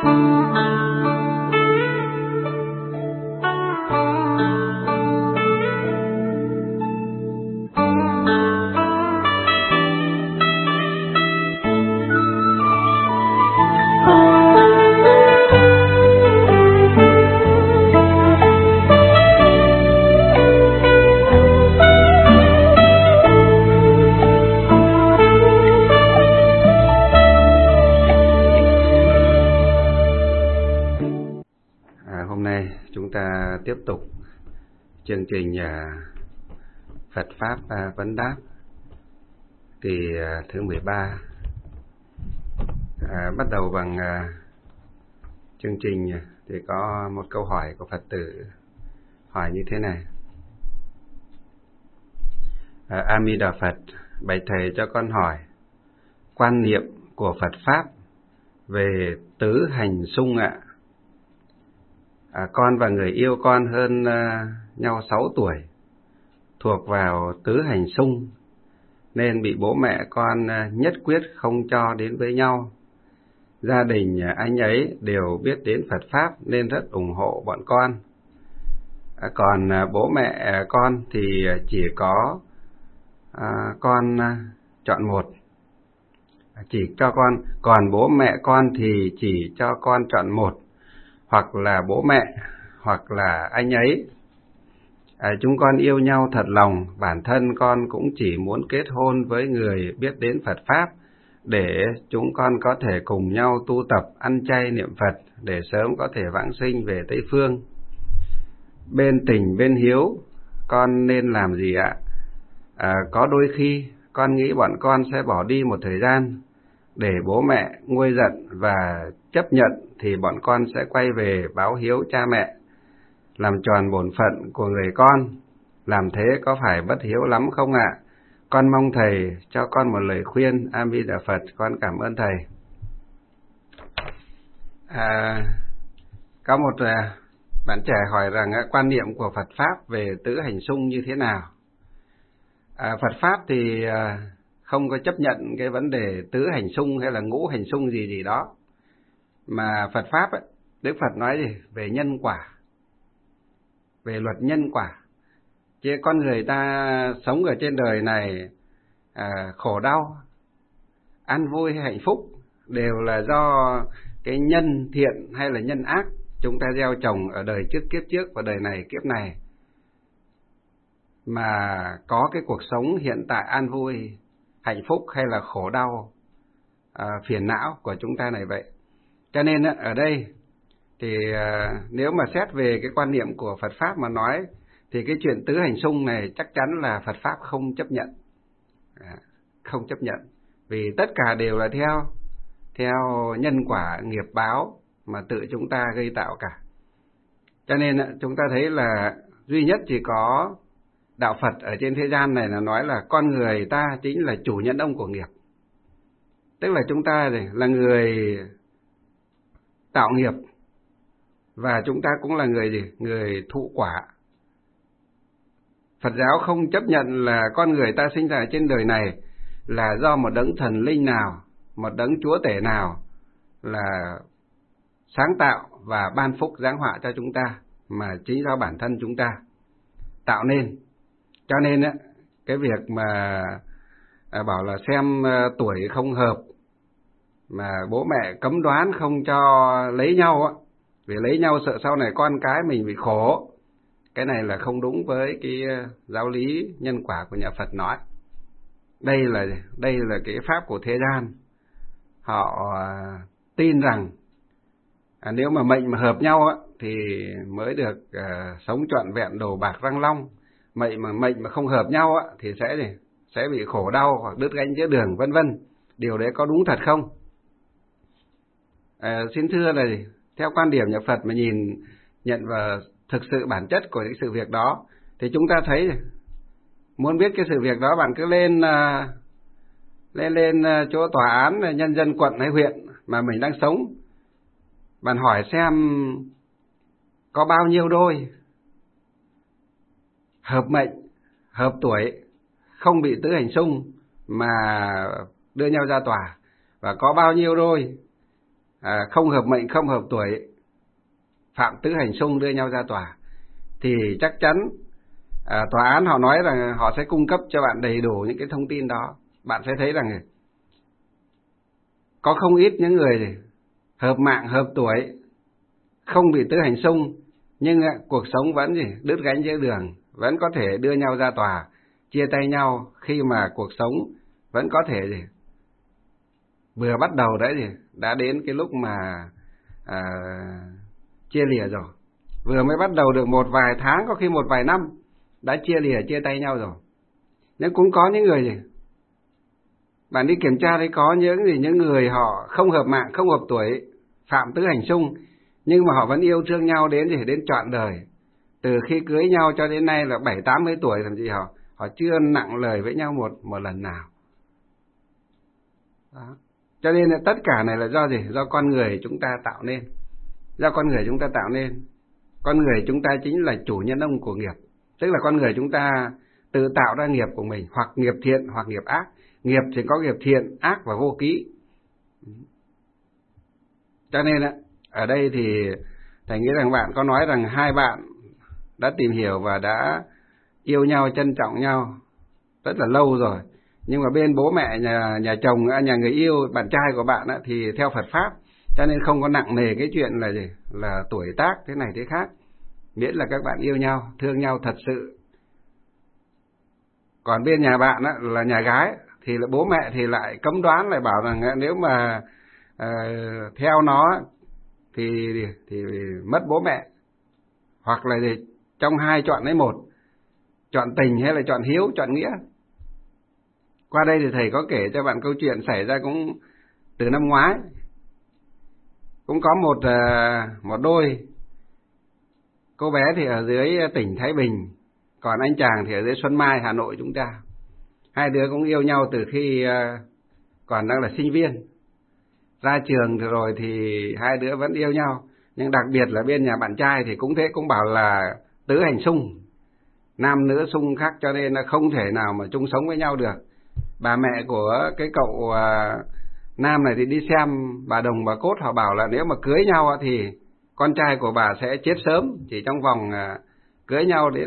Tiếp tục chương trình Phật Pháp Vấn Đáp kỳ thứ 13. Bắt đầu bằng chương trình thì có một câu hỏi của Phật tử hỏi như thế này. A Di Đà Phật, bạch thầy cho con hỏi quan niệm của Phật Pháp về tứ hành xung ạ. Con và người yêu con hơn nhau 6 tuổi, thuộc vào tứ hành xung, nên bị bố mẹ con nhất quyết không cho đến với nhau. Gia đình anh ấy đều biết đến Phật Pháp nên rất ủng hộ bọn con. Còn bố mẹ con thì chỉ có con chọn một. Còn bố mẹ con thì chỉ cho con chọn một, hoặc là bố mẹ, hoặc là anh ấy. Chúng con yêu nhau thật lòng, bản thân con cũng chỉ muốn kết hôn với người biết đến Phật Pháp, để chúng con có thể cùng nhau tu tập, ăn chay niệm Phật, để sớm có thể vãng sinh về Tây Phương. Bên tình bên hiếu, con nên làm gì ạ? Có đôi khi, con nghĩ bọn con sẽ bỏ đi một thời gian, để bố mẹ nguôi giận và chấp nhận, thì bọn con sẽ quay về báo hiếu cha mẹ, làm tròn bổn phận của người con. Làm thế có phải bất hiếu lắm không ạ? Con mong thầy cho con một lời khuyên. A Di Đà Phật, con cảm ơn thầy. Có một bạn trẻ hỏi rằng quan niệm của Phật Pháp về tứ hành xung như thế nào? Phật Pháp thì không có chấp nhận cái vấn đề tứ hành xung hay là ngũ hành xung gì đó. Mà Phật Pháp ấy, Đức Phật nói gì? Về nhân quả, về luật nhân quả. Chứ con người ta sống ở trên đời này khổ đau, an vui hay hạnh phúc đều là do cái nhân thiện hay là nhân ác chúng ta gieo trồng ở đời trước, kiếp trước và đời này kiếp này, mà có cái cuộc sống hiện tại an vui, hạnh phúc hay là khổ đau, phiền não của chúng ta này vậy. Cho nên ở đây thì nếu mà xét về cái quan niệm của Phật Pháp mà nói, thì cái chuyện tứ hành xung này chắc chắn là Phật Pháp không chấp nhận. Không chấp nhận. Vì tất cả đều là theo nhân quả nghiệp báo mà tự chúng ta gây tạo cả. Cho nên chúng ta thấy là duy nhất chỉ có đạo Phật ở trên thế gian này là nói là con người ta chính là chủ nhân ông của nghiệp. Tức là chúng ta là người tạo nghiệp, và chúng ta cũng là người thụ quả. Phật giáo không chấp nhận là con người ta sinh ra trên đời này là do một đấng thần linh nào, một đấng chúa tể nào là sáng tạo và ban phúc giáng họa cho chúng ta, mà chính do bản thân chúng ta tạo nên. Cho nên cái việc mà bảo là xem tuổi không hợp mà bố mẹ cấm đoán không cho lấy nhau vì lấy nhau sợ sau này con cái mình bị khổ, cái này là không đúng với cái giáo lý nhân quả của nhà Phật nói. Đây là cái pháp của thế gian. Họ tin rằng nếu mà mệnh mà hợp nhau thì mới được sống trọn vẹn đầu bạc răng long. Mệnh mà không hợp nhau thì sẽ bị khổ đau hoặc đứt gánh giữa đường, vân vân. Điều đấy có đúng thật không? Xin thưa là theo quan điểm nhà Phật mà nhận vào thực sự bản chất của cái sự việc đó, thì chúng ta thấy muốn biết cái sự việc đó, bạn cứ lên chỗ tòa án nhân dân quận hay huyện mà mình đang sống, bạn hỏi xem có bao nhiêu đôi hợp mệnh, hợp tuổi, không bị tứ hành xung mà đưa nhau ra tòa, và có bao nhiêu đôi không hợp mệnh, không hợp tuổi, phạm tứ hành xung đưa nhau ra tòa, thì chắc chắn tòa án họ nói rằng họ sẽ cung cấp cho bạn đầy đủ những cái thông tin đó. Bạn sẽ thấy rằng có không ít những người hợp mạng, hợp tuổi, không bị tứ hành xung, nhưng cuộc sống vẫn đứt gánh giữa đường, vẫn có thể đưa nhau ra tòa, chia tay nhau khi mà cuộc sống vẫn có thể vừa bắt đầu đấy đã đến cái lúc mà chia lìa rồi. Vừa mới bắt đầu được một vài tháng, có khi một vài năm đã chia lìa, chia tay nhau rồi. Nhưng cũng có những người bạn đi kiểm tra thấy có những người họ không hợp mạng, không hợp tuổi, phạm tứ hành xung, nhưng mà họ vẫn yêu thương nhau đến trọn đời. Từ khi cưới nhau cho đến nay là 70-80 tuổi, thậm chí họ chưa nặng lời với nhau một lần nào. Đó. Cho nên là tất cả này là do gì? Do con người chúng ta tạo nên. Do con người chúng ta tạo nên. Con người chúng ta chính là chủ nhân ông của nghiệp. Tức là con người chúng ta tự tạo ra nghiệp của mình, hoặc nghiệp thiện hoặc nghiệp ác. Nghiệp thì có nghiệp thiện, ác và vô ký. Cho nên ở đây thì thầy nghĩ rằng bạn có nói rằng hai bạn đã tìm hiểu và đã yêu nhau, trân trọng nhau rất là lâu rồi. Nhưng mà bên bố mẹ nhà chồng, nhà người yêu, bạn trai của bạn thì theo Phật Pháp, cho nên không có nặng nề cái chuyện là là tuổi tác thế này thế khác. Miễn là các bạn yêu nhau, thương nhau thật sự. Còn bên nhà bạn là nhà gái, thì là bố mẹ thì lại cấm đoán, lại bảo rằng nếu mà theo nó thì mất bố mẹ. Hoặc là trong hai chọn lấy một, chọn tình hay là chọn hiếu, chọn nghĩa. Qua đây thì thầy có kể cho bạn câu chuyện xảy ra cũng từ năm ngoái. Cũng có một đôi, cô bé thì ở dưới tỉnh Thái Bình, còn anh chàng thì ở dưới Xuân Mai, Hà Nội chúng ta. Hai đứa cũng yêu nhau từ khi còn đang là sinh viên. Ra trường rồi thì hai đứa vẫn yêu nhau. Nhưng đặc biệt là bên nhà bạn trai thì cũng thế, cũng bảo là tứ hành xung, nam nữ xung khắc, cho nên là không thể nào mà chung sống với nhau được. Bà mẹ của cái cậu nam này thì đi xem bà Đồng bà Cốt, họ bảo là nếu mà cưới nhau thì con trai của bà sẽ chết sớm, chỉ trong vòng cưới nhau đến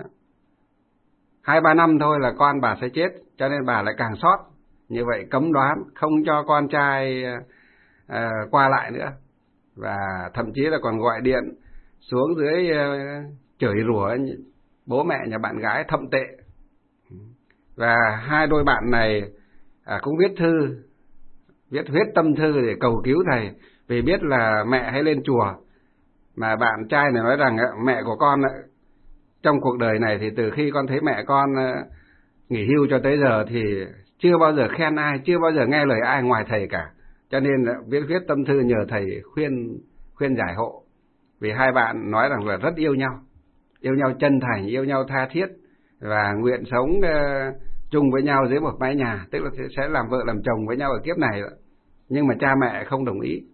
2-3 năm thôi là con bà sẽ chết, cho nên bà lại càng sót. Như vậy cấm đoán, không cho con trai qua lại nữa. Và thậm chí là còn gọi điện xuống dưới chửi rủa bố mẹ nhà bạn gái thậm tệ. Và hai đôi bạn này cũng viết thư, viết huyết tâm thư để cầu cứu thầy, vì biết là mẹ hay lên chùa. Mà bạn trai này nói rằng mẹ của con trong cuộc đời này thì từ khi con thấy mẹ con nghỉ hưu cho tới giờ thì chưa bao giờ khen ai, chưa bao giờ nghe lời ai ngoài thầy cả. Cho nên viết huyết tâm thư nhờ thầy khuyên giải hộ. Vì hai bạn nói rằng là rất yêu nhau chân thành, yêu nhau tha thiết, và nguyện sống chung với nhau dưới một mái nhà, tức là sẽ làm vợ làm chồng với nhau ở kiếp này. Nhưng mà cha mẹ không đồng ý.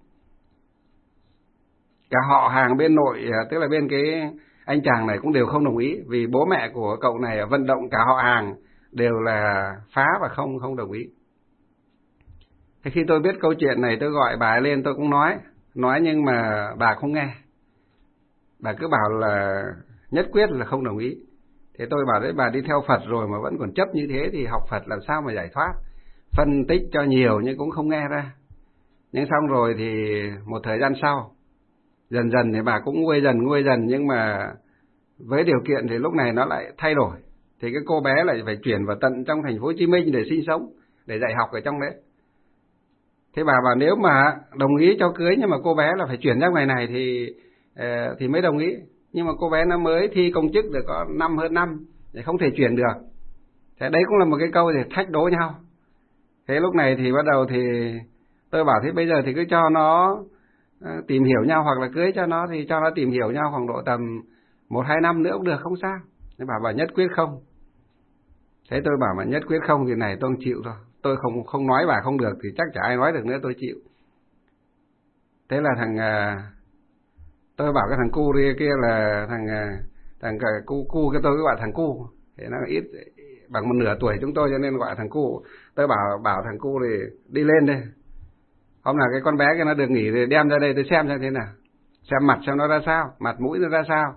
Cả họ hàng bên nội, tức là bên cái anh chàng này cũng đều không đồng ý, vì bố mẹ của cậu này vận động cả họ hàng đều là phá và không đồng ý. Thế khi tôi biết câu chuyện này, tôi gọi bà ấy lên, tôi cũng nói nhưng mà bà không nghe. Bà cứ bảo là nhất quyết là không đồng ý. Thế tôi bảo đấy, bà đi theo Phật rồi mà vẫn còn chấp như thế thì học Phật làm sao mà giải thoát. Phân tích cho nhiều nhưng cũng không nghe ra. Nhưng xong rồi thì một thời gian sau, dần dần thì bà cũng nguôi dần, nhưng mà với điều kiện thì lúc này nó lại thay đổi. Thì cái cô bé lại phải chuyển vào tận trong thành phố Hồ Chí Minh để sinh sống, để dạy học ở trong đấy. Thế bà bảo nếu mà đồng ý cho cưới, nhưng mà cô bé là phải chuyển ra ngoài này thì mới đồng ý. Nhưng mà cô bé nó mới thi công chức được có hơn năm thì không thể chuyển được. Thế đấy cũng là một cái câu để thách đố nhau. Thế lúc này thì bắt đầu thì tôi bảo thế bây giờ thì cứ cho nó tìm hiểu nhau, hoặc là cưới cho nó thì cho nó tìm hiểu nhau khoảng độ tầm 1-2 năm nữa cũng được, không sao. Thế bà nhất quyết không. Thế tôi bảo mà nhất quyết không thì này tôi không chịu thôi. Tôi không nói bà không được thì chắc chả ai nói được nữa, tôi chịu. Thế là tôi bảo cái thằng cu kia là thằng cu cái tôi cứ gọi thằng cu. Thế nó ít bằng một nửa tuổi chúng tôi cho nên gọi thằng cu. Tôi bảo thằng cu thì đi lên đây. Hôm nào cái con bé kia nó được nghỉ thì đem ra đây tôi xem thế nào, xem mặt xem nó ra sao, mặt mũi nó ra sao.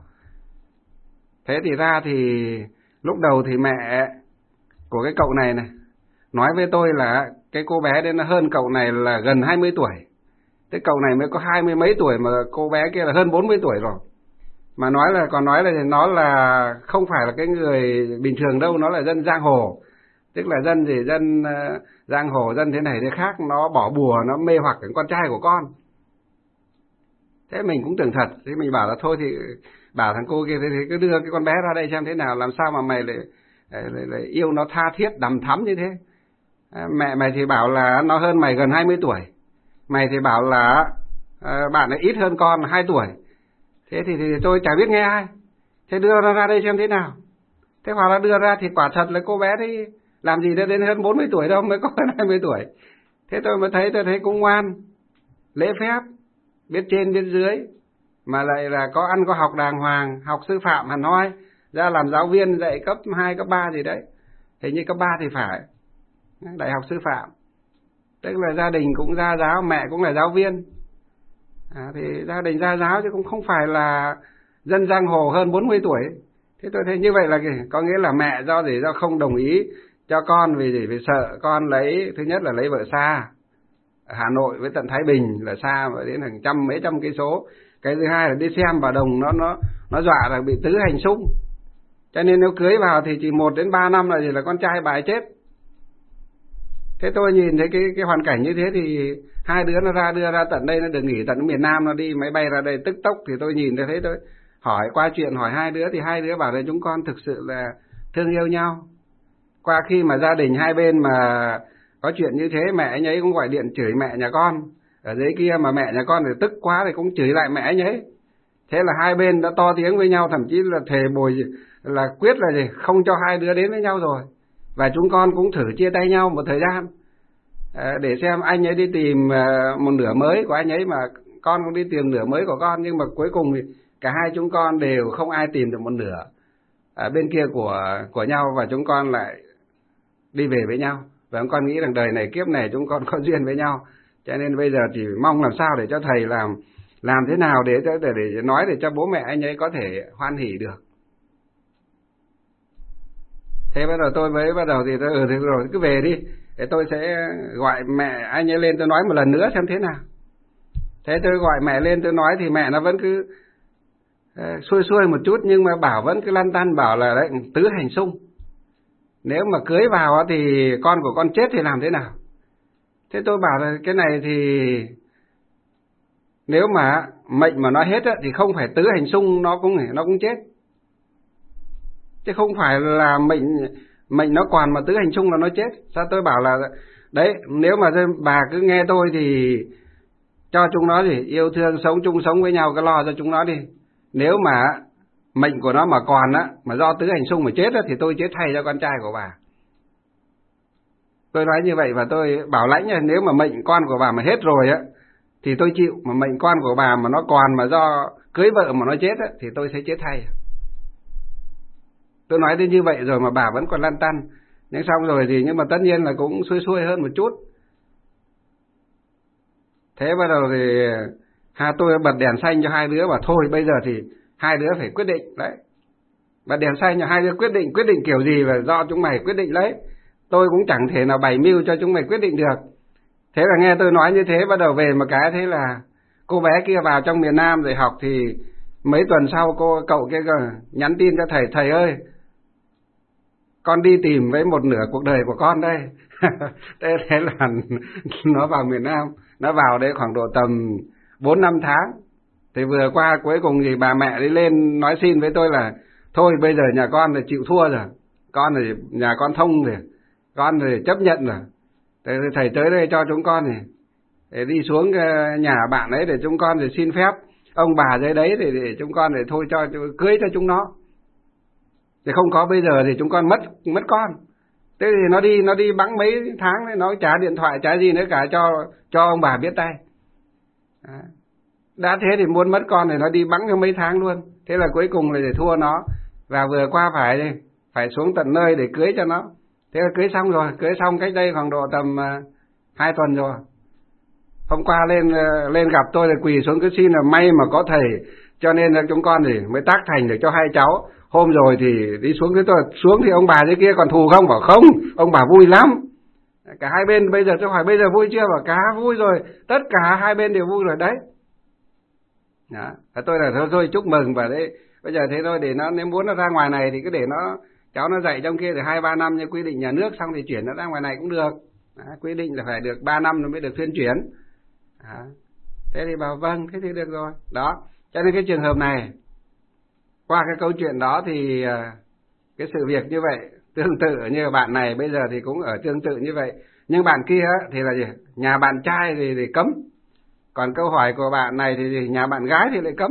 Thế thì ra thì lúc đầu thì mẹ của cái cậu này nói với tôi là cái cô bé đấy nó hơn cậu này là gần 20 tuổi. Thế cậu này mới có 20 mấy tuổi mà cô bé kia là hơn 40 tuổi rồi. Mà còn nói là nó là không phải là cái người bình thường đâu, nó là dân giang hồ. Tức là dân giang hồ, dân thế này thế khác, nó bỏ bùa, nó mê hoặc cái con trai của con. Thế mình cũng tưởng thật, thế mình bảo là thôi thì bảo thằng cô kia thì cứ đưa cái con bé ra đây xem thế nào, làm sao mà mày lại yêu nó tha thiết đằm thắm như thế. Mẹ mày thì bảo là nó hơn mày gần 20 tuổi. Mày thì bảo là bạn ấy ít hơn con 2 tuổi. Thế thì tôi chả biết nghe ai. Thế đưa nó ra đây xem thế nào. Thế hoặc là đưa ra thì quả thật là cô bé đấy làm gì đến hơn 40 tuổi đâu, mới có hơn 20 tuổi. Thế tôi thấy cũng ngoan, lễ phép, biết trên biết dưới, mà lại là có ăn có học đàng hoàng, học sư phạm hẳn hoi, ra làm giáo viên dạy cấp 2, cấp 3 gì đấy. Hình như cấp 3 thì phải, đại học sư phạm. Tức là gia đình cũng gia giáo, mẹ cũng là giáo viên. Thì gia đình gia giáo chứ cũng không phải là dân giang hồ hơn 40 tuổi. Thế tôi thấy như vậy là có nghĩa là mẹ do không đồng ý cho con vì sợ con thứ nhất là lấy vợ xa. Hà Nội với tận Thái Bình là xa mà đến hàng mấy trăm cây số. Cái thứ hai là đi xem bà Đồng nó dọa là bị tứ hành xung. Cho nên nếu cưới vào thì chỉ 1 đến 3 năm là con trai bà ấy chết. Thế tôi nhìn thấy cái hoàn cảnh như thế thì hai đứa nó đưa ra tận đây, nó được nghỉ tận miền Nam, nó đi máy bay ra đây tức tốc, thì tôi nhìn thấy tôi hỏi qua chuyện hỏi hai đứa thì hai đứa bảo là chúng con thực sự là thương yêu nhau. Qua khi mà gia đình hai bên mà có chuyện như thế, mẹ anh ấy cũng gọi điện chửi mẹ nhà con ở dưới kia, mà mẹ nhà con thì tức quá thì cũng chửi lại mẹ anh ấy. Thế là hai bên đã to tiếng với nhau, thậm chí là thề là quyết là không cho hai đứa đến với nhau rồi. Và chúng con cũng thử chia tay nhau một thời gian để xem anh ấy đi tìm một nửa mới của anh ấy, mà con cũng đi tìm nửa mới của con. Nhưng mà cuối cùng thì cả hai chúng con đều không ai tìm được một nửa ở bên kia của nhau, và chúng con lại đi về với nhau. Và chúng con nghĩ rằng đời này kiếp này chúng con có duyên với nhau, cho nên bây giờ chỉ mong làm sao để cho thầy làm thế nào để nói để cho bố mẹ anh ấy có thể hoan hỉ được. Thế bắt đầu tôi mới bắt đầu thì tôi thế rồi cứ về đi, để tôi sẽ gọi mẹ anh ấy lên tôi nói một lần nữa xem thế nào. Thế tôi gọi mẹ lên tôi nói thì mẹ nó vẫn cứ xuôi một chút, nhưng mà vẫn cứ lăn tăn bảo là đấy, tứ hành xung. Nếu mà cưới vào thì con của con chết thì làm thế nào? Thế tôi bảo là cái này thì nếu mà mệnh mà nó hết thì không phải tứ hành xung nó cũng chết. Chứ không phải là mệnh nó còn mà tứ hành xung là nó chết. Sao tôi bảo là đấy, nếu mà bà cứ nghe tôi thì cho chúng nó thì yêu thương sống chung sống với nhau, cái lo cho chúng nó đi. Nếu mà mệnh của nó mà còn mà do tứ hành xung mà chết thì tôi chết thay cho con trai của bà. Tôi nói như vậy và tôi bảo lãnh là nếu mà mệnh con của bà mà hết rồi thì tôi chịu, mà mệnh con của bà mà nó còn mà do cưới vợ mà nó chết thì tôi sẽ chết thay. Tôi nói đến như vậy rồi mà bà vẫn còn lăn tăn. Nhưng xong rồi thì nhưng mà tất nhiên là cũng xuôi hơn một chút. Thế bắt đầu thì tôi bật đèn xanh cho hai đứa, bảo thôi bây giờ thì hai đứa phải quyết định đấy. Bật đèn xanh cho hai đứa quyết định kiểu gì và do chúng mày quyết định lấy. Tôi cũng chẳng thể nào bày mưu cho chúng mày quyết định được. Thế là nghe tôi nói như thế, bắt đầu về một cái thế là cô bé kia vào trong miền Nam rồi học, thì mấy tuần sau cậu kia nhắn tin cho thầy ơi, con đi tìm với một nửa cuộc đời của con đây. Thế là nó vào miền Nam, nó vào đây khoảng độ tầm 4-5 tháng. Thì vừa qua cuối cùng thì bà mẹ đi lên nói xin với tôi là thôi bây giờ nhà con thì chịu thua rồi, con thì nhà con thông rồi, con thì chấp nhận rồi. Thế thầy tới đây cho chúng con để đi xuống nhà bạn ấy để chúng con thì xin phép ông bà dưới đấy để chúng con để thôi cho cưới cho chúng nó. Thì không có bây giờ thì chúng con mất con. Thế thì nó đi bẵng mấy tháng đấy, nó trả điện thoại trả gì nữa cả cho ông bà biết tay. Đã thế thì muốn mất con thì nó đi bẵng cho mấy tháng luôn. Thế là cuối cùng là để thua nó. Và vừa qua phải xuống tận nơi để cưới cho nó. Thế là cưới xong rồi, cưới xong cách đây khoảng độ tầm 2 tuần rồi. Hôm qua lên gặp tôi là quỳ xuống cứ xin là may mà có thầy, cho nên là chúng con thì mới tác thành được cho hai cháu. Hôm rồi thì đi xuống với tôi, xuống thì ông bà dưới kia còn thù không? Bảo không, ông bà vui lắm. Cả hai bên bây giờ tôi hỏi bây giờ vui chưa? Bảo cả vui rồi, tất cả hai bên đều vui rồi đấy. Đó. Tôi là thôi chúc mừng, và đấy bây giờ thế thôi, để nó nếu muốn nó ra ngoài này thì cứ để nó cháu nó dạy trong kia thì 2-3 năm như quy định nhà nước, xong thì chuyển nó ra ngoài này cũng được. Đó, quy định là phải được 3 năm nó mới được thuyên chuyển. Đó. Thế thì bảo vâng, thế thì được rồi. Đó, cho nên cái trường hợp này, qua cái câu chuyện đó thì cái sự việc như vậy tương tự như bạn này bây giờ thì cũng ở tương tự như vậy. Nhưng bạn kia thì là gì? Nhà bạn trai thì cấm. Còn câu hỏi của bạn này thì nhà bạn gái thì lại cấm.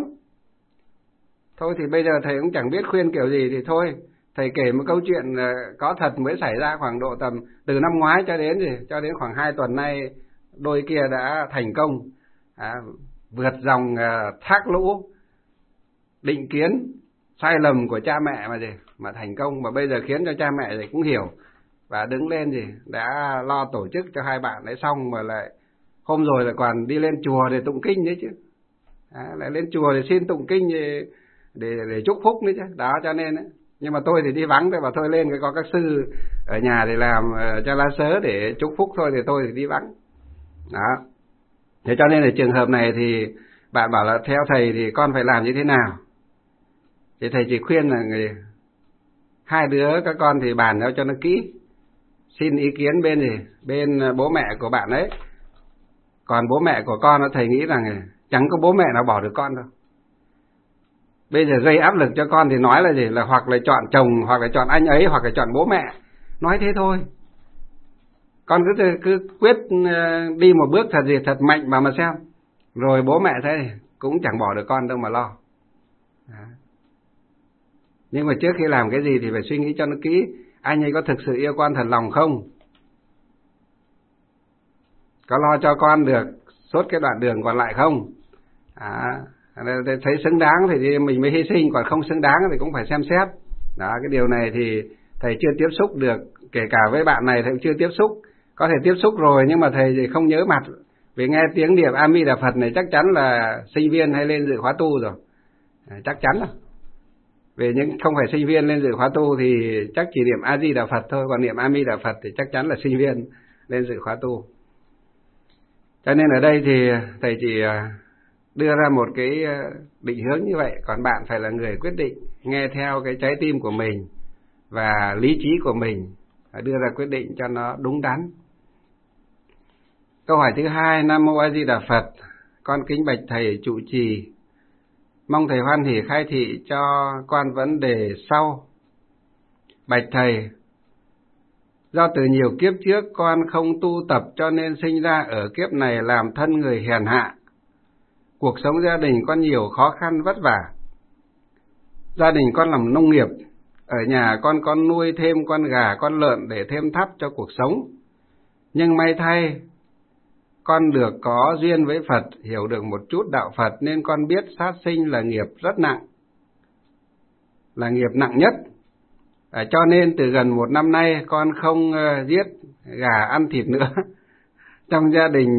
Thôi thì bây giờ thầy cũng chẳng biết khuyên kiểu gì, thì thôi thầy kể một câu chuyện có thật mới xảy ra khoảng độ tầm từ năm ngoái cho đến khoảng 2 tuần nay, đôi kia đã thành công vượt dòng thác lũ định kiến sai lầm của cha mẹ mà thành công, mà bây giờ khiến cho cha mẹ thì cũng hiểu và đứng lên đã lo tổ chức cho hai bạn đấy, xong mà lại hôm rồi là còn đi lên chùa để tụng kinh đấy chứ. Lại lên chùa để xin tụng kinh để chúc phúc đấy chứ. Đó, cho nên ấy. Nhưng mà tôi thì đi vắng thôi, và thôi lên có các sư ở nhà để làm cho lá sớ để chúc phúc thôi, thì tôi thì đi vắng. Đó. Thế cho nên là trường hợp này thì bạn bảo là theo thầy thì con phải làm như thế nào? Thì thầy chỉ khuyên là hai đứa các con thì bàn nhau cho nó kỹ, xin ý kiến bên bố mẹ của bạn ấy. Còn bố mẹ của con thầy nghĩ rằng chẳng có bố mẹ nào bỏ được con đâu. Bây giờ gây áp lực cho con thì nói là là hoặc là chọn chồng, hoặc là chọn anh ấy, hoặc là chọn bố mẹ. Nói thế thôi. Con cứ quyết đi một bước thật mạnh mà xem. Rồi bố mẹ thế cũng chẳng bỏ được con đâu mà lo. Đó. Nhưng mà trước khi làm cái gì thì phải suy nghĩ cho nó kỹ. Anh ấy có thực sự yêu con thật lòng không? Có lo cho con được suốt cái đoạn đường còn lại không? Thấy xứng đáng thì mình mới hy sinh, còn không xứng đáng thì cũng phải xem xét. Đó, cái điều này thì thầy chưa tiếp xúc được, kể cả với bạn này thầy cũng chưa tiếp xúc. Có thể tiếp xúc rồi nhưng mà thầy thì không nhớ mặt, vì nghe tiếng niệm A Di Đà Phật này chắc chắn là sinh viên hay lên dự khóa tu rồi. Chắc chắn rồi. Vì những không phải sinh viên lên dự khóa tu thì chắc chỉ niệm A Di Đà Phật thôi, còn niệm A Di Đà Phật thì chắc chắn là sinh viên lên dự khóa tu. Cho nên ở đây thì thầy chỉ đưa ra một cái định hướng như vậy, còn bạn phải là người quyết định, nghe theo cái trái tim của mình và lý trí của mình, đưa ra quyết định cho nó đúng đắn. Câu hỏi thứ hai: Nam Mô A Di Đà Phật, con kính bạch thầy trụ trì, mong thầy hoan hỷ khai thị cho con vấn đề sau. Bạch thầy, do từ nhiều kiếp trước con không tu tập cho nên sinh ra ở kiếp này làm thân người hèn hạ. Cuộc sống gia đình con nhiều khó khăn vất vả. Gia đình con làm nông nghiệp, ở nhà con nuôi thêm con gà, con lợn để thêm thắt cho cuộc sống. Nhưng may thay, con được có duyên với Phật, hiểu được một chút đạo Phật nên con biết sát sinh là nghiệp rất nặng, là nghiệp nặng nhất. Cho nên từ gần 1 năm nay con không giết gà ăn thịt nữa. Trong gia đình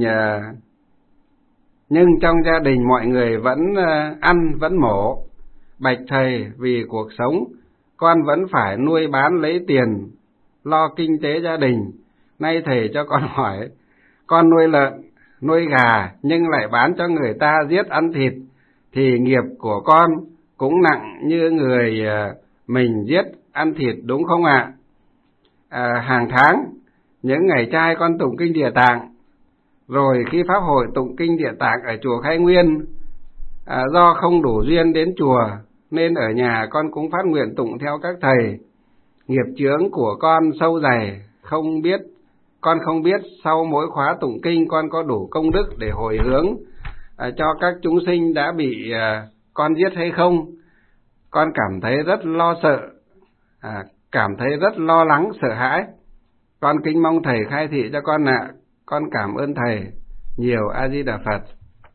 nhưng trong gia đình mọi người vẫn ăn, vẫn mổ. Bạch thầy, vì cuộc sống con vẫn phải nuôi bán lấy tiền lo kinh tế gia đình. Nay thầy cho con hỏi, con nuôi lợn, nuôi gà nhưng lại bán cho người ta giết ăn thịt thì nghiệp của con cũng nặng như người mình giết ăn thịt đúng không ạ? Hàng tháng những ngày trai con tụng kinh Địa Tạng, rồi khi pháp hội tụng kinh Địa Tạng ở chùa Khai Nguyên, do không đủ duyên đến chùa nên ở nhà con cũng phát nguyện tụng theo các thầy. Nghiệp chướng của con sâu dày, con không biết sau mỗi khóa tụng kinh con có đủ công đức để hồi hướng cho các chúng sinh đã bị con giết hay không. Con cảm thấy rất lo sợ, cảm thấy rất lo lắng, sợ hãi. Con kính mong thầy khai thị cho con ạ. Con cảm ơn thầy nhiều. A Di Đà Phật.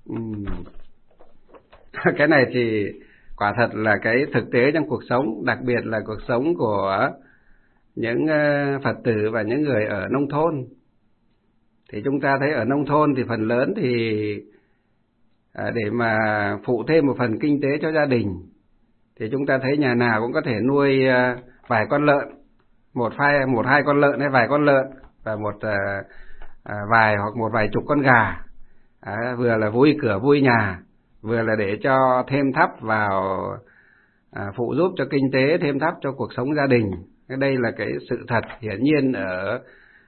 Cái này thì quả thật là cái thực tế trong cuộc sống, đặc biệt là cuộc sống của những Phật tử và những người ở nông thôn. Thì chúng ta thấy ở nông thôn thì phần lớn thì để mà phụ thêm một phần kinh tế cho gia đình, thì chúng ta thấy nhà nào cũng có thể nuôi vài con lợn, một hai con lợn hay vài con lợn, và vài hoặc một vài chục con gà, vừa là vui cửa vui nhà, vừa là để cho thêm thắt vào, phụ giúp cho kinh tế, thêm thắt cho cuộc sống gia đình. Đây là cái sự thật hiển nhiên ở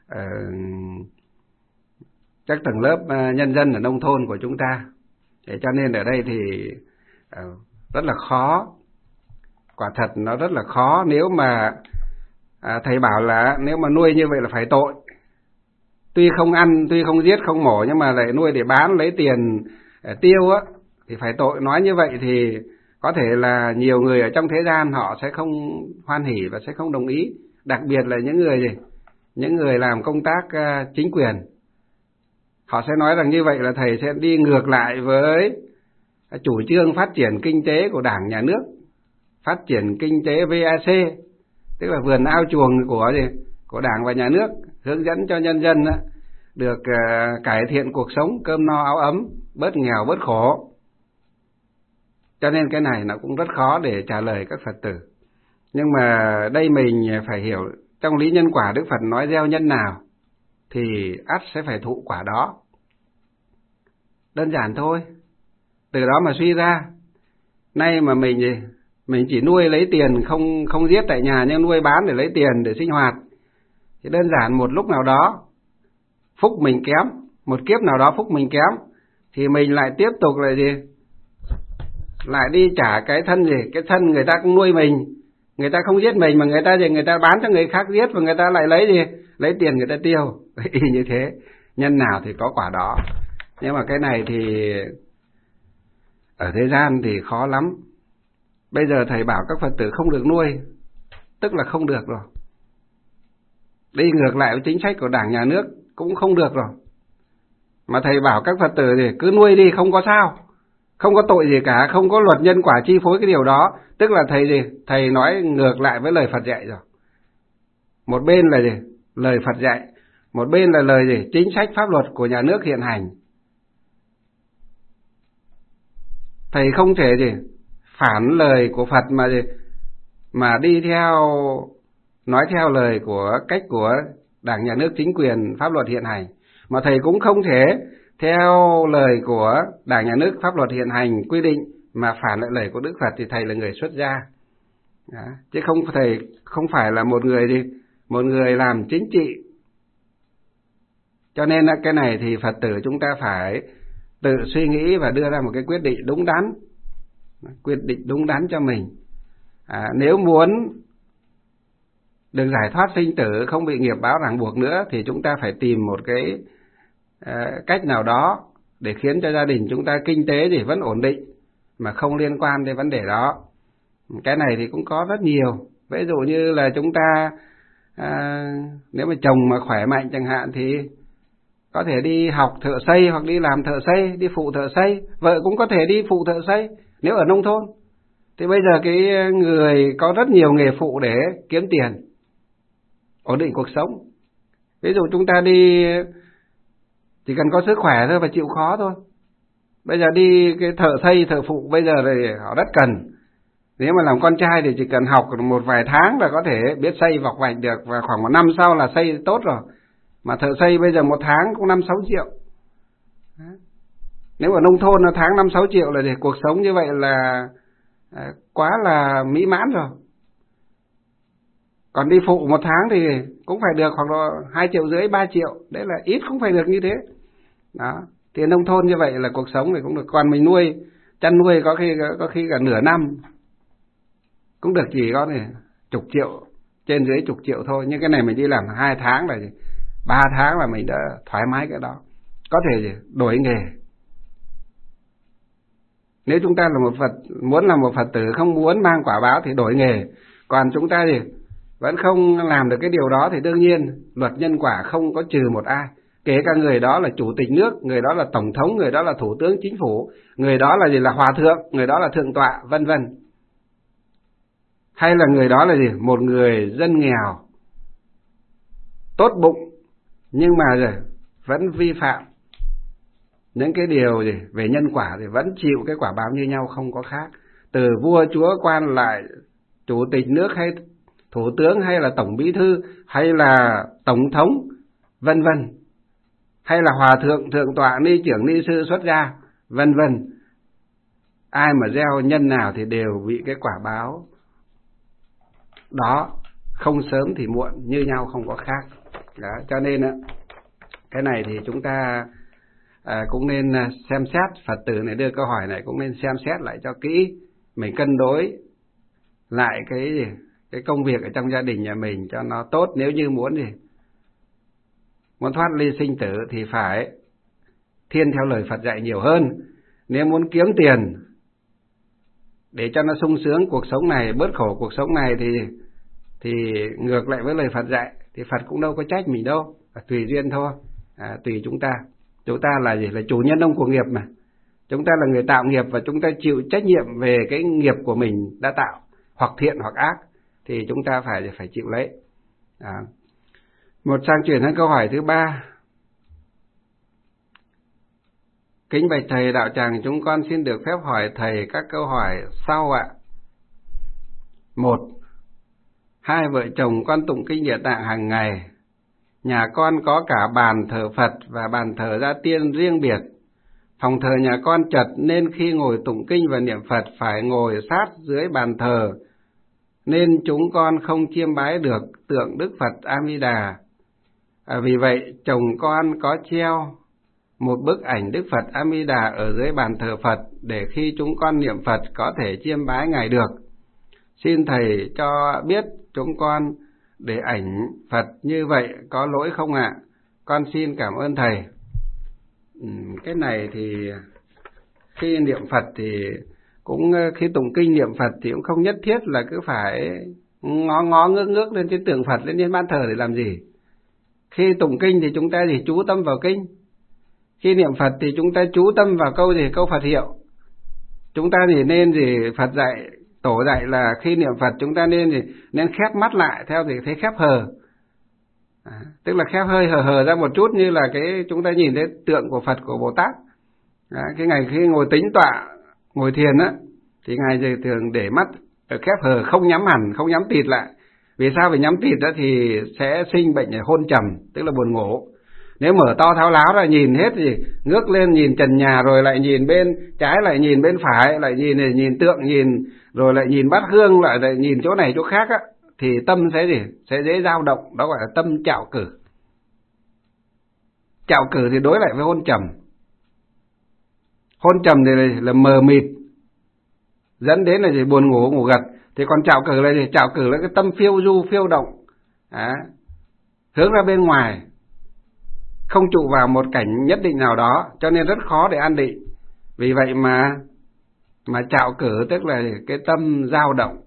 các tầng lớp nhân dân ở nông thôn của chúng ta. Thế cho nên ở đây thì rất là khó, quả thật nó rất là khó. Nếu mà thầy bảo là nếu mà nuôi như vậy là phải tội, tuy không ăn, tuy không giết, không mổ, nhưng mà lại nuôi để bán lấy tiền tiêu á, thì phải tội. Nói như vậy thì có thể là nhiều người ở trong thế gian họ sẽ không hoan hỉ và sẽ không đồng ý, đặc biệt là những người làm công tác chính quyền. Họ sẽ nói rằng như vậy là thầy sẽ đi ngược lại với chủ trương phát triển kinh tế của Đảng, Nhà nước, phát triển kinh tế VAC, tức là vườn ao chuồng của Đảng và Nhà nước, hướng dẫn cho nhân dân được cải thiện cuộc sống, cơm no áo ấm, bớt nghèo bớt khổ. Cho nên cái này nó cũng rất khó để trả lời các Phật tử. Nhưng mà đây mình phải hiểu, trong lý nhân quả Đức Phật nói gieo nhân nào thì ắt sẽ phải thụ quả đó. Đơn giản thôi. Từ đó mà suy ra, nay mà mình chỉ nuôi lấy tiền, không giết tại nhà, nhưng nuôi bán để lấy tiền để sinh hoạt, thì đơn giản một lúc nào đó phúc mình kém, một kiếp nào đó phúc mình kém, thì mình lại tiếp tục lại đi trả cái thân cái thân người ta cũng nuôi mình, người ta không giết mình mà người ta bán cho người khác giết, và người ta lại lấy tiền người ta tiêu. Y như thế, nhân nào thì có quả đó. Nhưng mà cái này thì ở thế gian thì khó lắm. Bây giờ thầy bảo các Phật tử không được nuôi, tức là không được rồi. Đi ngược lại với chính sách của Đảng, Nhà nước cũng không được rồi. Mà thầy bảo các Phật tử thì cứ nuôi đi, không có sao, không có tội gì cả, không có luật nhân quả chi phối cái điều đó. Tức là thầy nói ngược lại với lời Phật dạy rồi. Một bên là lời Phật dạy, một bên là lời chính sách pháp luật của nhà nước hiện hành. Thầy không thể phản lời của Phật mà đi nói theo lời cách của Đảng, Nhà nước, chính quyền, pháp luật hiện hành. Mà thầy cũng không thể theo lời của Đảng, Nhà nước, pháp luật hiện hành quy định mà phản lại lời của Đức Phật, thì thầy là người xuất gia. Đó. Chứ thầy không phải là một người làm chính trị. Cho nên cái này thì Phật tử chúng ta phải tự suy nghĩ và đưa ra một cái quyết định đúng đắn cho mình. Nếu muốn được giải thoát sinh tử, không bị nghiệp báo ràng buộc nữa, thì chúng ta phải tìm một cái cách nào đó để khiến cho gia đình chúng ta kinh tế vẫn ổn định, mà không liên quan đến vấn đề đó. Cái này thì cũng có rất nhiều. Ví dụ như là chúng ta nếu mà chồng mà khỏe mạnh chẳng hạn thì có thể đi học thợ xây hoặc đi làm thợ xây, đi phụ thợ xây. Vợ cũng có thể đi phụ thợ xây nếu ở nông thôn. Thì bây giờ cái người có rất nhiều nghề phụ để kiếm tiền, ổn định cuộc sống. Ví dụ chúng ta đi chỉ cần có sức khỏe thôi và chịu khó thôi. Bây giờ đi cái thợ xây, thợ phụ bây giờ thì họ rất cần. Nếu mà làm con trai thì chỉ cần học một vài tháng là có thể biết xây vọc vạch được, và khoảng 1 năm sau là xây tốt rồi. Mà thợ xây bây giờ 1 tháng cũng 5-6 triệu. Nếu ở nông thôn là tháng 5-6 triệu là cuộc sống như vậy là quá là mỹ mãn rồi. Còn đi phụ 1 tháng thì cũng phải được khoảng 2,5 triệu, 3 triệu. Đấy là ít, cũng phải được như thế. Đó. Thì nông thôn như vậy là cuộc sống thì cũng được. Còn mình chăn nuôi có khi cả nửa năm cũng được, chỉ có chục triệu, trên dưới chục triệu thôi. Nhưng cái này mình đi làm 2 tháng là 3 tháng là mình đã thoải mái cái đó. Có thể đổi nghề. Nếu chúng ta là muốn làm một Phật tử không muốn mang quả báo thì đổi nghề. Còn chúng ta vẫn không làm được cái điều đó thì đương nhiên luật nhân quả không có trừ một ai. Kể cả người đó là chủ tịch nước, người đó là tổng thống, người đó là thủ tướng chính phủ, người đó là hòa thượng, người đó là thượng tọa, vân vân. Hay là người đó là một người dân nghèo, tốt bụng, nhưng mà vẫn vi phạm những cái điều gì về nhân quả thì vẫn chịu cái quả báo như nhau, không có khác. Từ vua chúa quan lại chủ tịch nước hay thủ tướng hay là tổng bí thư hay là tổng thống vân vân, hay là hòa thượng, thượng tọa, ni trưởng, ni sư xuất gia vân vân, ai mà gieo nhân nào thì đều bị cái quả báo đó, không sớm thì muộn như nhau, không có khác. Đó, cho nên cái này thì chúng ta cũng nên xem xét. Phật tử này đưa câu hỏi này cũng nên xem xét lại cho kỹ, mình cân đối lại cái công việc ở trong gia đình nhà mình cho nó tốt. Nếu như muốn thoát ly sinh tử thì phải thiên theo lời Phật dạy nhiều hơn. Nếu muốn kiếm tiền để cho nó sung sướng cuộc sống này, bớt khổ cuộc sống này thì ngược lại với lời Phật dạy thì Phật cũng đâu có trách mình đâu, tùy duyên thôi. Tùy chúng ta. Chúng ta là gì? Là chủ nhân ông của nghiệp mà. Chúng ta là người tạo nghiệp và chúng ta chịu trách nhiệm về cái nghiệp của mình đã tạo, hoặc thiện hoặc ác, thì chúng ta phải chịu lấy. Một sang chuyển sang câu hỏi thứ 3. Kính bạch thầy đạo tràng, chúng con xin được phép hỏi thầy các câu hỏi sau ạ. 1. Hai vợ chồng con tụng kinh Địa Tạng hàng ngày. Nhà con có cả bàn thờ Phật và bàn thờ gia tiên riêng biệt. Phòng thờ nhà con chật nên khi ngồi tụng kinh và niệm Phật phải ngồi sát dưới bàn thờ, nên chúng con không chiêm bái được tượng Đức Phật A Di Đà. Vì vậy chồng con có treo một bức ảnh Đức Phật A Di Đà ở dưới bàn thờ Phật để khi chúng con niệm Phật có thể chiêm bái ngài được. Xin thầy cho biết chúng con để ảnh Phật như vậy có lỗi không ạ? Con xin cảm ơn thầy. Cái này thì khi niệm Phật thì cũng khi tụng kinh niệm Phật thì cũng không nhất thiết là cứ phải ngó ngước lên cái tượng Phật, lên trên ban thờ để làm gì. Khi tụng kinh thì chúng ta chỉ chú tâm vào kinh. Khi niệm Phật thì chúng ta chú tâm vào câu Phật hiệu. Chúng ta thì nên Phật dạy, tổ dạy là khi niệm Phật chúng ta nên khép mắt lại, theo thì thấy khép hờ. Tức là khép hơi hờ ra một chút, như là chúng ta nhìn thấy tượng của Phật, của Bồ Tát. Cái ngày khi ngồi tĩnh tọa, ngồi thiền thì ngài thường để mắt ở khép hờ, không nhắm hẳn, không nhắm tịt lại. Vì sao? Vì nhắm tịt thì sẽ sinh bệnh hôn trầm, tức là buồn ngủ. Nếu mở to tháo láo ra nhìn hết thì ngước lên nhìn trần nhà, rồi lại nhìn bên trái, lại nhìn bên phải, lại nhìn tượng, rồi lại nhìn bát hương, lại nhìn chỗ này chỗ khác thì tâm sẽ dễ dao động. Đó gọi là tâm trạo cử. Trạo cử thì đối lại với hôn trầm. Hôn trầm thì là mờ mịt, dẫn đến là buồn ngủ, ngủ gật. Thì còn trạo cử là trạo cử là cái tâm phiêu du, phiêu động, hướng ra bên ngoài, không trụ vào một cảnh nhất định nào đó, cho nên rất khó để an định. Vì vậy mà trạo cử tức là cái tâm dao động,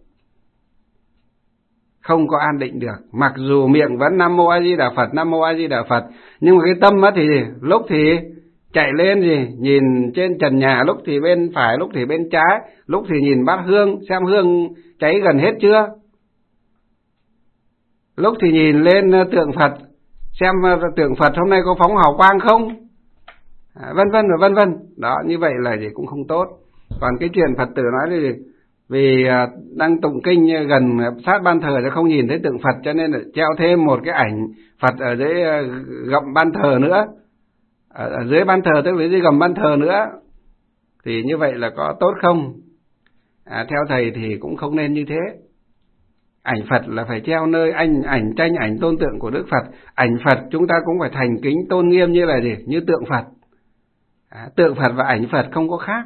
không có an định được. Mặc dù miệng vẫn Nam Mô A Di Đà Phật, Nam Mô A Di Đà Phật, nhưng mà cái tâm thì lúc thì chạy lên nhìn trên trần nhà, lúc thì bên phải, lúc thì bên trái, lúc thì nhìn bát hương xem hương cháy gần hết chưa, lúc thì nhìn lên tượng Phật xem tượng Phật hôm nay có phóng hào quang không, vân vân và vân vân. Đó, như vậy là cũng không tốt. Còn cái chuyện Phật tử nói thì vì đang tụng kinh gần sát ban thờ sẽ không nhìn thấy tượng Phật, cho nên là treo thêm một cái ảnh Phật ở dưới gầm ban thờ nữa, ở dưới ban thờ tức là dưới gầm ban thờ nữa, thì như vậy là có tốt không? Theo thầy thì cũng không nên như thế. Ảnh Phật là phải treo nơi ảnh tranh, ảnh tôn tượng của Đức Phật. Ảnh Phật chúng ta cũng phải thành kính tôn nghiêm như là như tượng Phật. Tượng Phật và ảnh Phật không có khác.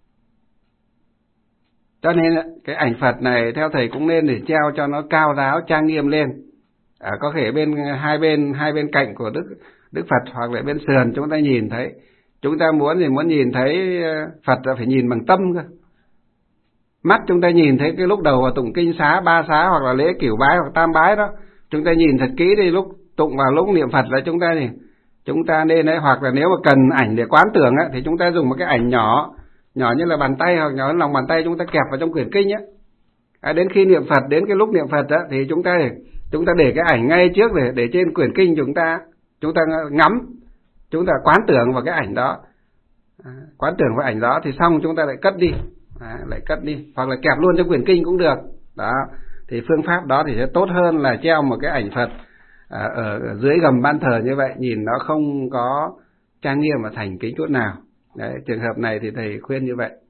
Cho nên cái ảnh Phật này theo thầy cũng nên để treo cho nó cao ráo, trang nghiêm lên. Có thể hai bên cạnh của Đức Phật, hoặc là bên sườn chúng ta nhìn thấy. Chúng ta muốn nhìn thấy Phật là phải nhìn bằng tâm cơ. Mắt chúng ta nhìn thấy cái lúc đầu vào tụng kinh xá, ba xá, hoặc là lễ cửu bái hoặc tam bái đó, chúng ta nhìn thật kỹ đi. Lúc tụng vào lúc niệm Phật là chúng ta nên đấy. Hoặc là nếu mà cần ảnh để quán tưởng thì chúng ta dùng một cái ảnh nhỏ như là bàn tay, hoặc nhỏ hơn lòng bàn tay, chúng ta kẹp vào trong quyển kinh đến khi niệm Phật, đến cái lúc niệm Phật thì chúng ta để cái ảnh ngay trước để trên quyển kinh chúng ta ngắm. chúng ta quán tưởng vào cái ảnh đó, quán tưởng vào ảnh đó thì xong chúng ta lại cất đi, lại cất đi, hoặc là kẹp luôn trong quyển kinh cũng được. Đó, thì phương pháp đó thì sẽ tốt hơn là treo một cái ảnh Phật ở dưới gầm ban thờ như vậy, nhìn nó không có trang nghiêm và thành kính chút nào. Đấy, trường hợp này thì thầy khuyên như vậy.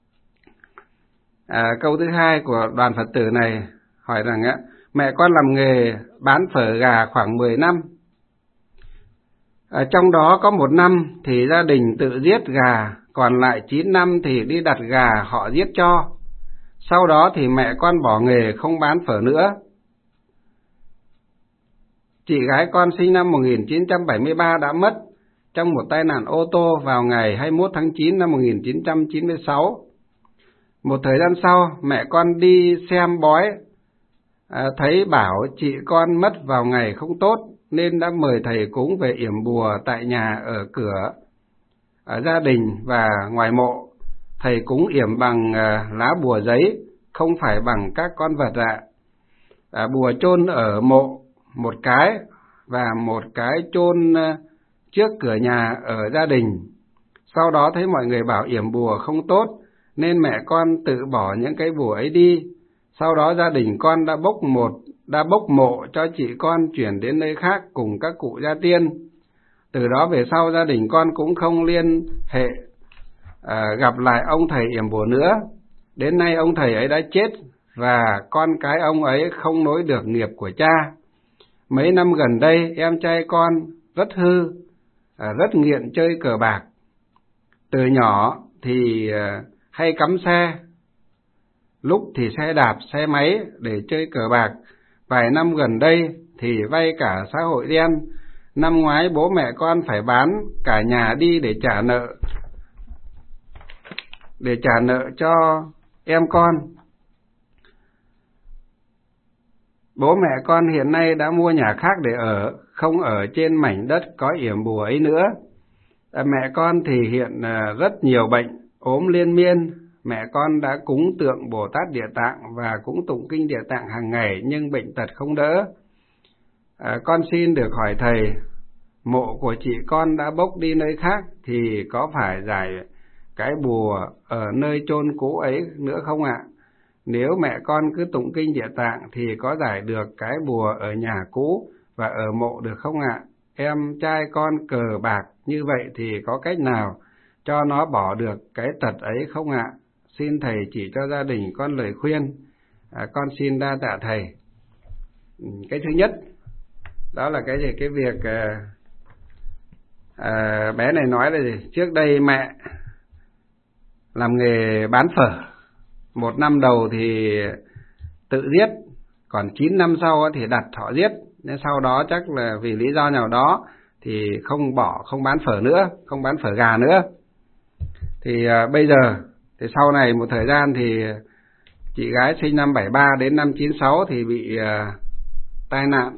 Câu thứ hai của đoàn Phật tử này hỏi rằng mẹ con làm nghề bán phở gà khoảng 10 năm. Trong đó có 1 năm thì gia đình tự giết gà, còn lại 9 năm thì đi đặt gà họ giết cho. Sau đó thì mẹ con bỏ nghề không bán phở nữa. Chị gái con sinh năm 1973 đã mất trong một tai nạn ô tô vào ngày 21 tháng 9 năm 1996. Một thời gian sau, mẹ con đi xem bói, thấy bảo chị con mất vào ngày không tốt, nên đã mời thầy cúng về yểm bùa tại nhà ở cửa, ở gia đình và ngoài mộ. Thầy cúng yểm bằng lá bùa giấy, không phải bằng các con vật ạ. Bùa chôn ở mộ một cái và một cái chôn trước cửa nhà ở gia đình. Sau đó thấy mọi người bảo yểm bùa không tốt, nên mẹ con tự bỏ những cái bùa ấy đi. Sau đó gia đình con đã bốc mộ cho chị con chuyển đến nơi khác cùng các cụ gia tiên. Từ đó về sau gia đình con cũng không liên hệ gặp lại ông thầy yểm bùa nữa. Đến nay ông thầy ấy đã chết và con cái ông ấy không nối được nghiệp của cha. Mấy năm gần đây em trai con rất hư, rất nghiện chơi cờ bạc. Từ nhỏ thì hay cắm xe, lúc thì xe đạp, xe máy để chơi cờ bạc. Vài năm gần đây thì vay cả xã hội đen. Năm ngoái bố mẹ con phải bán cả nhà đi để trả nợ cho em con. Bố mẹ con hiện nay đã mua nhà khác để ở, không ở trên mảnh đất có yểm bùa ấy nữa. Mẹ con thì hiện rất nhiều bệnh, ốm liên miên. Mẹ con đã cúng tượng Bồ Tát Địa Tạng và cũng tụng kinh Địa Tạng hàng ngày nhưng bệnh tật không đỡ. Con xin được hỏi thầy, mộ của chị con đã bốc đi nơi khác thì có phải giải cái bùa ở nơi chôn cũ ấy nữa không ạ? Nếu mẹ con cứ tụng kinh Địa Tạng thì có giải được cái bùa ở nhà cũ và ở mộ được không ạ? Em trai con cờ bạc như vậy thì có cách nào cho nó bỏ được cái tật ấy không ạ? Xin thầy chỉ cho gia đình con lời khuyên. Con xin đa tạ thầy. Cái thứ nhất đó là cái gì? Cái việc bé này nói là gì? Trước đây mẹ làm nghề bán phở, 1 năm đầu thì tự giết, còn 9 năm sau thì đặt họ giết. Nên sau đó chắc là vì lý do nào đó thì không bán phở nữa, không bán phở gà nữa. Thì bây giờ thì sau này một thời gian thì chị gái sinh năm 73 đến năm 96 thì bị tai nạn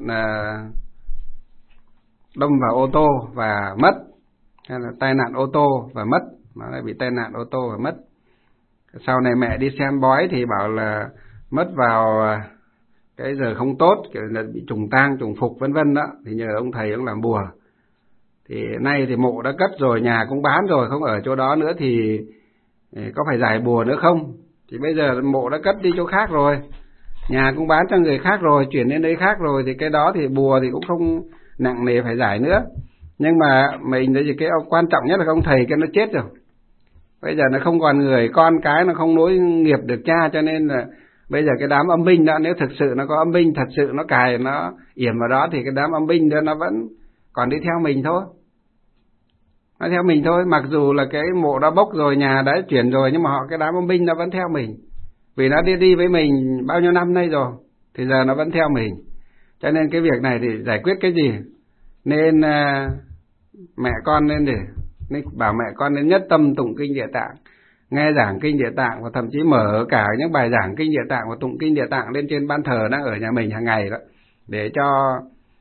đâm vào ô tô và mất, hay là tai nạn ô tô và mất, nó lại bị tai nạn ô tô và mất. Sau này mẹ đi xem bói thì bảo là mất vào cái giờ không tốt, kiểu là bị trùng tang, trùng phục vân vân đó, thì nhờ ông thầy ông làm bùa. Thì nay thì mộ đã cất rồi, nhà cũng bán rồi, không ở chỗ đó nữa thì có phải giải bùa nữa không? Thì bây giờ mộ đã cất đi chỗ khác rồi, nhà cũng bán cho người khác rồi, chuyển đến nơi khác rồi, thì cái đó thì bùa thì cũng không nặng nề phải giải nữa. Nhưng mà mình thấy cái quan trọng nhất là ông thầy cái nó chết rồi. Bây giờ nó không còn người, con cái nó không nối nghiệp được cha, cho nên là bây giờ cái đám âm binh đó, nếu thực sự nó có âm binh thật sự nó cài, nó yểm vào đó thì cái đám âm binh đó nó vẫn còn đi theo mình thôi. Nó theo mình thôi, mặc dù là cái mộ đã bốc rồi, nhà đã chuyển rồi, nhưng mà cái đám âm binh nó vẫn theo mình. Vì nó đi với mình bao nhiêu năm nay rồi, thì giờ nó vẫn theo mình. Cho nên cái việc này thì giải quyết cái gì? Nên mẹ con nên bảo mẹ con nên nhất tâm tụng kinh Địa Tạng, nghe giảng kinh Địa Tạng, và thậm chí mở cả những bài giảng kinh Địa Tạng và tụng kinh Địa Tạng lên trên ban thờ đang ở nhà mình hàng ngày đó, để cho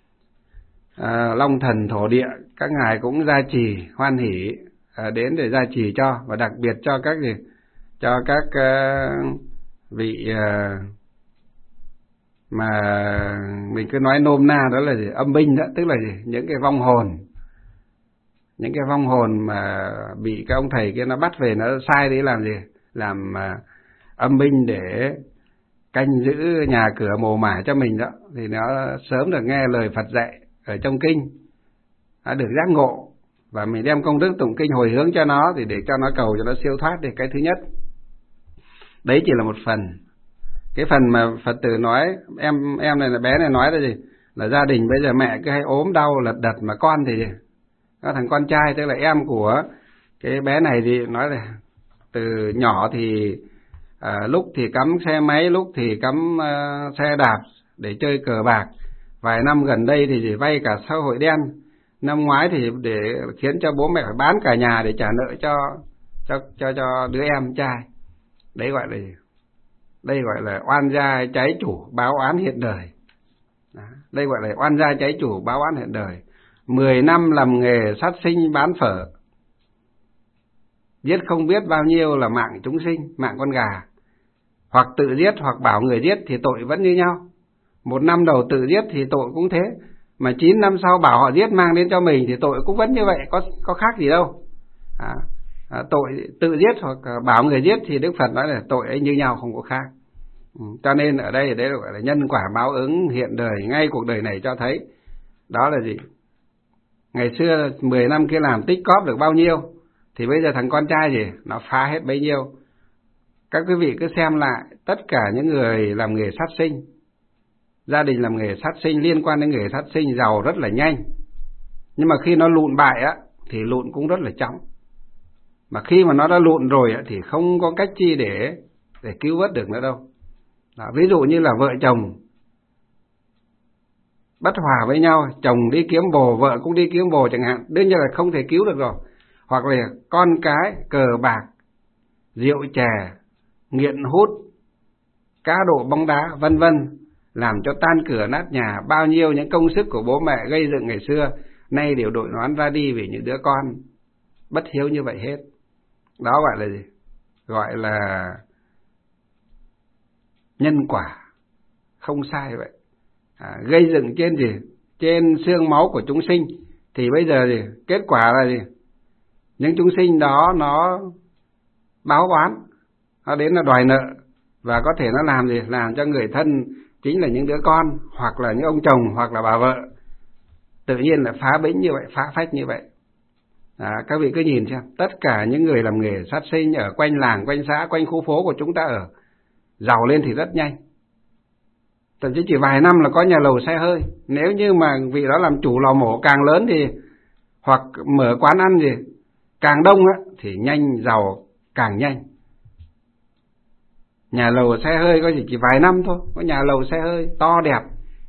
Long Thần Thổ Địa các ngài cũng gia trì hoan hỷ đến để gia trì cho, và đặc biệt cho các vị mà mình cứ nói nôm na đó là gì? Âm binh đó, tức là gì? Những cái vong hồn những cái vong hồn mà bị cái ông thầy kia nó bắt về, nó sai đấy làm gì? Làm âm binh để canh giữ nhà cửa mồ mả cho mình đó, thì nó sớm được nghe lời Phật dạy ở trong kinh, nó được giác ngộ, và mình đem công đức tụng kinh hồi hướng cho nó, thì để cho nó cầu cho nó siêu thoát. Thì cái thứ nhất đấy chỉ là một phần. Cái phần mà Phật tử nói, em này là bé này nói là gì? Là gia đình bây giờ mẹ cứ hay ốm đau lật đật, mà con thì có thằng con trai, tức là em của cái bé này, thì nói là từ nhỏ thì lúc thì cắm xe máy, lúc thì cắm xe đạp để chơi cờ bạc. Vài năm gần đây thì vay cả xã hội đen. Năm ngoái thì để khiến cho bố mẹ phải bán cả nhà để trả nợ cho đứa em trai. Đấy gọi là gì? Đây gọi là oan gia trái chủ, báo oán hiện đời. Đó. Đây gọi là oan gia trái chủ, báo oán hiện đời. 10 năm làm nghề sát sinh bán phở, giết không biết bao nhiêu là mạng chúng sinh, mạng con gà. Hoặc tự giết hoặc bảo người giết thì tội vẫn như nhau. 1 năm đầu tự giết thì tội cũng thế, mà 9 năm sau bảo họ giết mang đến cho mình thì tội cũng vẫn như vậy, có khác gì đâu. Tội tự giết hoặc bảo người giết thì Đức Phật nói là tội ấy như nhau, không có khác. Cho nên ở đây đấy gọi là nhân quả báo ứng hiện đời, ngay cuộc đời này cho thấy. Đó là gì? Ngày xưa 10 năm kia làm tích cóp được bao nhiêu, thì bây giờ thằng con trai gì nó phá hết bấy nhiêu. Các quý vị cứ xem lại, tất cả những người làm nghề sát sinh, gia đình làm nghề sát sinh, liên quan đến nghề sát sinh, giàu rất là nhanh. Nhưng mà khi nó lụn bại á, thì lụn cũng rất là chóng. Mà khi mà nó đã lụn rồi á, thì không có cách chi để cứu vớt được nữa đâu. Đó, ví dụ như là vợ chồng bất hòa với nhau, chồng đi kiếm bồ, vợ cũng đi kiếm bồ chẳng hạn, đương nhiên là không thể cứu được rồi. Hoặc là con cái cờ bạc, rượu chè, nghiện hút, cá độ bóng đá, vân vân, làm cho tan cửa nát nhà. Bao nhiêu những công sức của bố mẹ gây dựng ngày xưa nay đều đội nón ra đi vì những đứa con bất hiếu như vậy hết. Đó gọi là gì? Gọi là nhân quả, không sai vậy. Gây dựng trên gì? Trên xương máu của chúng sinh. Thì bây giờ gì? Kết quả là gì? Những chúng sinh đó nó báo oán, nó đến là đòi nợ, và có thể nó làm gì? Làm cho người thân, chính là những đứa con, hoặc là những ông chồng, hoặc là bà vợ, tự nhiên là phá bĩnh như vậy, phá phách như vậy. Các vị cứ nhìn xem, tất cả những người làm nghề sát sinh ở quanh làng, quanh xã, quanh khu phố của chúng ta ở, giàu lên thì rất nhanh. Thậm chí chỉ vài năm là có nhà lầu xe hơi. Nếu như mà vị đó làm chủ lò mổ càng lớn thì, hoặc mở quán ăn gì càng đông á, thì nhanh, giàu càng nhanh. Nhà lầu xe hơi có chỉ vài năm thôi, có nhà lầu xe hơi to đẹp.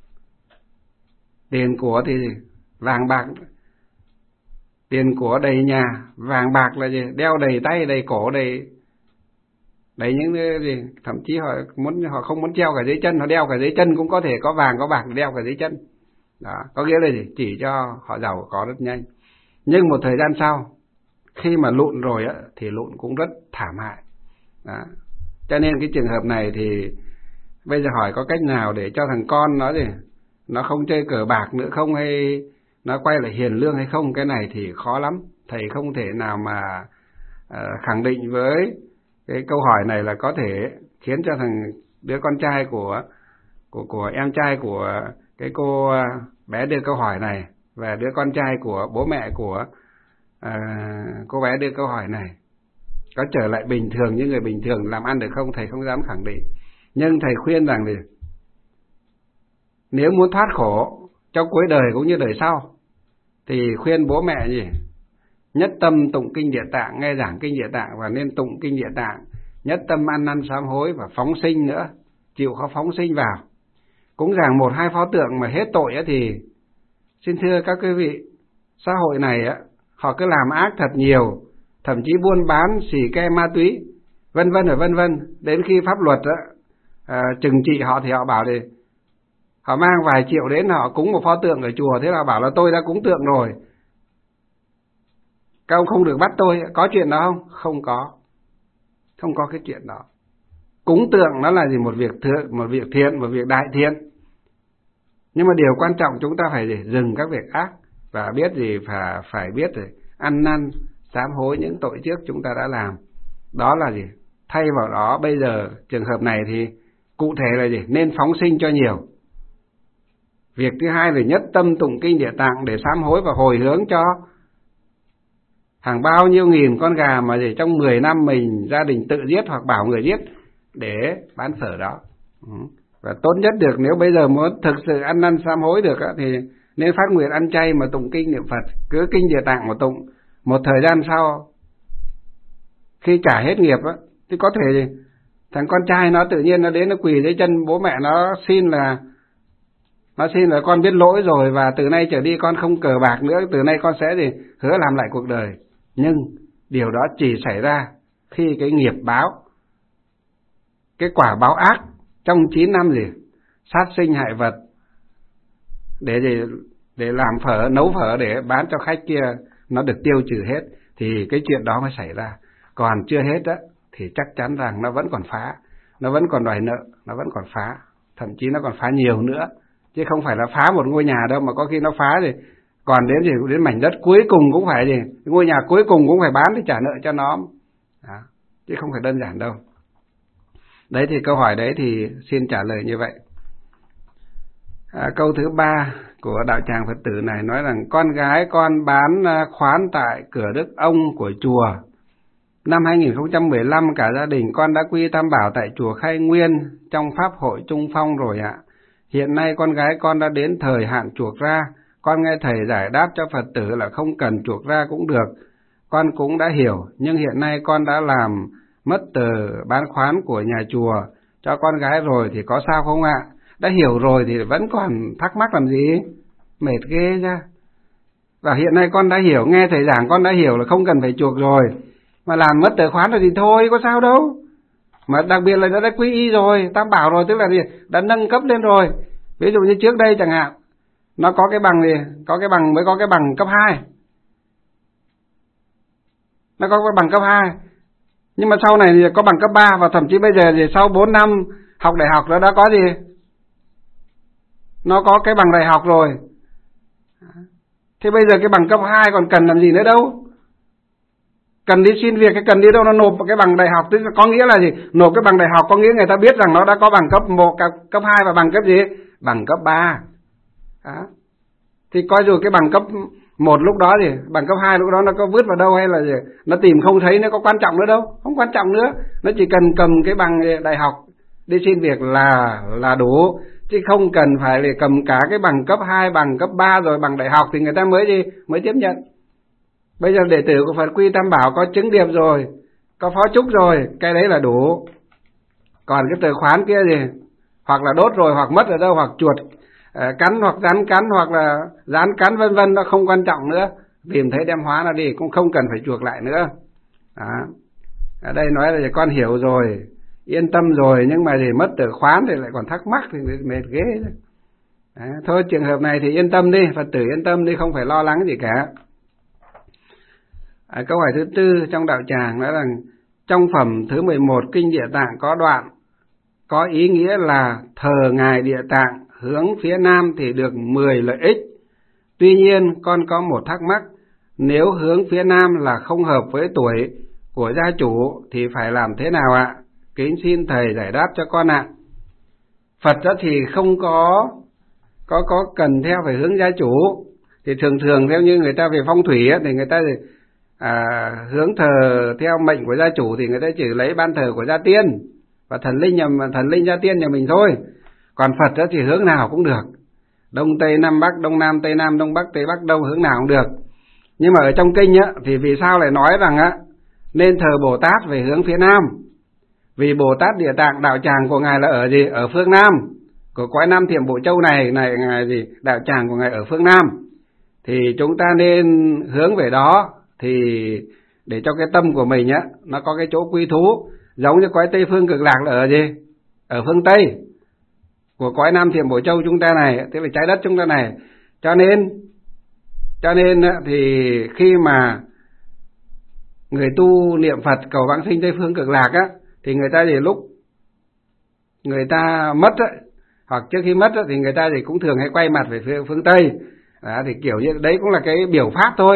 Tiền của thì vàng bạc, tiền của đầy nhà, vàng bạc là gì? Đeo đầy tay, đầy cổ, đầy những cái gì, thậm chí họ không muốn treo cả dưới chân, họ đeo cả dưới chân cũng có thể có vàng có bạc đeo cả dưới chân. Đó, có nghĩa là gì? Chỉ cho họ giàu có rất nhanh. Nhưng một thời gian sau, khi mà lụn rồi á, thì lụn cũng rất thảm hại. Đó. Cho nên cái trường hợp này thì bây giờ hỏi có cách nào để cho thằng con nó gì, nó không chơi cờ bạc nữa không, hay nó quay lại hiền lương hay không, cái này thì khó lắm. Thầy không thể nào mà khẳng định với cái câu hỏi này là có thể khiến cho thằng đứa con trai của em trai của cái cô bé đưa câu hỏi này, và đứa con trai của bố mẹ của cô bé đưa câu hỏi này có trở lại bình thường như người bình thường làm ăn được không, thầy không dám khẳng định. Nhưng thầy khuyên rằng thì nếu muốn thoát khổ trong cuối đời cũng như đời sau, thì khuyên bố mẹ gì? Nhất tâm tụng kinh Địa Tạng, nghe giảng kinh Địa Tạng, và nên tụng kinh Địa Tạng. Nhất tâm ăn năn sám hối và phóng sinh nữa, chịu khó phóng sinh vào. Cũng giảng 1-2 pho tượng mà hết tội á, thì xin thưa các quý vị, xã hội này á, họ cứ làm ác thật nhiều, thậm chí buôn bán xì ke ma túy, vân vân và vân vân. Đến khi pháp luật á, trừng trị họ thì họ bảo thì họ mang vài triệu đến, họ cúng một pho tượng ở chùa, thế là bảo là tôi đã cúng tượng rồi, các ông không được bắt tôi. Có chuyện đó không? Không có cái chuyện đó. Cúng tượng nó là gì? Một việc thiện, một việc đại thiện. Nhưng mà điều quan trọng chúng ta phải gì? Dừng các việc ác, và biết gì phải biết rồi ăn năn sám hối những tội trước chúng ta đã làm. Đó là gì? Thay vào đó bây giờ trường hợp này thì cụ thể là gì? Nên phóng sinh cho nhiều. Việc thứ hai là nhất tâm tụng kinh Địa Tạng để sám hối và hồi hướng cho hàng bao nhiêu nghìn con gà mà để trong 10 năm mình gia đình tự giết hoặc bảo người giết để bán phở đó. Và tốt nhất được, nếu bây giờ muốn thực sự ăn năn sám hối được thì nên phát nguyện ăn chay mà tụng kinh niệm Phật, cứ kinh Địa Tạng mà tụng. Một thời gian sau khi trả hết nghiệp thì có thể thằng con trai nó tự nhiên nó đến nó quỳ dưới chân bố mẹ nó xin là con biết lỗi rồi và từ nay trở đi con không cờ bạc nữa, từ nay con sẽ hứa làm lại cuộc đời. Nhưng điều đó chỉ xảy ra khi cái nghiệp báo, cái quả báo ác trong 9 năm sát sinh hại vật để làm phở, nấu phở để bán cho khách kia nó được tiêu trừ hết thì cái chuyện đó mới xảy ra. Còn chưa hết thì chắc chắn rằng nó vẫn còn phá, nó vẫn còn đòi nợ, nó vẫn còn phá, thậm chí nó còn phá nhiều nữa, chứ không phải là phá một ngôi nhà đâu, mà có khi nó phá thì còn đến mảnh đất cuối cùng cũng phải ngôi nhà cuối cùng cũng phải bán để trả nợ cho nó đó, chứ không phải đơn giản đâu. Đấy thì câu hỏi đấy thì xin trả lời như vậy. Câu thứ 3 của đạo tràng Phật tử này nói rằng con gái con bán khoán tại cửa Đức Ông của chùa. Năm 2015 cả gia đình con đã quy tam bảo tại chùa Khai Nguyên trong Pháp hội Trung Phong rồi ạ. Hiện nay con gái con đã đến thời hạn chuộc ra. Con nghe thầy giải đáp cho Phật tử là không cần chuộc ra cũng được. Con cũng đã hiểu, nhưng hiện nay con đã làm mất tờ bán khoán của nhà chùa cho con gái rồi thì có sao không ạ? Đã hiểu rồi thì vẫn còn thắc mắc làm gì? Mệt ghê ra. Và hiện nay con đã hiểu, nghe thầy giảng con đã hiểu là không cần phải chuộc rồi. Mà làm mất tờ khoán rồi thì thôi, có sao đâu. Mà đặc biệt là đã quy y rồi, tam bảo rồi, tức là đã nâng cấp lên rồi. Ví dụ như trước đây chẳng hạn, nó có cái bằng mới có cái bằng cấp 2. Nó có cái bằng cấp 2. Nhưng mà sau này thì có bằng cấp 3 và thậm chí bây giờ thì sau 4 năm học đại học nó đã có nó có cái bằng đại học rồi. Thế bây giờ cái bằng cấp 2 còn cần làm gì nữa đâu. Cần đi xin việc hay cần đi đâu, nó nộp cái bằng đại học, tức là có nghĩa là nộp cái bằng đại học có nghĩa người ta biết rằng nó đã có bằng cấp 1, cấp 2 và bằng cấp bằng cấp 3. Đó. Thì coi dù cái bằng cấp 1 lúc đó bằng cấp 2 lúc đó nó có vứt vào đâu hay là nó tìm không thấy, nó có quan trọng nữa đâu, không quan trọng nữa. Nó chỉ cần cầm cái bằng đại học đi xin việc là đủ, chứ không cần phải cầm cả cái bằng cấp 2, bằng cấp 3 rồi bằng đại học thì người ta mới tiếp nhận. Bây giờ đệ tử của Phật Quy Tam Bảo có chứng điệp rồi, có phó trúc rồi, cái đấy là đủ. Còn cái tờ khoán kia hoặc là đốt rồi, hoặc mất ở đâu, hoặc chuột cắn, hoặc rắn cắn, hoặc là rắn cắn vân vân, nó không quan trọng nữa. Tìm thấy đem hóa nó đi, cũng không cần phải chuộc lại nữa. Đó. Ở đây nói là con hiểu rồi, yên tâm rồi, nhưng mà mất tờ khoán thì lại còn thắc mắc thì mệt ghê. Đó. Thôi trường hợp này thì yên tâm đi, Phật tử yên tâm đi, không phải lo lắng gì cả. Câu hỏi thứ 4 trong đạo tràng nói rằng trong phẩm thứ 11 Kinh Địa Tạng có đoạn có ý nghĩa là thờ Ngài Địa Tạng hướng phía Nam thì được 10 lợi ích. Tuy nhiên con có một thắc mắc, nếu hướng phía Nam là không hợp với tuổi của gia chủ thì phải làm thế nào ạ? Kính xin thầy giải đáp cho con ạ. Phật đó thì không có cần theo phải hướng gia chủ. Thì thường theo như người ta về phong thủy thì người ta hướng thờ theo mệnh của gia chủ thì người ta chỉ lấy ban thờ của gia tiên và thần linh gia tiên nhà mình thôi. Còn Phật đó thì hướng nào cũng được, đông tây nam bắc, đông nam tây nam, đông bắc tây bắc, đông hướng nào cũng được. Nhưng mà ở trong kinh thì vì sao lại nói rằng nên thờ Bồ Tát về hướng phía Nam? Vì Bồ Tát Địa Tạng đạo tràng của ngài là ở phương Nam của cõi Nam Thiểm Bộ Châu này ngài đạo tràng của ngài ở phương Nam, thì chúng ta nên hướng về đó, thì để cho cái tâm của mình nó có cái chỗ quy thú, giống như cõi Tây Phương Cực Lạc là ở phương Tây của cõi Nam Thiểm Bộ Châu chúng ta này, tức là trái đất chúng ta này. Cho nên thì khi mà người tu niệm Phật cầu vãng sinh Tây Phương Cực Lạc thì người ta lúc người ta mất hoặc trước khi mất thì người ta cũng thường hay quay mặt về phương Tây. Đó, thì kiểu như đấy cũng là cái biểu pháp thôi,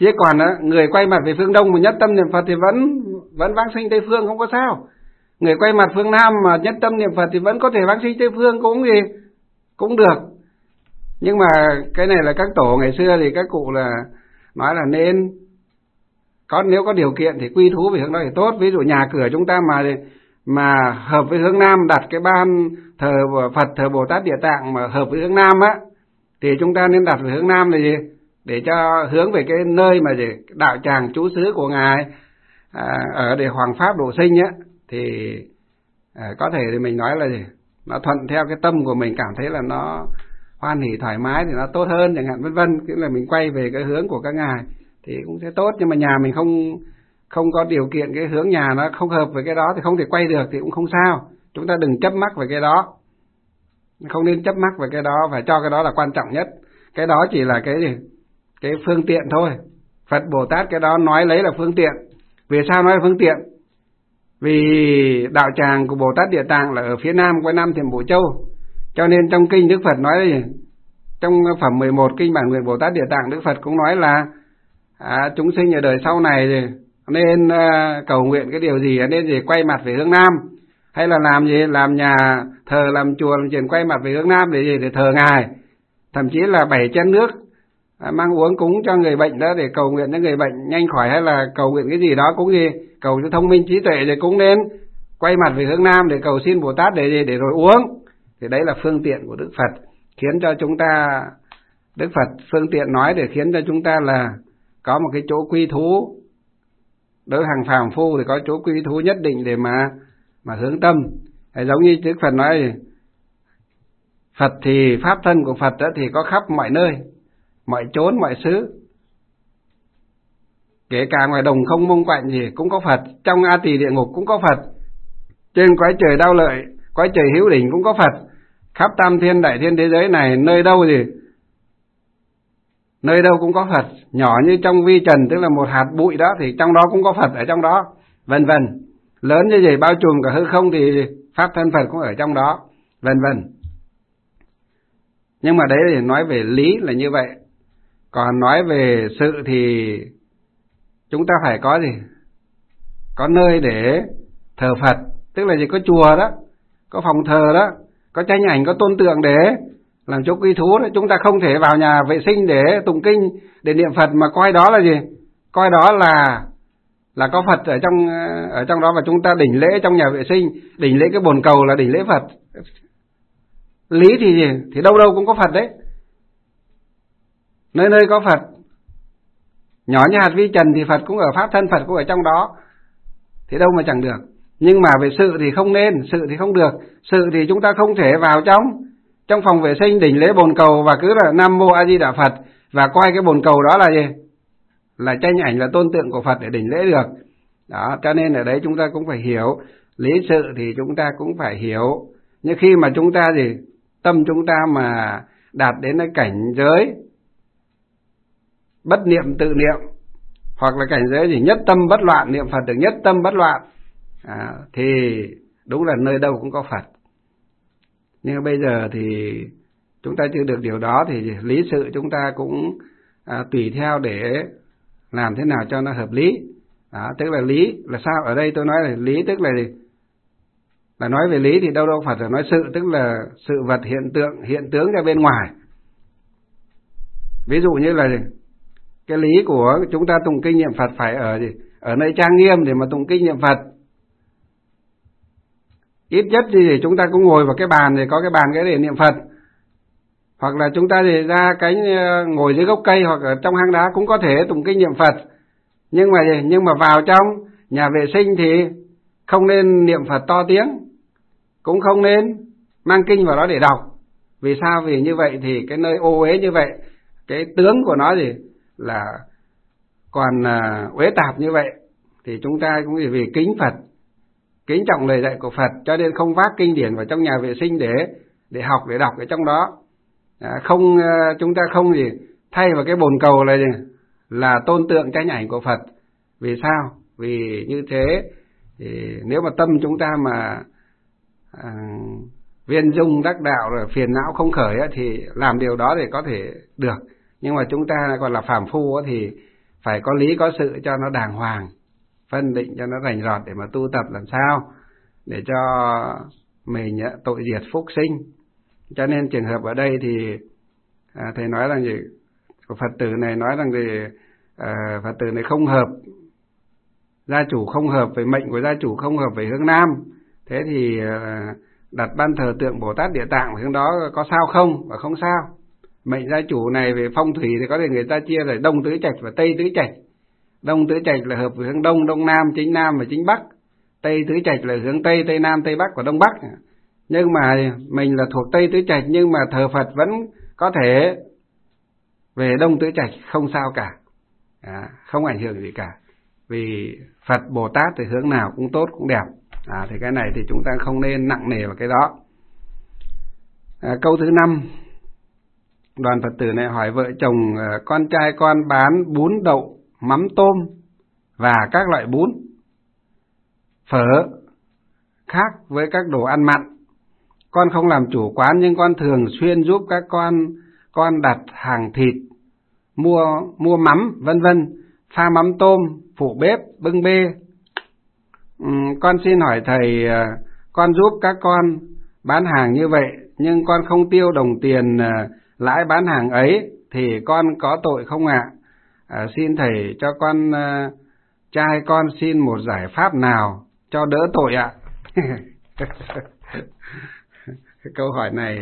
Chứ còn người quay mặt về phương Đông mà nhất tâm niệm Phật thì vẫn vãng sinh Tây phương, không có sao. Người quay mặt phương Nam mà nhất tâm niệm Phật thì vẫn có thể vãng sinh Tây phương, cũng được. Nhưng mà cái này là các tổ ngày xưa thì các cụ là nói là nên nếu có điều kiện thì quy thú về hướng đó thì tốt. Ví dụ nhà cửa chúng ta mà hợp với hướng Nam, đặt cái ban thờ Phật, thờ Bồ Tát Địa Tạng mà hợp với hướng Nam á, thì chúng ta nên đặt về hướng Nam là gì? Để cho hướng về cái nơi mà để đạo tràng trú xứ của ngài ở để hoàng pháp độ sinh á, thì có thể thì mình nói là gì? Nó thuận theo cái tâm của mình, cảm thấy là nó hoan hỉ thoải mái thì nó tốt hơn chẳng hạn, vân vân. Tức là mình quay về cái hướng của các ngài thì cũng sẽ tốt. Nhưng mà nhà mình không có điều kiện, cái hướng nhà nó không hợp với cái đó thì không thể quay được thì cũng không sao. Chúng ta đừng chấp mắc về cái đó, không nên chấp mắc về cái đó, phải cho cái đó là quan trọng nhất. Cái đó chỉ là cái phương tiện thôi. Phật Bồ Tát cái đó nói lấy là phương tiện. Vì sao nói là phương tiện? Vì đạo tràng của Bồ Tát Địa Tạng là ở phía Nam của Nam Thiểm Bộ Châu, cho nên trong kinh Đức Phật nói là gì? Trong phẩm 11 kinh Bản Nguyện Bồ Tát Địa Tạng, Đức Phật cũng nói là chúng sinh ở đời sau này nên cầu nguyện cái điều gì, nên gì quay mặt về hướng Nam, hay là làm gì, làm nhà thờ, làm chùa, làm chuyện quay mặt về hướng Nam để gì? Để thờ ngài. Thậm chí là 7 chén nước mang uống cúng cho người bệnh đó, để cầu nguyện cho người bệnh nhanh khỏi, hay là cầu nguyện cái gì đó cũng gì, cầu cho thông minh trí tuệ, thì cũng nên quay mặt về hướng Nam để cầu xin Bồ Tát để gì? Để rồi uống. Thì đấy là phương tiện của Đức Phật, khiến cho chúng ta, Đức Phật phương tiện nói để khiến cho chúng ta là có một cái chỗ quy thú. Đối hàng phàm phu thì có chỗ quy thú nhất định để mà hướng tâm. Giống như Đức Phật nói, Phật thì pháp thân của Phật đó thì có khắp mọi nơi, mọi chốn, mọi xứ. Kể cả ngoài đồng không mông quạnh gì cũng có Phật, trong A Tỳ địa ngục cũng có Phật, trên cõi trời đau lợi, cõi trời hữu đỉnh cũng có Phật. Khắp tam thiên đại thiên thế giới này, nơi đâu cũng có Phật. Nhỏ như trong vi trần, tức là một hạt bụi đó, thì trong đó cũng có Phật ở trong đó, vân vân. Lớn như vậy bao trùm cả hư không thì pháp thân Phật cũng ở trong đó, vân vân. Nhưng mà đấy thì nói về lý là như vậy. Còn nói về sự thì chúng ta phải có gì? Có nơi để thờ Phật, tức là gì? Có chùa đó, có phòng thờ đó, có tranh ảnh, có tôn tượng để làm chỗ quy thú đó. Chúng ta không thể vào nhà vệ sinh để tụng kinh, để niệm Phật mà coi đó là gì? Coi đó là có Phật ở trong đó, và chúng ta đỉnh lễ trong nhà vệ sinh, đỉnh lễ cái bồn cầu là đỉnh lễ Phật. Lý thì gì? Thì đâu đâu cũng có Phật đấy. Nơi nơi có Phật. Nhỏ như hạt vi trần thì Phật cũng ở, pháp thân Phật cũng ở trong đó, thì đâu mà chẳng được. Nhưng mà về sự thì không nên, sự thì không được. Sự thì chúng ta không thể vào trong phòng vệ sinh đỉnh lễ bồn cầu và cứ là Nam Mô A Di Đà Phật và coi cái bồn cầu đó là gì? Là tranh ảnh, là tôn tượng của Phật để đỉnh lễ được. Đó, cho nên ở đấy chúng ta cũng phải hiểu. Lý sự thì chúng ta cũng phải hiểu. Nhưng khi mà chúng ta gì? Tâm chúng ta mà đạt đến cái cảnh giới bất niệm tự niệm, hoặc là cảnh giới gì nhất tâm bất loạn, niệm Phật được nhất tâm bất loạn, thì đúng là nơi đâu cũng có Phật. Nhưng bây giờ thì chúng ta chưa được điều đó, thì lý sự chúng ta cũng tùy theo để làm thế nào cho nó hợp lý. Tức là lý là sao? Ở đây tôi nói là lý tức là gì? Là nói về lý thì đâu đâu Phật, là nói sự, tức là sự vật hiện tướng ra bên ngoài. Ví dụ như là cái lý của chúng ta tụng kinh niệm Phật phải ở nơi trang nghiêm để mà tụng kinh niệm Phật. Ít nhất thì chúng ta cũng ngồi vào cái bàn, thì có cái bàn cái để niệm Phật. Hoặc là chúng ta thì ra ngồi dưới gốc cây hoặc ở trong hang đá cũng có thể tụng kinh niệm Phật. Nhưng mà vào trong nhà vệ sinh thì không nên niệm Phật to tiếng, cũng không nên mang kinh vào đó để đọc. Vì sao? Vì như vậy thì cái nơi ô uế như vậy, cái tướng của nó là còn uế tạp như vậy, thì chúng ta cũng vì kính Phật, kính trọng lời dạy của Phật, cho nên không vác kinh điển vào trong nhà vệ sinh để học, để đọc ở trong đó. Chúng ta không thay vào cái bồn cầu là tôn tượng tranh ảnh của Phật. Vì sao? Vì như thế thì nếu mà tâm chúng ta mà viên dung đắc đạo rồi phiền não không khởi thì làm điều đó để có thể được. Nhưng mà chúng ta còn là phàm phu thì phải có lý có sự cho nó đàng hoàng, phân định cho nó rành rọt để mà tu tập làm sao để cho mình tội diệt phúc sinh. Cho nên trường hợp ở đây thì thầy nói rằng gì, Phật tử này nói rằng thì Phật tử này không hợp, gia chủ không hợp với mệnh của gia chủ, không hợp với hướng Nam, thế thì đặt ban thờ tượng Bồ Tát Địa Tạng hướng đó có sao không? Và không sao. Mệnh gia chủ này về phong thủy thì có thể người ta chia là Đông Tứ Trạch và Tây Tứ Trạch. Đông Tứ Trạch là hợp với hướng Đông, Đông Nam, chính Nam và chính Bắc. Tây Tứ Trạch là hướng Tây, Tây Nam, Tây Bắc và Đông Bắc. Nhưng mà mình là thuộc Tây Tứ Trạch, nhưng mà thờ Phật vẫn có thể về Đông Tứ Trạch, không sao cả, không ảnh hưởng gì cả. Vì Phật Bồ Tát thì hướng nào cũng tốt, cũng đẹp. Thì cái này thì chúng ta không nên nặng nề vào cái đó. Câu thứ 5, đoàn Phật tử này hỏi vợ chồng con trai con bán bún đậu, mắm tôm và các loại bún, phở khác với các đồ ăn mặn. Con không làm chủ quán nhưng con thường xuyên giúp các con đặt hàng thịt, mua mắm vân vân, pha mắm tôm, phụ bếp, bưng bê. Con xin hỏi thầy, con giúp các con bán hàng như vậy nhưng con không tiêu đồng tiền lãi bán hàng ấy thì con có tội không ạ? Xin thầy cho con trai con xin một giải pháp nào cho đỡ tội ạ. Cái câu hỏi này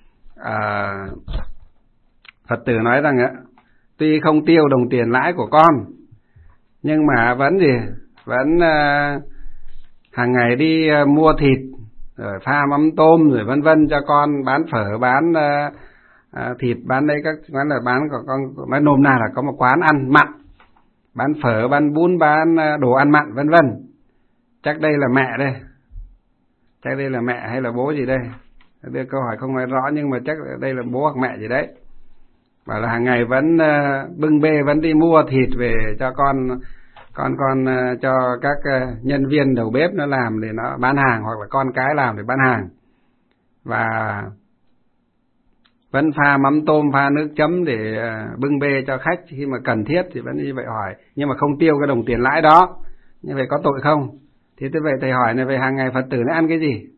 Phật tử nói rằng tuy không tiêu đồng tiền lãi của con nhưng mà vẫn hàng ngày đi mua thịt rồi pha mắm tôm rồi vân vân cho con, bán phở, bán thịt, bán đấy các quán, là bán của con nói nôm na là có một quán ăn mặn, bán phở, bán bún, bán đồ ăn mặn vân vân. Chắc đây là mẹ đây, chắc đây là mẹ hay là bố gì đây? Đây câu hỏi không nói rõ nhưng mà chắc đây là bố hoặc mẹ gì đấy. Bảo là hàng ngày vẫn bưng bê, vẫn đi mua thịt về cho con cho các nhân viên đầu bếp nó làm để nó bán hàng, hoặc là con cái làm để bán hàng, và vẫn pha mắm tôm, pha nước chấm để bưng bê cho khách khi mà cần thiết thì vẫn như vậy hỏi, nhưng mà không tiêu cái đồng tiền lãi đó. Như vậy có tội không? Thì thế vậy thầy hỏi này, về hàng ngày Phật tử nó ăn cái gì?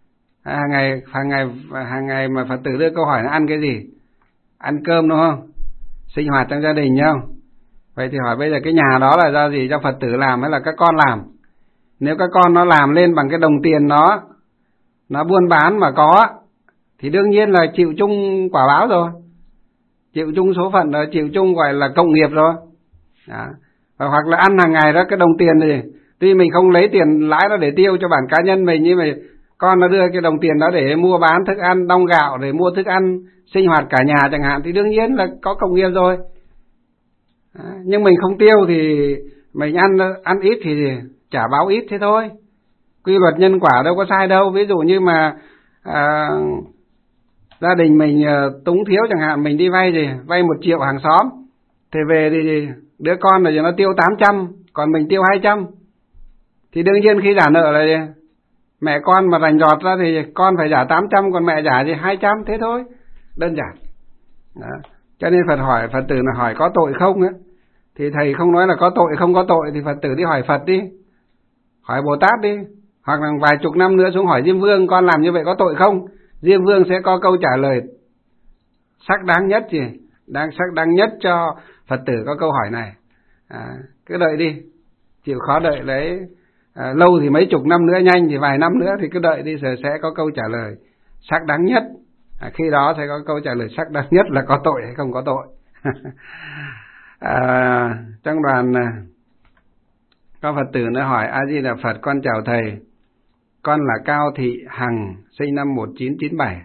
Hàng ngày mà Phật tử đưa câu hỏi nó ăn cái gì? Ăn cơm đúng không? Sinh hoạt trong gia đình không? Vậy thì hỏi bây giờ cái nhà đó là do gì? Do Phật tử làm hay là các con làm? Nếu các con nó làm lên bằng cái đồng tiền nó buôn bán mà có, thì đương nhiên là chịu chung quả báo rồi, chịu chung số phận rồi, chịu chung gọi là cộng nghiệp rồi. Hoặc là ăn hàng ngày đó, cái đồng tiền thì tuy mình không lấy tiền lãi nó để tiêu cho bản cá nhân mình, nhưng mà con nó đưa cái đồng tiền đó để mua bán thức ăn, đong gạo, để mua thức ăn sinh hoạt cả nhà chẳng hạn, thì đương nhiên là có cộng nghiệp rồi. Nhưng mình không tiêu thì mình ăn ít thì trả báo ít thế thôi. Quy luật nhân quả đâu có sai đâu. Ví dụ như mà gia đình mình túng thiếu chẳng hạn, mình đi vay thì vay 1 triệu hàng xóm, thì về thì đứa con là nó tiêu 800, còn mình tiêu 200, thì đương nhiên khi trả nợ là mẹ con mà rành rọt ra thì con phải trả 800, còn mẹ trả thì 200, thế thôi, đơn giản. Đó. Cho nên Phật tử là hỏi có tội không ấy, thì thầy không nói là có tội không có tội, thì Phật tử đi hỏi Phật đi, hỏi Bồ Tát đi, hoặc là vài chục năm nữa xuống hỏi Diêm Vương con làm như vậy có tội không. Diêm Vương sẽ có câu trả lời xác đáng nhất xác đáng nhất cho Phật tử có câu hỏi này. Cứ đợi đi, chịu khó đợi lấy, lâu thì mấy chục năm nữa, nhanh thì vài năm nữa, thì cứ đợi đi rồi sẽ có câu trả lời xác đáng nhất. Khi đó sẽ có câu trả lời xác đáng nhất là có tội hay không có tội. Trong đoàn có Phật tử nó hỏi: A Di Đà Phật, con chào thầy, con là Cao Thị Hằng, sinh năm 1997.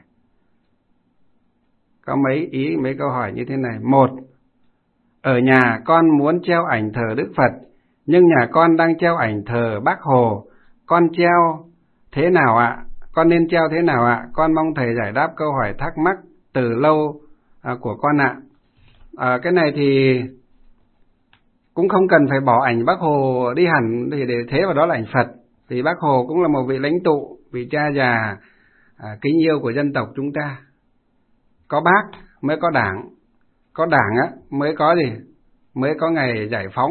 Có mấy câu hỏi như thế này. 1. Ở nhà con muốn treo ảnh thờ Đức Phật, nhưng nhà con đang treo ảnh thờ Bác Hồ, con treo thế nào ạ? Con nên treo thế nào ạ? Con mong thầy giải đáp câu hỏi thắc mắc từ lâu của con ạ. Cái này thì cũng không cần phải bỏ ảnh Bác Hồ đi hẳn để thế vào đó là ảnh Phật. Thì Bác Hồ cũng là một vị lãnh tụ, vị cha già kính yêu của dân tộc chúng ta. Có Bác mới có Đảng, có Đảng mới có gì? mới có ngày giải phóng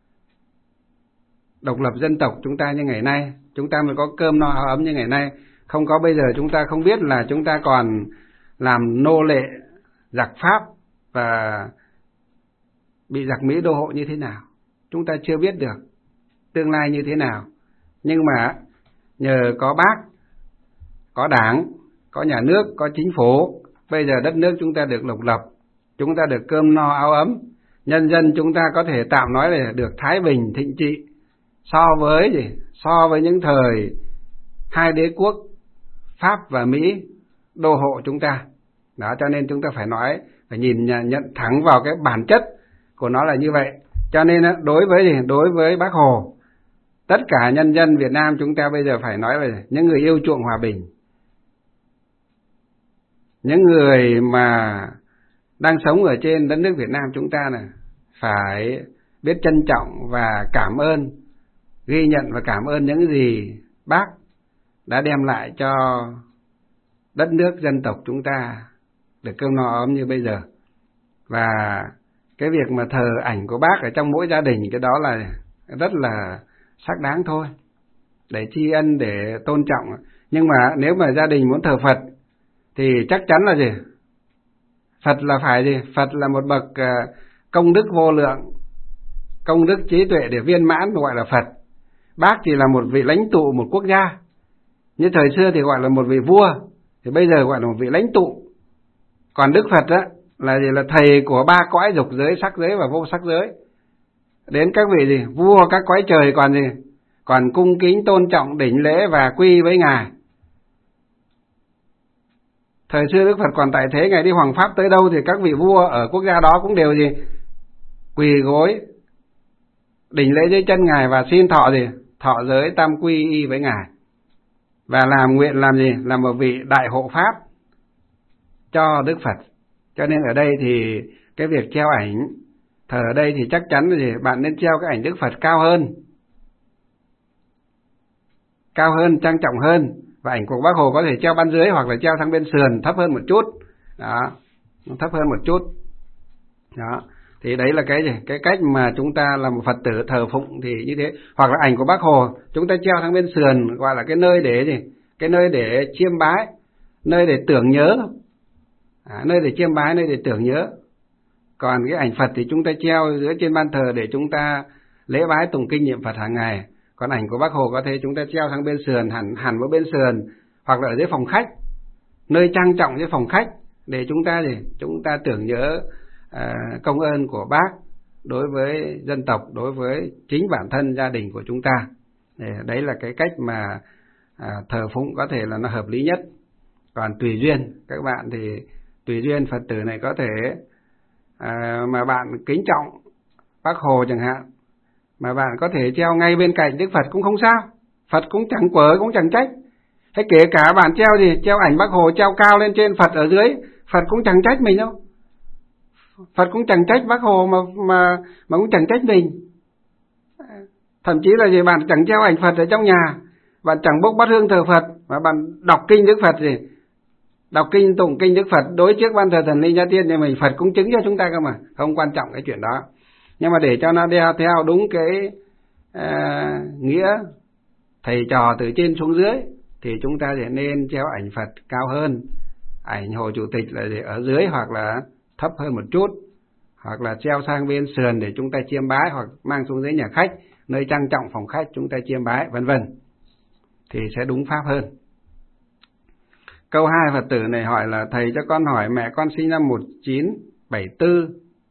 độc lập dân tộc chúng ta như ngày nay, chúng ta mới có cơm no áo ấm như ngày nay. Không có bây giờ chúng ta không biết là chúng ta còn làm nô lệ giặc Pháp và bị giặc Mỹ đô hộ như thế nào. Chúng ta chưa biết được tương lai như thế nào. Nhưng mà nhờ có Bác, có Đảng, có nhà nước, có chính phủ, bây giờ đất nước chúng ta được độc lập, chúng ta được cơm no áo ấm, nhân dân chúng ta có thể tạm nói là được thái bình thịnh trị so với những thời hai đế quốc Pháp và Mỹ đô hộ chúng ta. Đó, cho nên chúng ta phải nói, phải nhận thẳng vào cái bản chất của nó là như vậy. Cho nên đối với Bác Hồ, tất cả nhân dân Việt Nam chúng ta bây giờ phải nói là những người yêu chuộng hòa bình, những người mà đang sống ở trên đất nước Việt Nam chúng ta này phải biết trân trọng và cảm ơn, ghi nhận và cảm ơn những gì Bác đã đem lại cho đất nước dân tộc chúng ta được cơm no ấm như bây giờ. Và cái việc mà thờ ảnh của Bác ở trong mỗi gia đình, cái đó là rất là xác đáng thôi, để tri ân, để tôn trọng. Nhưng mà nếu mà gia đình muốn thờ Phật thì chắc chắn là gì? Phật là phải gì? Phật là một bậc công đức vô lượng, công đức trí tuệ để viên mãn gọi là Phật. Bác chỉ là một vị lãnh tụ một quốc gia. Như thời xưa thì gọi là một vị vua, thì bây giờ gọi là một vị lãnh tụ. Còn Đức Phật á là gì? Là thầy của ba cõi dục giới, sắc giới và vô sắc giới. Đến các vị gì? Vua các cõi trời còn gì? Còn cung kính tôn trọng đỉnh lễ và quy với Ngài. Thời xưa Đức Phật còn tại thế, Ngài đi hoằng pháp tới đâu thì các vị vua ở quốc gia đó cũng đều gì? Quỳ gối đỉnh lễ dưới chân Ngài và xin thọ gì? Thọ giới tam quy y với Ngài. Và làm nguyện làm gì? Làm một vị đại hộ pháp cho Đức Phật. Cho nên ở đây thì cái việc treo ảnh thờ ở đây thì chắc chắn là gì? Bạn nên treo cái ảnh Đức Phật cao hơn, trang trọng hơn. Và ảnh của Bác Hồ có thể treo ban dưới hoặc là treo sang bên sườn, thấp hơn một chút. Đó, thấp hơn một chút. Đó, thì đấy là cái gì? Cái cách mà chúng ta là một Phật tử thờ phụng thì như thế. Hoặc là ảnh của Bác Hồ chúng ta treo sang bên sườn, gọi là cái nơi để gì? Cái nơi để chiêm bái, nơi để tưởng nhớ. Nơi để chiêm bái, nơi để tưởng nhớ. Còn cái ảnh Phật thì chúng ta treo giữa trên ban thờ để chúng ta lễ bái tụng kinh niệm Phật hàng ngày. Còn ảnh của Bác Hồ có thể chúng ta treo sang bên sườn, hẳn vào bên sườn, hoặc là ở dưới phòng khách, nơi trang trọng dưới phòng khách, để chúng ta tưởng nhớ công ơn của Bác đối với dân tộc, đối với chính bản thân gia đình của chúng ta. Đấy là cái cách mà thờ phụng có thể là nó hợp lý nhất. Còn tùy duyên, các bạn thì tùy duyên Phật tử này có thể mà bạn kính trọng Bác Hồ chẳng hạn, mà bạn có thể treo ngay bên cạnh Đức Phật cũng không sao. Phật cũng chẳng quở, cũng chẳng trách. Hay kể cả bạn treo ảnh Bác Hồ treo cao lên trên, Phật ở dưới, Phật cũng chẳng trách mình đâu. Phật cũng chẳng trách Bác Hồ mà cũng chẳng trách mình. Thậm chí là gì, bạn chẳng treo ảnh Phật ở trong nhà, bạn chẳng bốc bát hương thờ Phật, mà bạn đọc kinh Đức Phật gì, đọc kinh tụng kinh Đức Phật đối trước ban thờ thần linh gia tiên thì mình, Phật cũng chứng cho chúng ta cơ mà, không quan trọng cái chuyện đó. Nhưng mà để cho nó đeo theo đúng cái nghĩa thầy trò từ trên xuống dưới thì chúng ta sẽ nên treo ảnh Phật cao hơn, ảnh Hồ Chủ tịch là ở dưới hoặc là thấp hơn một chút, hoặc là treo sang bên sườn để chúng ta chiêm bái, hoặc mang xuống dưới nhà khách, nơi trang trọng phòng khách chúng ta chiêm bái, vân vân, thì sẽ đúng pháp hơn. Câu 2 Phật tử này hỏi là: thầy cho con hỏi, mẹ con sinh năm 1974,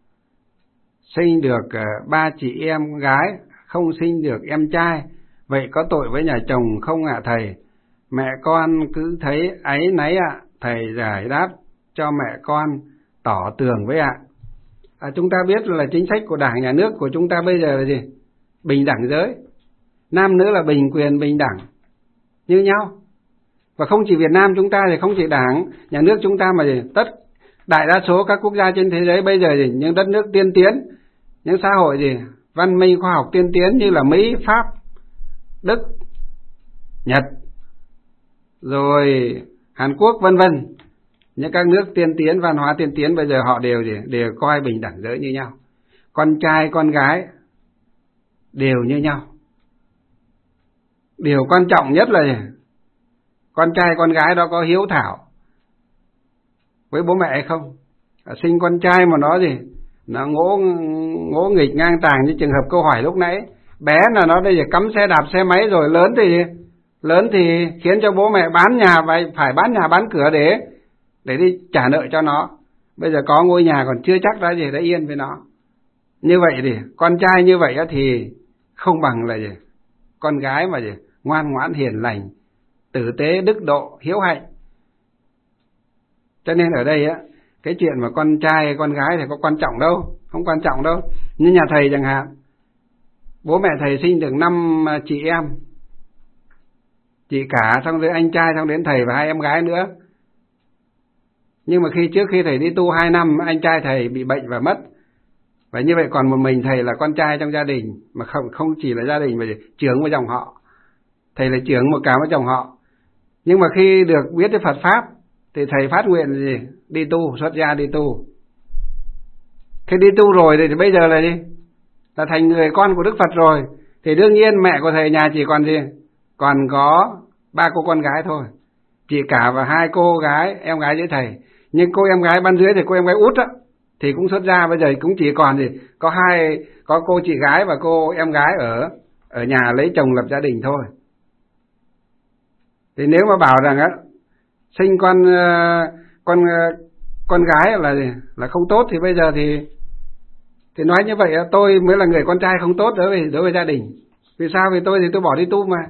sinh được 3 chị em gái, không sinh được em trai, vậy có tội với nhà chồng không ạ thầy? Mẹ con cứ thấy áy náy ạ, thầy giải đáp cho mẹ con tỏ tường với ạ. Chúng ta biết là chính sách của Đảng, Nhà nước của chúng ta bây giờ là gì? Bình đẳng giới, nam nữ là bình quyền, bình đẳng như nhau. Và không chỉ Việt Nam chúng ta, thì không chỉ Đảng, Nhà nước chúng ta mà gì, đại đa số các quốc gia trên thế giới bây giờ thì những đất nước tiên tiến, những xã hội gì văn minh khoa học tiên tiến như là Mỹ, Pháp, Đức, Nhật, rồi Hàn Quốc vân vân, những các nước tiên tiến, văn hóa tiên tiến bây giờ họ đều coi bình đẳng giới như nhau. con trai con gái đều như nhau. Điều quan trọng nhất là gì? Con trai con gái đó có hiếu thảo với bố mẹ hay không? Sinh con trai mà nó gì? Nó ngỗ nghịch ngang tàng như trường hợp câu hỏi lúc nãy. Bé là nó bây giờ cắm xe đạp xe máy rồi, lớn thì khiến cho bố mẹ bán nhà và phải bán nhà bán cửa để đi trả nợ cho nó. Bây giờ có ngôi nhà còn chưa chắc đã gì đã yên với nó. Như vậy thì con trai như vậy thì không bằng là gì? Con gái mà gì? Ngoan ngoãn hiền lành, tử tế, đức độ, hiếu hạnh. Cho nên ở đây á, cái chuyện mà con trai con gái thì có quan trọng đâu, không quan trọng đâu. Như nhà thầy chẳng hạn, bố mẹ thầy sinh được 5 chị em, chị cả, xong rồi anh trai, xong đến thầy và 2 em gái nữa. Nhưng mà trước khi thầy đi tu 2 năm, anh trai thầy bị bệnh và mất. Và như vậy còn một mình thầy là con trai trong gia đình, mà không chỉ là gia đình mà trưởng của dòng họ. Thầy là trưởng một cả với dòng họ. Nhưng mà khi được biết cái Phật Pháp thì thầy phát nguyện gì? Đi tu, xuất gia đi tu. Khi đi tu rồi thì bây giờ là gì? Là thành người con của Đức Phật rồi. Thì đương nhiên mẹ của thầy nhà chỉ còn gì? Còn có 3 cô con gái thôi. Chị cả và 2 cô gái, em gái dưới thầy. Nhưng cô em gái ban dưới thì cô em gái út á, thì cũng xuất gia, bây giờ cũng chỉ còn gì? Có cô chị gái và cô em gái ở nhà lấy chồng lập gia đình thôi. Thì nếu mà bảo rằng á sinh con gái là không tốt thì bây giờ thì nói như vậy tôi mới là người con trai không tốt đối với gia đình. Vì sao? Vì tôi bỏ đi tu mà.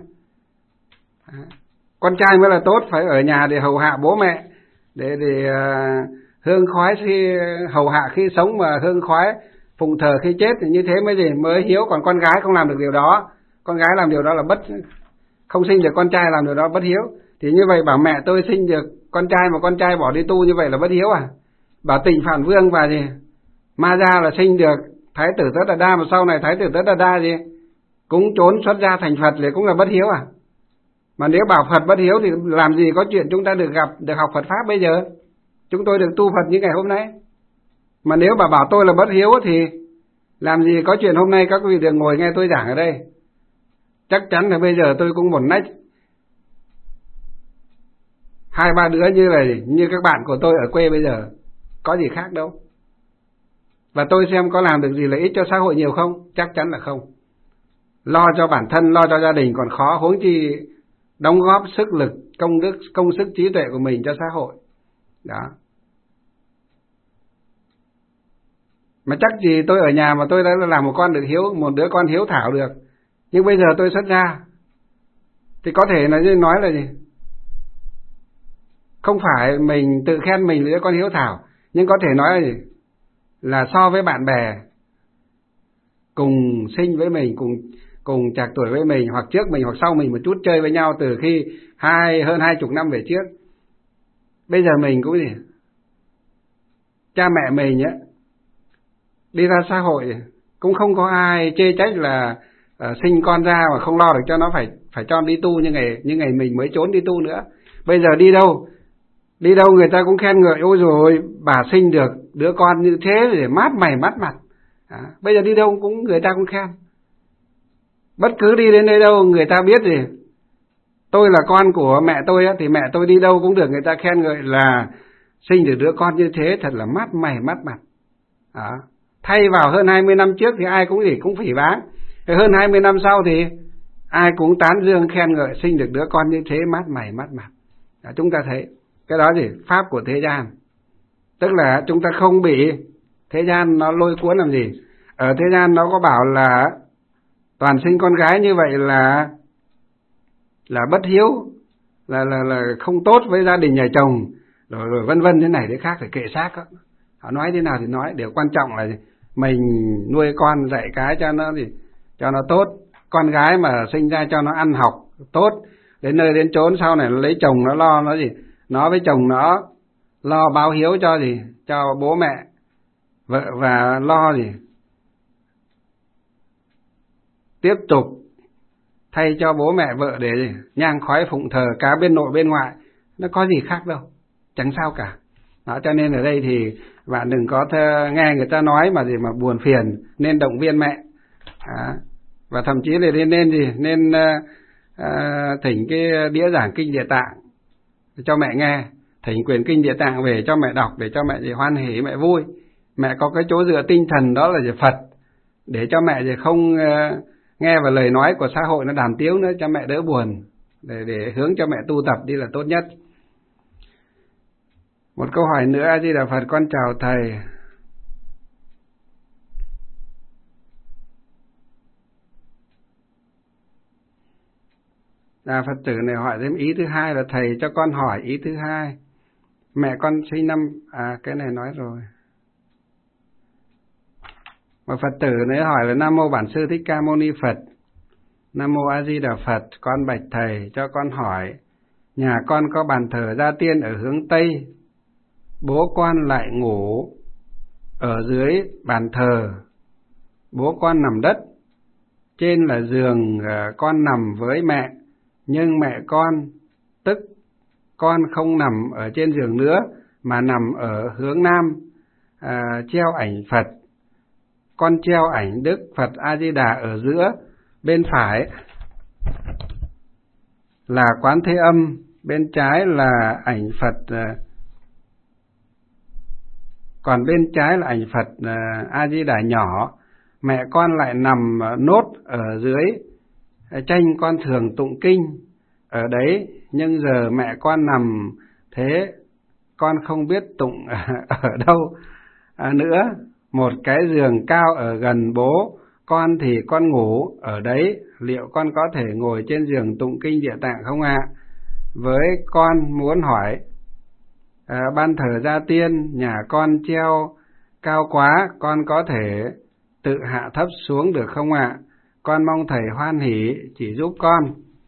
Con trai mới là tốt, phải ở nhà để hầu hạ bố mẹ, để hương khói khi hầu hạ khi sống mà hương khói phụng thờ khi chết, thì như thế mới hiếu. Còn con gái không làm được điều đó, con gái làm điều đó là không sinh được con trai làm điều đó bất hiếu. Thì như vậy bảo mẹ tôi sinh được con trai mà con trai bỏ đi tu như vậy là bất hiếu à? Bảo Tịnh Phạn Vương và Ma Gia là sinh được Thái tử Tất Đạt Đa, mà sau này Thái tử Tất Đạt Đa cũng trốn xuất gia thành Phật thì cũng là bất hiếu à? Mà nếu bảo Phật bất hiếu thì làm gì có chuyện chúng ta được học Phật Pháp bây giờ? Chúng tôi được tu Phật như ngày hôm nay. Mà nếu bảo tôi là bất hiếu thì làm gì có chuyện hôm nay các quý vị được ngồi nghe tôi giảng ở đây. Chắc chắn là bây giờ tôi cũng một nách 2-3 đứa như các bạn của tôi ở quê bây giờ, có gì khác đâu. Và tôi xem có làm được gì lợi ích cho xã hội nhiều không? Chắc chắn là không. Lo cho bản thân, lo cho gia đình còn khó, huống chi đóng góp sức lực, công sức trí tuệ của mình cho xã hội. Đó. Mà chắc gì tôi ở nhà mà tôi đã làm một đứa con hiếu thảo được. Nhưng bây giờ tôi xuất gia thì có thể là nói là gì? Không phải mình tự khen mình là đứa con hiếu thảo, nhưng có thể nói là gì? Là so với bạn bè cùng sinh với mình, cùng trạc tuổi với mình, hoặc trước mình hoặc sau mình một chút, chơi với nhau từ khi hơn 20 năm về trước. Bây giờ mình cũng gì? Cha mẹ mình đi ra xã hội cũng không có ai chê trách là sinh con ra mà không lo được cho nó, phải cho đi tu như ngày mình mới trốn đi tu nữa. Bây giờ đi đâu người ta cũng khen ngợi, ôi rồi bà sinh được đứa con như thế để mát mày mát mặt. Bây giờ đi đâu người ta cũng khen. Bất cứ đi đến nơi đâu người ta biết gì tôi là con của mẹ tôi thì mẹ tôi đi đâu cũng được người ta khen ngợi là sinh được đứa con như thế thật là mát mày mát mặt. Thay vào hơn 20 năm trước thì ai cũng phỉ báng. Hơn 20 năm sau thì ai cũng tán dương khen ngợi sinh được đứa con như thế mát mày mát mặt. Chúng ta thấy cái đó pháp của thế gian. Tức là chúng ta không bị thế gian nó lôi cuốn làm gì. Ở thế gian nó có bảo là toàn sinh con gái như vậy là bất hiếu, là không tốt với gia đình nhà chồng, rồi vân vân thế này thế khác, phải kệ xác đó. Họ nói thế nào thì nói, điều quan trọng là mình nuôi con dạy cái cho nó tốt. Con gái mà sinh ra cho nó ăn học tốt, đến nơi đến chốn sau này nó lấy chồng nó lo nó với chồng nó lo báo hiếu cho bố mẹ vợ, và lo tiếp tục thay cho bố mẹ vợ để nhang khói phụng thờ cá bên nội bên ngoại. Nó có gì khác đâu, chẳng sao cả. Đó, cho nên ở đây thì Bạn đừng có nghe người ta nói mà gì mà buồn phiền, nên động viên mẹ. Và thậm chí là nên thỉnh cái đĩa giảng kinh Địa Tạng cho mẹ nghe, thỉnh quyển kinh Địa Tạng về cho mẹ đọc để cho mẹ gì hoan hỉ, mẹ vui. Mẹ có cái chỗ dựa tinh thần đó là gì Phật, để cho mẹ gì không nghe vào lời nói của xã hội nó đàm tiếu nữa, cho mẹ đỡ buồn, để hướng cho mẹ tu tập đi là tốt nhất. Một câu hỏi nữa. A Di Đà Phật, con chào thầy. Phật tử này hỏi thêm ý thứ hai là thầy cho con hỏi ý thứ hai. Mẹ con sinh năm cái này nói rồi. Một Phật tử này hỏi là Nam mô Bản Sư Thích Ca Mâu Ni Phật. Nam mô A Di Đà Phật, con bạch thầy cho con hỏi, nhà con có bàn thờ gia tiên ở hướng Tây, bố con lại ngủ ở dưới bàn thờ, bố con nằm đất, trên là giường con nằm với mẹ, nhưng mẹ con, tức con không nằm ở trên giường nữa mà nằm ở hướng Nam, treo ảnh Phật. Con treo ảnh Đức Phật A Di Đà ở giữa, bên phải là Quán Thế Âm, bên trái là ảnh Phật, còn bên trái là ảnh Phật A Di Đà nhỏ. Mẹ con lại nằm nốt ở dưới tranh con thường tụng kinh ở đấy, nhưng giờ mẹ con nằm thế, con không biết tụng ở đâu nữa. Một cái giường cao ở gần bố con thì con ngủ ở đấy, liệu con có thể ngồi trên giường tụng kinh Địa Tạng không ạ? Với con muốn hỏi, ban thờ gia tiên nhà con treo cao quá, con có thể tự hạ thấp xuống được không ạ? Con mong thầy hoan hỷ chỉ giúp con.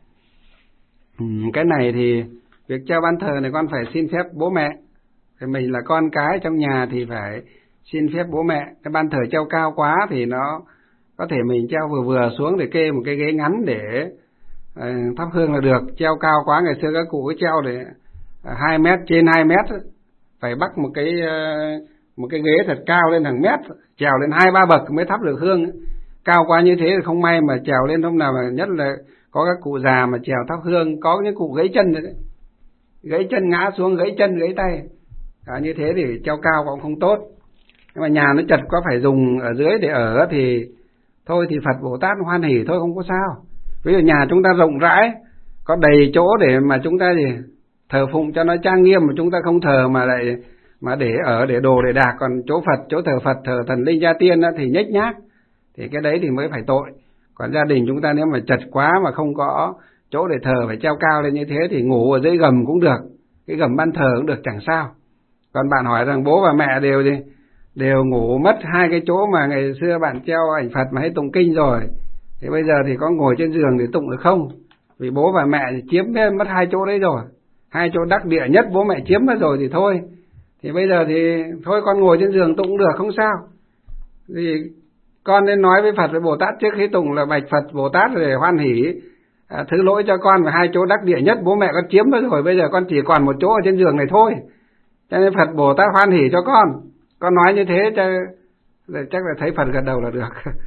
Cái này thì việc treo ban thờ này con phải xin phép bố mẹ. Thì mình là con cái trong nhà thì phải xin phép bố mẹ. Cái ban thờ treo cao quá thì nó có thể mình treo vừa vừa xuống để kê một cái ghế ngắn để thắp hương là được. Treo cao quá, ngày xưa các cụ cứ treo để 2 mét, trên 2 mét, phải bắt một cái ghế thật cao lên hàng mét, trèo lên 2-3 bậc mới thắp được hương. Cao quá như thế thì không may mà trèo lên hôm nào, mà nhất là có các cụ già mà trèo thắp hương, có những cụ gãy chân rồi đấy, gãy chân ngã xuống, gãy chân gãy tay. Như thế thì treo cao cũng không tốt. Nhưng mà nhà nó chật quá phải dùng ở dưới để ở thì thôi thì Phật Bồ Tát hoan hỉ thôi, không có sao. Ví dụ nhà chúng ta rộng rãi, có đầy chỗ để mà chúng ta gì thờ phụng cho nó trang nghiêm, mà chúng ta không thờ mà để ở để đồ để đạc, còn chỗ Phật, chỗ thờ Phật, thờ thần linh gia tiên đó thì nhếch nhác, thì cái đấy thì mới phải tội. Còn gia đình chúng ta nếu mà chật quá mà không có chỗ để thờ, phải treo cao lên như thế thì ngủ ở dưới gầm cũng được, cái gầm ban thờ cũng được, chẳng sao. Còn bạn hỏi rằng bố và mẹ đều ngủ mất 2 cái chỗ mà ngày xưa bạn treo ảnh Phật mà hay tụng kinh rồi, thì bây giờ thì có ngồi trên giường để tụng được không? Vì bố và mẹ thì chiếm mất 2 chỗ đấy rồi, 2 chỗ đắc địa nhất bố mẹ chiếm mất rồi thì thôi. Thì bây giờ thì thôi con ngồi trên giường tụng cũng được, không sao. Thì con nên nói với Phật với Bồ Tát trước khi tụng là bạch Phật Bồ Tát để hoan hỷ, thứ lỗi cho con, và 2 chỗ đắc địa nhất bố mẹ con chiếm mất rồi, bây giờ con chỉ còn 1 chỗ ở trên giường này thôi, cho nên Phật Bồ Tát hoan hỷ cho con. Con nói như thế chắc là thấy Phật gật đầu là được.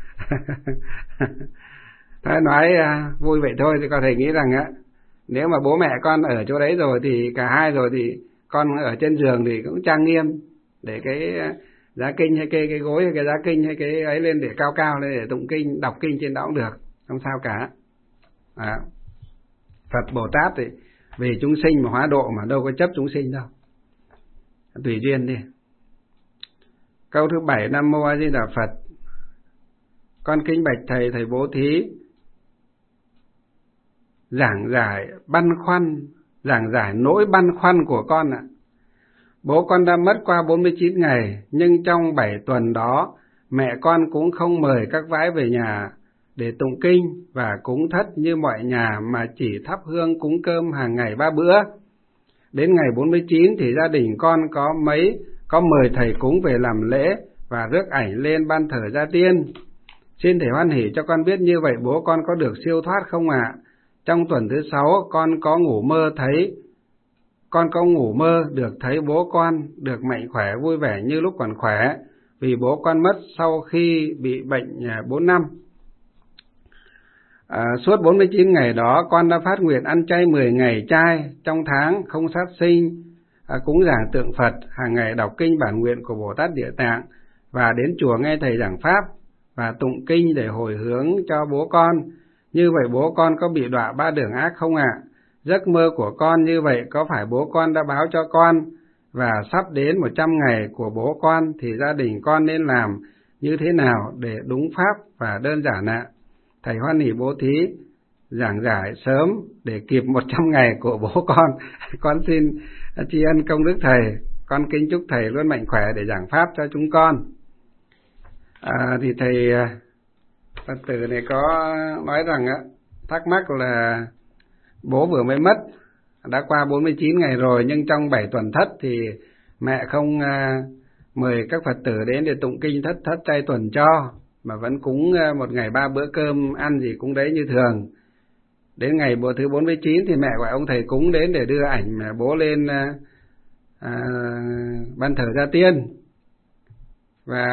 Thôi nói vui vậy thôi, thì con thầy nghĩ rằng nếu mà bố mẹ con ở chỗ đấy rồi thì cả hai rồi thì con ở trên giường thì cũng trang nghiêm, để cái giá kinh hay cái gối hay cái giá kinh hay cái ấy lên để cao cao lên để tụng kinh, đọc kinh trên đó cũng được, không sao cả. Phật Bồ Tát thì vì chúng sinh mà hóa độ, mà đâu có chấp chúng sinh đâu, tùy duyên đi. Câu thứ 7. Nam mô A Di Đà Phật. Con kính bạch thầy, thầy bố thí giảng giải nỗi băn khoăn của con ạ. Bố con đã mất qua 49 ngày, nhưng trong 7 tuần đó mẹ con cũng không mời các vãi về nhà để tụng kinh và cúng thất như mọi nhà, mà chỉ thắp hương cúng cơm hàng ngày 3 bữa. Đến ngày 49 thì gia đình con có mời thầy cúng về làm lễ và rước ảnh lên ban thờ gia tiên. Xin thầy hoan hỷ cho con biết như vậy bố con có được siêu thoát không ạ? Trong tuần thứ 6 con có ngủ mơ thấy con có ngủ mơ được thấy bố con được mạnh khỏe vui vẻ như lúc còn khỏe, vì bố con mất sau khi bị bệnh 4 năm. Suốt 49 ngày đó, con đã phát nguyện ăn chay 10 ngày chay trong tháng, không sát sinh, cúng dường tượng Phật, hàng ngày đọc kinh bản nguyện của Bồ Tát Địa Tạng, và đến chùa nghe thầy giảng pháp và tụng kinh để hồi hướng cho bố con. Như vậy bố con có bị đọa ba đường ác không ạ? Giấc mơ của con như vậy có phải bố con đã báo cho con? Và sắp đến 100 ngày của bố con thì gia đình con nên làm như thế nào để đúng pháp và đơn giản ạ? Thầy hoan hỉ bố thí giảng giải sớm để kịp 100 ngày của bố con. Con xin tri ân công đức thầy. Con kính chúc thầy luôn mạnh khỏe để giảng pháp cho chúng con. Thì thầy Phật tử này có nói rằng thắc mắc là bố vừa mới mất, đã qua 49 ngày rồi, nhưng trong 7 tuần thất thì mẹ không mời các Phật tử đến để tụng kinh thất chay tuần cho, mà vẫn cúng một ngày 3 bữa cơm, ăn gì cũng đấy như thường. Đến ngày bữa thứ 49 thì mẹ gọi ông thầy cúng đến để đưa ảnh bố lên ban thờ gia tiên. Và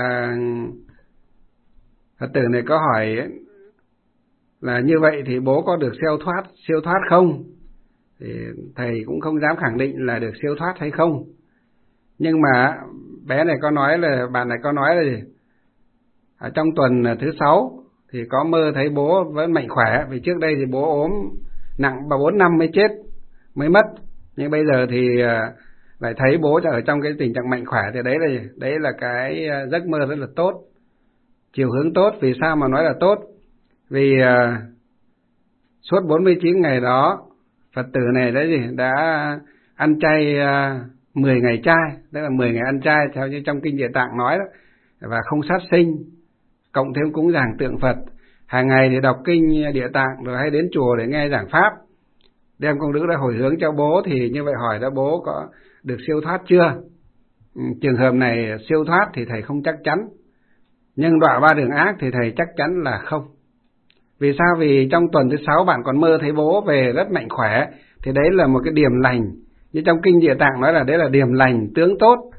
Phật tử này có hỏi là như vậy thì bố có được siêu thoát không? Thì thầy cũng không dám khẳng định là được siêu thoát hay không. Nhưng mà bé này có nói là, bạn này có nói là gì? Trong tuần thứ 6 thì có mơ thấy bố vẫn mạnh khỏe, vì trước đây thì bố ốm nặng 4 năm mới chết, mới mất. Nhưng bây giờ thì lại thấy bố ở trong cái tình trạng mạnh khỏe, thì đấy là cái giấc mơ rất là tốt, chiều hướng tốt. Vì sao mà nói là tốt? Vì suốt 49 ngày đó Phật tử này đã ăn chay 10 ngày chay, tức là 10 ngày ăn chay theo như trong kinh Địa Tạng nói đó, và không sát sinh, cộng thêm cúng dường tượng Phật, hàng ngày thì đọc kinh Địa Tạng, rồi hay đến chùa để nghe giảng pháp, đem công đức đã hồi hướng cho bố. Thì như vậy hỏi đó, bố có được siêu thoát chưa? Trường hợp này siêu thoát thì thầy không chắc chắn, nhưng đọa ba đường ác thì thầy chắc chắn là không. Vì sao? Vì trong tuần thứ 6 bạn còn mơ thấy bố về rất mạnh khỏe, thì đấy là một cái điểm lành, như trong kinh Địa Tạng nói là đấy là điểm lành tướng tốt,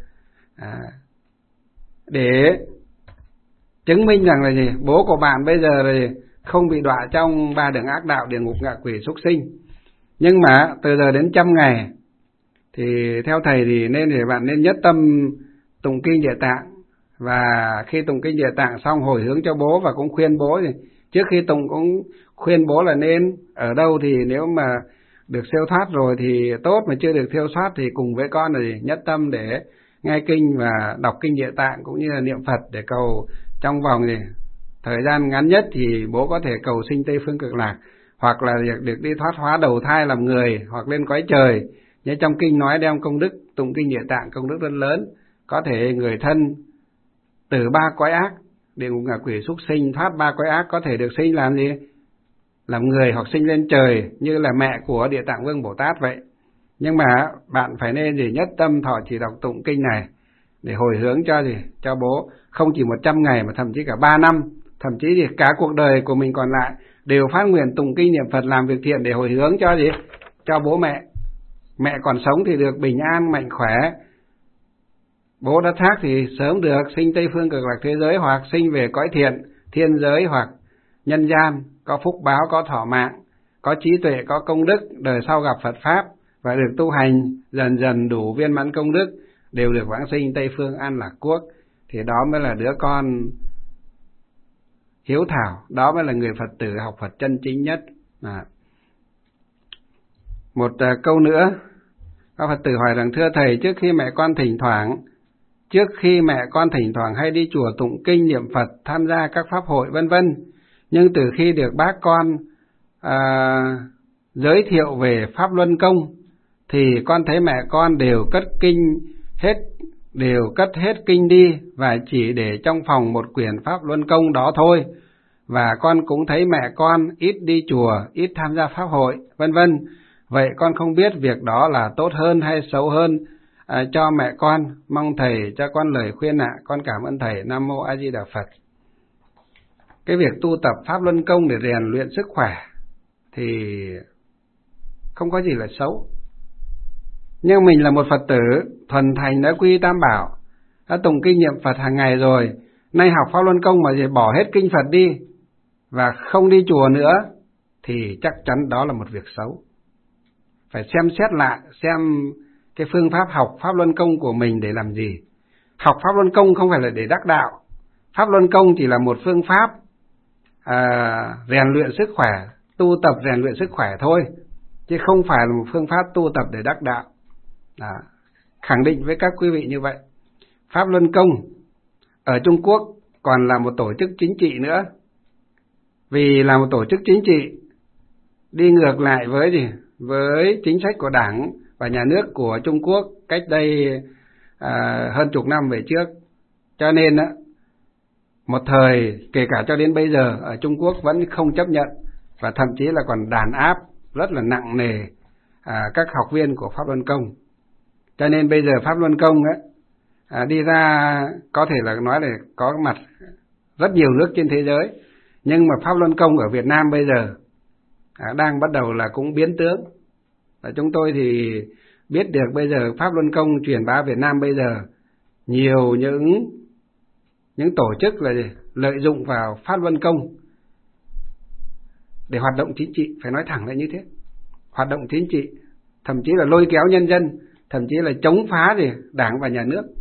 để chứng minh rằng là gì? Bố của bạn bây giờ là không bị đọa trong ba đường ác đạo, địa ngục, ngạ quỷ, súc sinh. Nhưng mà từ giờ đến 100 ngày thì theo thầy thì bạn nên nhất tâm tụng kinh Địa Tạng, và khi tụng kinh Địa Tạng xong hồi hướng cho bố, và cũng khuyên bố thì trước khi tụng cũng khuyên bố là nên ở đâu thì nếu mà được siêu thoát rồi thì tốt, mà chưa được siêu thoát thì cùng với con là nhất tâm để nghe kinh và đọc kinh Địa Tạng cũng như là niệm Phật, để cầu trong vòng thời gian ngắn nhất thì bố có thể cầu sinh Tây Phương Cực Lạc, hoặc là được đi thoát hóa đầu thai làm người, hoặc lên cõi trời. Như trong kinh nói đem công đức tụng kinh Địa Tạng công đức rất lớn, có thể người thân từ 3 cõi ác, địa ngục, ngạ quỷ, súc sinh, thoát 3 cõi ác, có thể được sinh làm gì? Làm người, hoặc sinh lên trời, như là mẹ của Địa Tạng Vương Bồ Tát vậy. Nhưng mà bạn phải nên nhất tâm thọ trì đọc tụng kinh này để hồi hướng cho bố, không chỉ 100 ngày mà thậm chí cả 3 năm, thậm chí cả cuộc đời của mình còn lại đều phát nguyện tụng kinh niệm Phật, làm việc thiện để hồi hướng cho bố mẹ. Mẹ còn sống thì được bình an mạnh khỏe, bố đã thác thì sớm được sinh Tây Phương Cực Lạc thế giới, hoặc sinh về cõi thiện, thiên giới hoặc nhân gian, có phúc báo, có thọ mạng, có trí tuệ, có công đức, đời sau gặp Phật Pháp và được tu hành dần dần đủ viên mãn công đức, đều được vãng sinh Tây Phương An Lạc Quốc. Thì đó mới là đứa con hiếu thảo, đó mới là người Phật tử học Phật chân chính nhất. Một câu nữa, các Phật tử hỏi rằng: thưa thầy, trước khi mẹ con thỉnh thoảng hay đi chùa tụng kinh niệm Phật, tham gia các pháp hội vân vân, nhưng từ khi được bác con giới thiệu về Pháp Luân Công thì con thấy mẹ con đều cất hết kinh đi và chỉ để trong phòng một quyển Pháp Luân Công đó thôi. Và con cũng thấy mẹ con ít đi chùa, ít tham gia pháp hội vân vân. Vậy con không biết việc đó là tốt hơn hay xấu hơn cho mẹ con, mong thầy cho con lời khuyên ạ. Con cảm ơn thầy. Nam mô A Di Đà Phật. Cái việc tu tập Pháp Luân Công để rèn luyện sức khỏe thì không có gì là xấu. Nhưng mình là một Phật tử thuần thành, đã quy Tam Bảo, đã tụng kinh niệm Phật hàng ngày rồi, nay học Pháp Luân Công mà thì bỏ hết kinh Phật đi và không đi chùa nữa, thì chắc chắn đó là một việc xấu. Phải xem xét lại xem cái phương pháp học Pháp Luân Công của mình để làm gì. Học Pháp Luân Công không phải là để đắc đạo. Pháp Luân Công chỉ là một phương pháp rèn luyện sức khỏe, tu tập rèn luyện sức khỏe thôi, chứ không phải là một phương pháp tu tập để đắc đạo. Khẳng định với các quý vị như vậy. Pháp Luân Công ở Trung Quốc còn là một tổ chức chính trị nữa. Vì là một tổ chức chính trị đi ngược lại với chính sách của Đảng và nhà nước của Trung Quốc cách đây hơn chục năm về trước. Cho nên một thời, kể cả cho đến bây giờ, ở Trung Quốc vẫn không chấp nhận và thậm chí là còn đàn áp rất là nặng nề các học viên của Pháp Luân Công. Cho nên bây giờ Pháp Luân Công đi ra có thể là nói là có mặt rất nhiều nước trên thế giới, nhưng mà Pháp Luân Công ở Việt Nam bây giờ đang bắt đầu là cũng biến tướng. Và chúng tôi thì biết được bây giờ Pháp Luân Công truyền bá Việt Nam bây giờ nhiều những tổ chức là lợi dụng vào Pháp Luân Công để hoạt động chính trị, phải nói thẳng là như thế. Hoạt động chính trị, thậm chí là lôi kéo nhân dân, thậm chí là chống phá Đảng và nhà nước.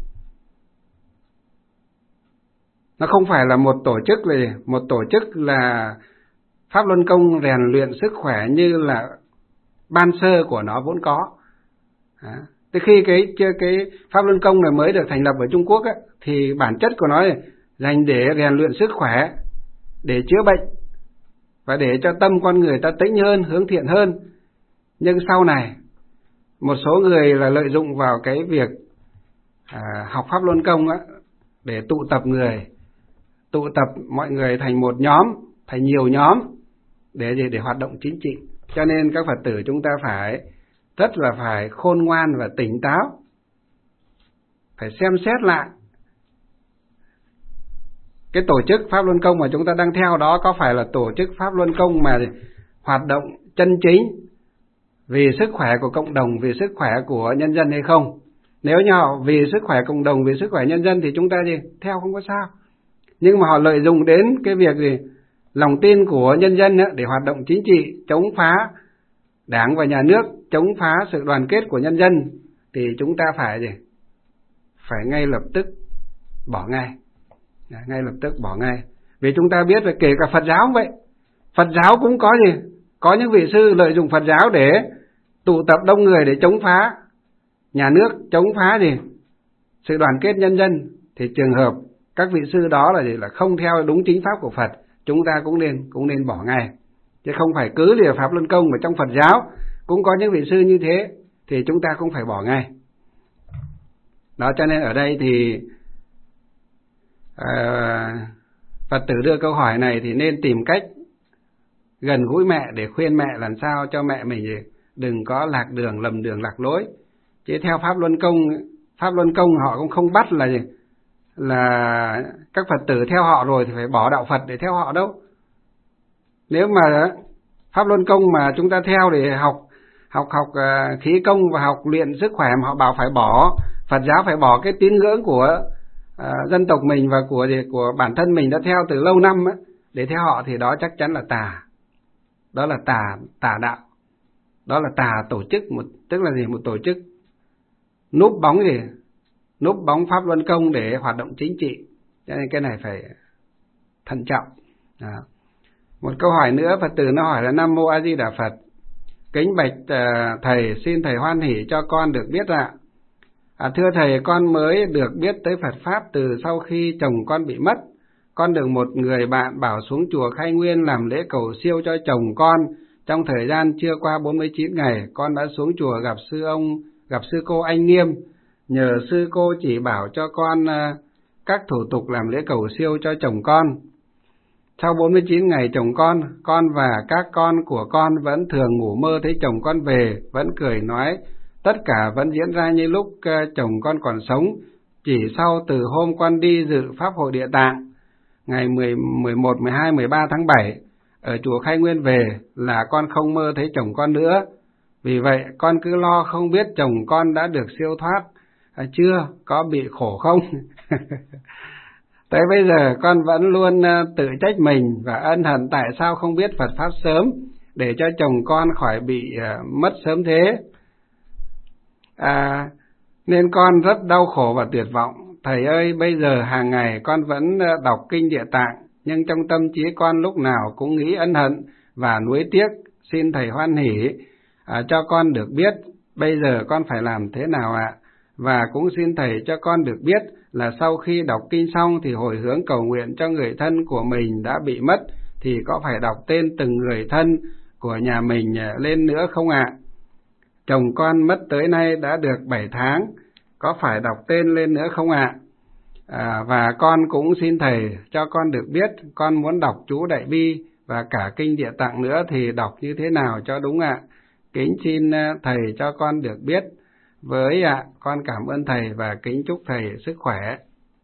Nó không phải là một tổ chức là Pháp Luân Công rèn luyện sức khỏe như là ban sơ của nó vốn có. Từ khi cái Pháp Luân Công này mới được thành lập ở Trung Quốc thì bản chất của nó là dành để rèn luyện sức khỏe, để chữa bệnh và để cho tâm con người ta tĩnh hơn, hướng thiện hơn. Nhưng sau này một số người là lợi dụng vào cái việc học Pháp Luân Công để tụ tập mọi người thành một nhóm, thành nhiều nhóm để hoạt động chính trị. Cho nên các Phật tử chúng ta phải khôn ngoan và tỉnh táo, phải xem xét lại cái tổ chức Pháp Luân Công mà chúng ta đang theo đó có phải là tổ chức Pháp Luân Công mà hoạt động chân chính vì sức khỏe của cộng đồng, vì sức khỏe của nhân dân hay không. Nếu như họ vì sức khỏe cộng đồng, vì sức khỏe nhân dân thì chúng ta theo không có sao. Nhưng mà họ lợi dụng đến cái việc lòng tin của nhân dân để hoạt động chính trị, chống phá Đảng và nhà nước, chống phá sự đoàn kết của nhân dân, thì chúng ta phải ngay lập tức bỏ ngay. Ngay lập tức bỏ ngay. Vì chúng ta biết là kể cả Phật giáo cũng vậy. Phật giáo cũng có những vị sư lợi dụng Phật giáo để tụ tập đông người để chống phá nhà nước, chống phá sự đoàn kết nhân dân. Thì trường hợp các vị sư đó là không theo đúng chính pháp của Phật, chúng ta cũng nên bỏ ngay. Chứ không phải cứ lìa Pháp Luân Công mà trong Phật giáo cũng có những vị sư như thế thì chúng ta cũng phải bỏ ngay. Đó, cho nên ở đây thì Phật tử đưa câu hỏi này thì nên tìm cách gần gũi mẹ để khuyên mẹ làm sao cho mẹ mình đừng có lạc đường, lầm đường, lạc lối. Chứ theo Pháp Luân Công họ cũng không bắt là các Phật tử theo họ rồi thì phải bỏ đạo Phật để theo họ đâu. Nếu mà Pháp Luân Công mà chúng ta theo để học khí công và học luyện sức khỏe mà họ bảo phải bỏ, Phật giáo phải bỏ cái tín ngưỡng của dân tộc mình và của bản thân mình đã theo từ lâu năm để theo họ, thì đó chắc chắn là tà. Đó là tà đạo. Đó là tà tổ chức, tức là một tổ chức núp bóng Pháp Luân Công để hoạt động chính trị. Cho nên cái này phải thận trọng. Một câu hỏi nữa, Phật tử nó hỏi là: Nam Mô A Di Đà Phật, kính bạch thầy, xin thầy hoan hỷ cho con được biết ạ. Thưa thầy, con mới được biết tới Phật Pháp từ sau khi chồng con bị mất. Con được một người bạn bảo xuống chùa Khai Nguyên làm lễ cầu siêu cho chồng con. Trong thời gian chưa qua 49 ngày, con đã xuống chùa gặp sư cô Anh Nghiêm. Nhờ sư cô chỉ bảo cho con các thủ tục làm lễ cầu siêu cho chồng con. Sau 49 ngày chồng con và các con của con vẫn thường ngủ mơ thấy chồng con về, vẫn cười nói, tất cả vẫn diễn ra như lúc chồng con còn sống. Chỉ sau từ hôm con đi dự Pháp hội Địa Tạng, ngày 11, 12, 13 tháng 7, ở chùa Khai Nguyên về là con không mơ thấy chồng con nữa. Vì vậy con cứ lo không biết chồng con đã được siêu thoát chưa, có bị khổ không? Tới bây giờ con vẫn luôn tự trách mình và ân hận tại sao không biết Phật Pháp sớm để cho chồng con khỏi bị mất sớm thế. Nên con rất đau khổ và tuyệt vọng. Thầy ơi, bây giờ hàng ngày con vẫn đọc kinh Địa Tạng, nhưng trong tâm trí con lúc nào cũng nghĩ ân hận và nuối tiếc. Xin Thầy hoan hỷ cho con được biết bây giờ con phải làm thế nào ạ. Và cũng xin Thầy cho con được biết là sau khi đọc kinh xong thì hồi hướng cầu nguyện cho người thân của mình đã bị mất thì có phải đọc tên từng người thân của nhà mình lên nữa không ạ? Chồng con mất tới nay đã được 7 tháng, có phải đọc tên lên nữa không ạ? Và con cũng xin Thầy cho con được biết con muốn đọc chú Đại Bi và cả kinh Địa Tạng nữa thì đọc như thế nào cho đúng ạ? Kính xin Thầy cho con được biết với ạ. Con cảm ơn Thầy và kính chúc Thầy sức khỏe.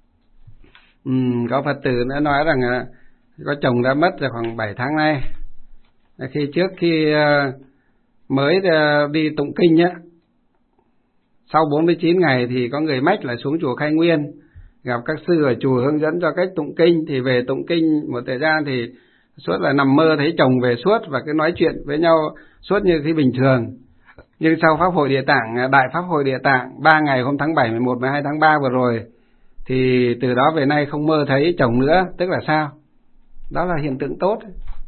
Có Phật tử đã nói rằng có chồng đã mất rồi khoảng 7 tháng nay. Khi mới đi tụng kinh á, sau 49 ngày thì có người mách là xuống chùa Khai Nguyên, gặp các sư ở chùa hướng dẫn cho cách tụng kinh, thì về tụng kinh một thời gian thì suốt là nằm mơ thấy chồng về suốt và cứ nói chuyện với nhau suốt như khi bình thường. Nhưng sau Pháp hội Địa Tạng, Đại Pháp hội Địa Tạng 3 ngày hôm tháng 7, 11, 12 tháng 3 vừa rồi, thì từ đó về nay không mơ thấy chồng nữa. Tức là sao? Đó là hiện tượng tốt.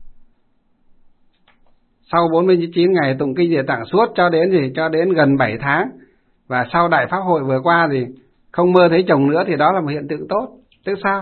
Sau 49 ngày tụng kinh Địa Tạng suốt cho đến gần 7 tháng, và sau Đại Pháp hội vừa qua thì không mơ thấy chồng nữa, thì đó là một hiện tượng tốt. Tức sao?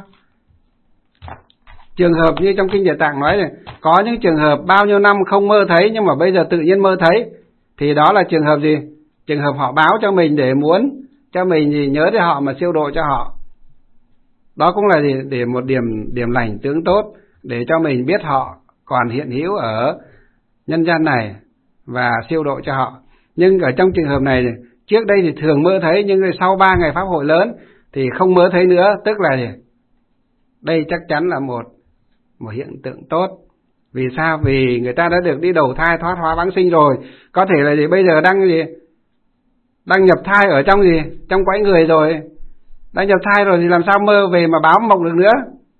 Trường hợp như trong kinh Địa Tạng nói này, có những trường hợp bao nhiêu năm không mơ thấy nhưng mà bây giờ tự nhiên mơ thấy, thì đó là trường hợp gì? Trường hợp họ báo cho mình để muốn cho mình thì nhớ đến họ mà siêu độ cho họ. Đó cũng là để một điểm lành tướng tốt, để cho mình biết họ còn hiện hữu ở nhân gian này và siêu độ cho họ. Nhưng ở trong trường hợp này, trước đây thì thường mơ thấy, nhưng sau 3 ngày Pháp hội lớn thì không mơ thấy nữa. Tức là gì? Đây chắc chắn là một hiện tượng tốt. Vì sao? Vì người ta đã được đi đầu thai thoát hóa vãng sinh rồi. Có thể là bây giờ đang nhập thai ở trong cõi người rồi, đang nhập thai rồi thì làm sao mơ về mà báo mộng được nữa.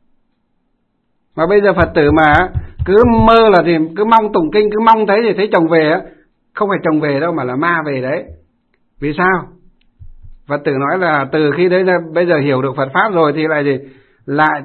Mà bây giờ Phật tử mà cứ mơ là cứ mong tụng kinh, cứ mong thấy thì thấy chồng về á, không phải chồng về đâu mà là ma về đấy. Vì sao? Phật tử nói là từ khi đấy là bây giờ hiểu được Phật Pháp rồi thì lại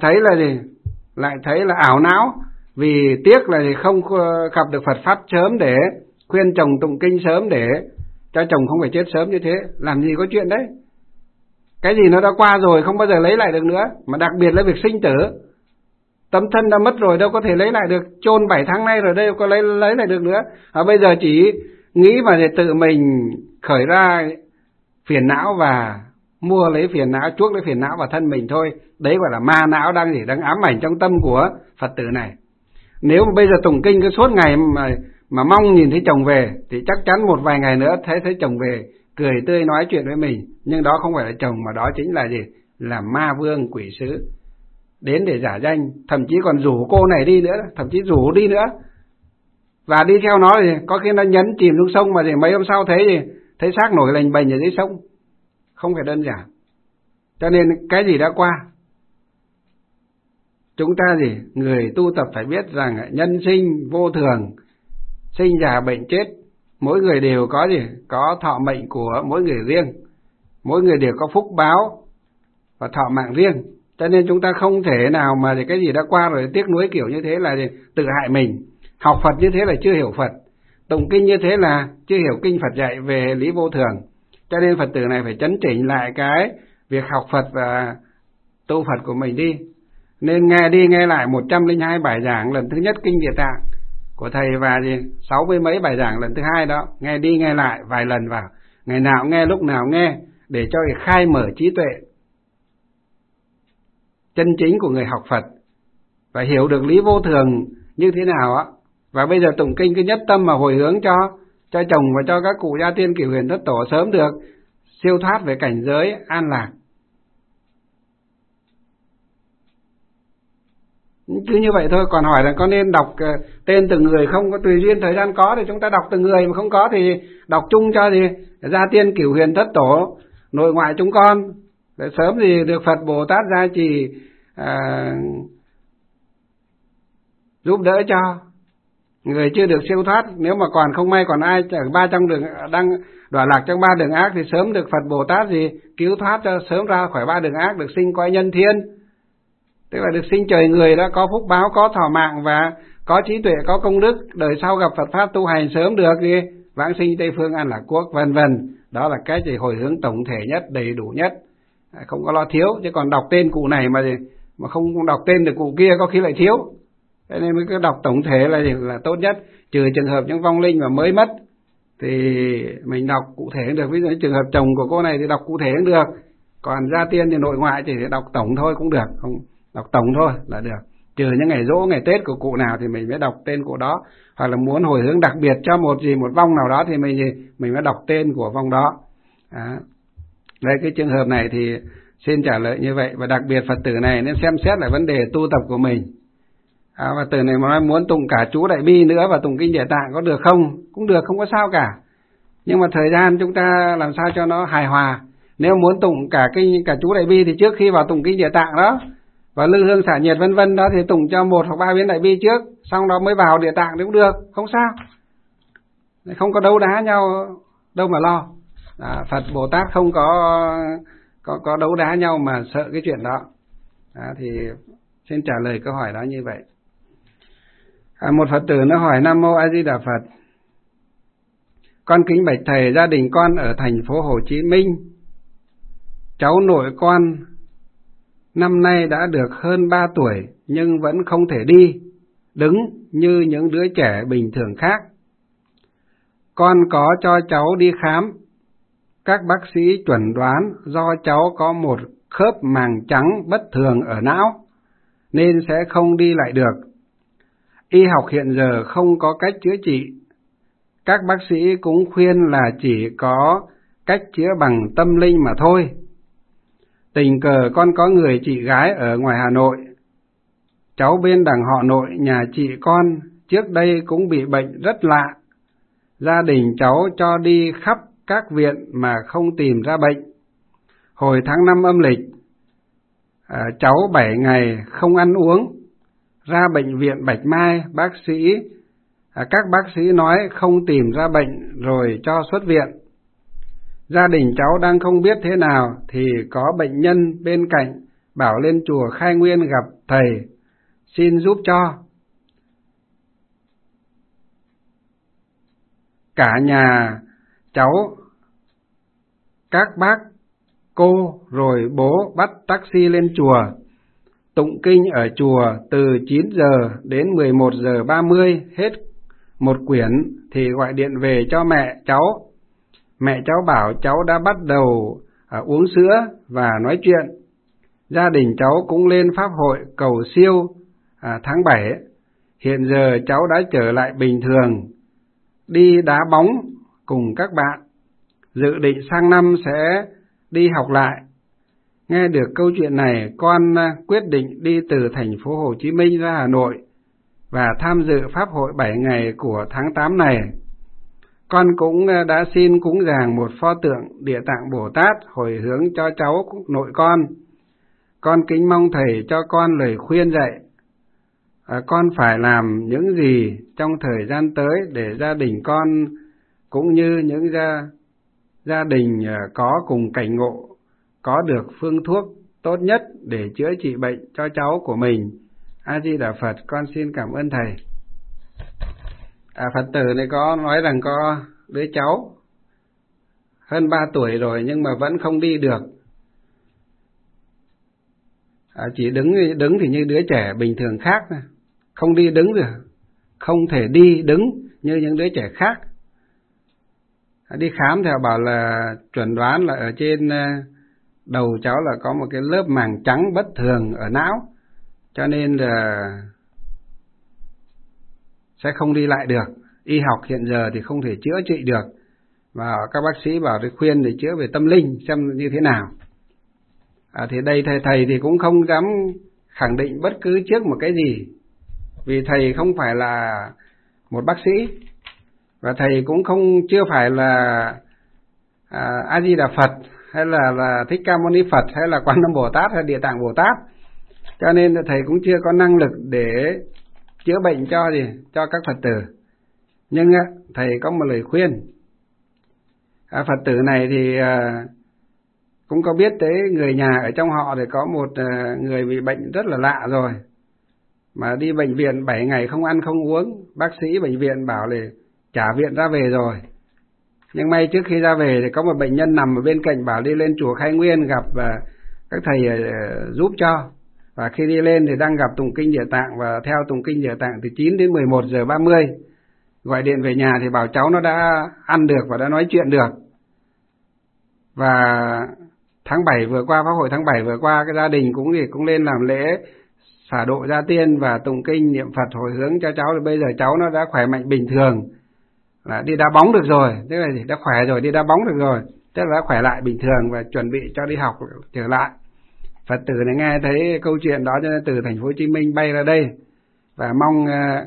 thấy là ảo não, vì tiếc là không gặp được Phật Pháp sớm để khuyên chồng tụng kinh sớm để cho chồng không phải chết sớm như thế. Làm gì có chuyện đấy. Cái gì nó đã qua rồi không bao giờ lấy lại được nữa. Mà đặc biệt là việc sinh tử, tấm thân đã mất rồi đâu có thể lấy lại được. Chôn 7 tháng nay rồi đâu có lấy lại được nữa. Bây giờ chỉ nghĩ mà để tự mình khởi ra phiền não và mua lấy phiền não, chuốc lấy phiền não vào thân mình thôi. Đấy gọi là ma não đang ám ảnh trong tâm của Phật tử này. Nếu mà bây giờ tụng kinh cứ suốt ngày mà mong nhìn thấy chồng về thì chắc chắn một vài ngày nữa thấy chồng về cười tươi nói chuyện với mình, nhưng đó không phải là chồng, mà đó chính là gì? Là ma vương quỷ sứ đến để giả danh, thậm chí còn rủ cô này đi nữa, thậm chí rủ đi nữa, và đi theo nó thì có khi nó nhấn chìm xuống sông, mà thì mấy hôm sau thấy xác nổi lềnh bềnh ở dưới sông. Không phải đơn giản. Cho nên cái gì đã qua, chúng ta người tu tập phải biết rằng nhân sinh vô thường, sinh già bệnh chết, mỗi người đều có thọ mệnh của mỗi người riêng, mỗi người đều có phúc báo và thọ mạng riêng. Cho nên chúng ta không thể nào mà cái gì đã qua rồi tiếc nuối kiểu như thế là tự hại mình. Học Phật như thế là chưa hiểu Phật, tụng kinh như thế là chưa hiểu kinh Phật dạy về lý vô thường. Cho nên Phật tử này phải chấn chỉnh lại cái việc học Phật và tu Phật của mình đi. Nên nghe đi nghe lại 102 bài giảng lần thứ nhất kinh Địa Tạng của thầy, và 60 mấy bài giảng lần thứ hai đó, nghe đi nghe lại vài lần vào, ngày nào nghe lúc nào nghe, để cho khai mở trí tuệ chân chính của người học Phật và hiểu được lý vô thường như thế nào á. Và bây giờ tụng kinh cứ nhất tâm mà hồi hướng cho chồng và cho các cụ gia tiên cửu huyền thất tổ sớm được siêu thoát về cảnh giới an lạc. Cứ như vậy thôi. Còn hỏi là có nên đọc tên từng người không? Có tùy duyên thời gian có thì chúng ta đọc từng người, mà không có thì đọc chung cho gì gia tiên cửu huyền thất tổ nội ngoại chúng con, để sớm thì được Phật Bồ Tát gia trì giúp đỡ cho người chưa được siêu thoát. Nếu mà còn không may còn ai ở ba trong đường đang đọa lạc trong ba đường ác thì sớm được Phật Bồ Tát gì cứu thoát cho sớm ra khỏi ba đường ác, được sinh cõi nhân thiên, tức là được sinh trời người, đã có phúc báo, có thọ mạng và có trí tuệ, có công đức, đời sau gặp Phật pháp tu hành sớm được gì vãng sinh Tây phương An Lạc Quốc, vân vân. Đó là cái gì hồi hướng tổng thể nhất, đầy đủ nhất, không có lo thiếu. Chứ còn đọc tên cụ này mà không đọc tên được cụ kia có khi lại thiếu. Thế nên mới cứ đọc tổng thể là tốt nhất. Trừ trường hợp những vong linh mà mới mất thì mình đọc cụ thể cũng được. Ví dụ như trường hợp chồng của cô này thì đọc cụ thể cũng được. Còn gia tiên thì nội ngoại chỉ đọc tổng thôi cũng được, không đọc tổng thôi là được. Trừ những ngày giỗ, ngày Tết của cụ nào thì mình mới đọc tên cụ đó. Hoặc là muốn hồi hướng đặc biệt cho một vong nào đó thì mình mới đọc tên của vong đó. Đây, cái trường hợp này thì xin trả lời như vậy. Và đặc biệt Phật tử này nên xem xét lại vấn đề tu tập của mình. Phật tử này mà nói muốn tụng cả chú Đại Bi nữa và tụng Kinh Địa Tạng có được không? Cũng được, không có sao cả. Nhưng mà thời gian chúng ta làm sao cho nó hài hòa. Nếu muốn tụng cả chú Đại Bi thì trước khi vào tụng Kinh Địa Tạng đó và lư hương xả nhiệt vân vân đó thì tụng cho 1 hoặc 3 biến Đại Bi trước, xong đó mới vào Địa Tạng thì cũng được, không sao. Không có đấu đá nhau đâu mà lo. Phật Bồ Tát không có đấu đá nhau mà sợ cái chuyện đó. Thì xin trả lời câu hỏi đó như vậy. Một Phật tử nó hỏi: Nam Mô A Di Đà Phật, con kính bạch thầy, gia đình con ở thành phố Hồ Chí Minh, cháu nội con năm nay đã được hơn 3 tuổi nhưng vẫn không thể đi, đứng như những đứa trẻ bình thường khác. Con có cho cháu đi khám, các bác sĩ chuẩn đoán do cháu có một khớp màng trắng bất thường ở não nên sẽ không đi lại được. Y học hiện giờ không có cách chữa trị. Các bác sĩ cũng khuyên là chỉ có cách chữa bằng tâm linh mà thôi. Tình cờ con có người chị gái ở ngoài Hà Nội. Cháu bên đằng họ nội nhà chị con trước đây cũng bị bệnh rất lạ. Gia đình cháu cho đi khắp các viện mà không tìm ra bệnh. Hồi tháng 5 âm lịch, cháu 7 ngày không ăn uống. Ra bệnh viện Bạch Mai, các bác sĩ nói không tìm ra bệnh rồi cho xuất viện. Gia đình cháu đang không biết thế nào thì có bệnh nhân bên cạnh bảo lên chùa Khai Nguyên gặp thầy, xin giúp cho. Cả nhà cháu, các bác, cô rồi bố bắt taxi lên chùa, tụng kinh ở chùa từ 9 giờ đến 11 giờ 30 hết một quyển thì gọi điện về cho mẹ cháu. Mẹ cháu bảo cháu đã bắt đầu uống sữa và nói chuyện. Gia đình cháu cũng lên pháp hội cầu siêu tháng 7. Hiện giờ cháu đã trở lại bình thường, đi đá bóng cùng các bạn. Dự định sang năm sẽ đi học lại. Nghe được câu chuyện này, con quyết định đi từ thành phố Hồ Chí Minh ra Hà Nội và tham dự pháp hội 7 ngày của tháng 8 này. Con cũng đã xin cúng dường một pho tượng Địa Tạng Bồ Tát hồi hướng cho cháu nội con. Con kính mong thầy cho con lời khuyên dạy. Con phải làm những gì trong thời gian tới để gia đình con cũng như những gia đình có cùng cảnh ngộ có được phương thuốc tốt nhất để chữa trị bệnh cho cháu của mình. A Di Đà Phật, con xin cảm ơn thầy. Phật tử này có nói rằng có đứa cháu hơn 3 tuổi rồi nhưng mà vẫn không đi được. Chỉ đứng thì như đứa trẻ bình thường khác, không đi đứng được, không thể đi đứng như những đứa trẻ khác. Đi khám thì họ bảo là chuẩn đoán là ở trên đầu cháu là có một cái lớp màng trắng bất thường ở não, cho nên là sẽ không đi lại được. Y học hiện giờ thì không thể chữa trị được, và các bác sĩ bảo để khuyên để chữa về tâm linh xem như thế nào. Thì đây thầy thì cũng không dám khẳng định bất cứ trước một cái gì, vì thầy không phải là một bác sĩ, và thầy cũng chưa phải là A Di Đà Phật hay là Thích Ca Mâu Ni Phật hay là Quan Âm Bồ Tát hay Địa Tạng Bồ Tát, cho nên thầy cũng chưa có năng lực để chữa bệnh cho các Phật tử. Nhưng thầy có một lời khuyên. Phật tử này thì cũng có biết tới người nhà ở trong họ thì có một người bị bệnh rất là lạ rồi, mà đi bệnh viện 7 ngày không ăn không uống, bác sĩ bệnh viện bảo là trả viện ra về rồi. Nhưng may trước khi ra về thì có một bệnh nhân nằm ở bên cạnh bảo đi lên chùa Khai Nguyên gặp các thầy giúp cho. Và khi đi lên thì đang gặp tụng kinh Địa Tạng, và theo tụng kinh Địa Tạng từ 9 đến 11 giờ 30. Gọi điện về nhà thì bảo cháu nó đã ăn được và đã nói chuyện được. Và tháng 7 vừa qua, Pháp hội tháng 7 vừa qua, cái gia đình cũng lên làm lễ xả độ gia tiên và tụng kinh niệm Phật hồi hướng cho cháu. Thì bây giờ cháu nó đã khỏe mạnh bình thường, là đi đá bóng được rồi, tức là đã khỏe rồi, đi đá bóng được rồi, tức là đã khỏe lại bình thường và chuẩn bị cho đi học trở lại. Phật tử này nghe thấy câu chuyện đó cho nên từ thành phố Hồ Chí Minh bay ra đây và mong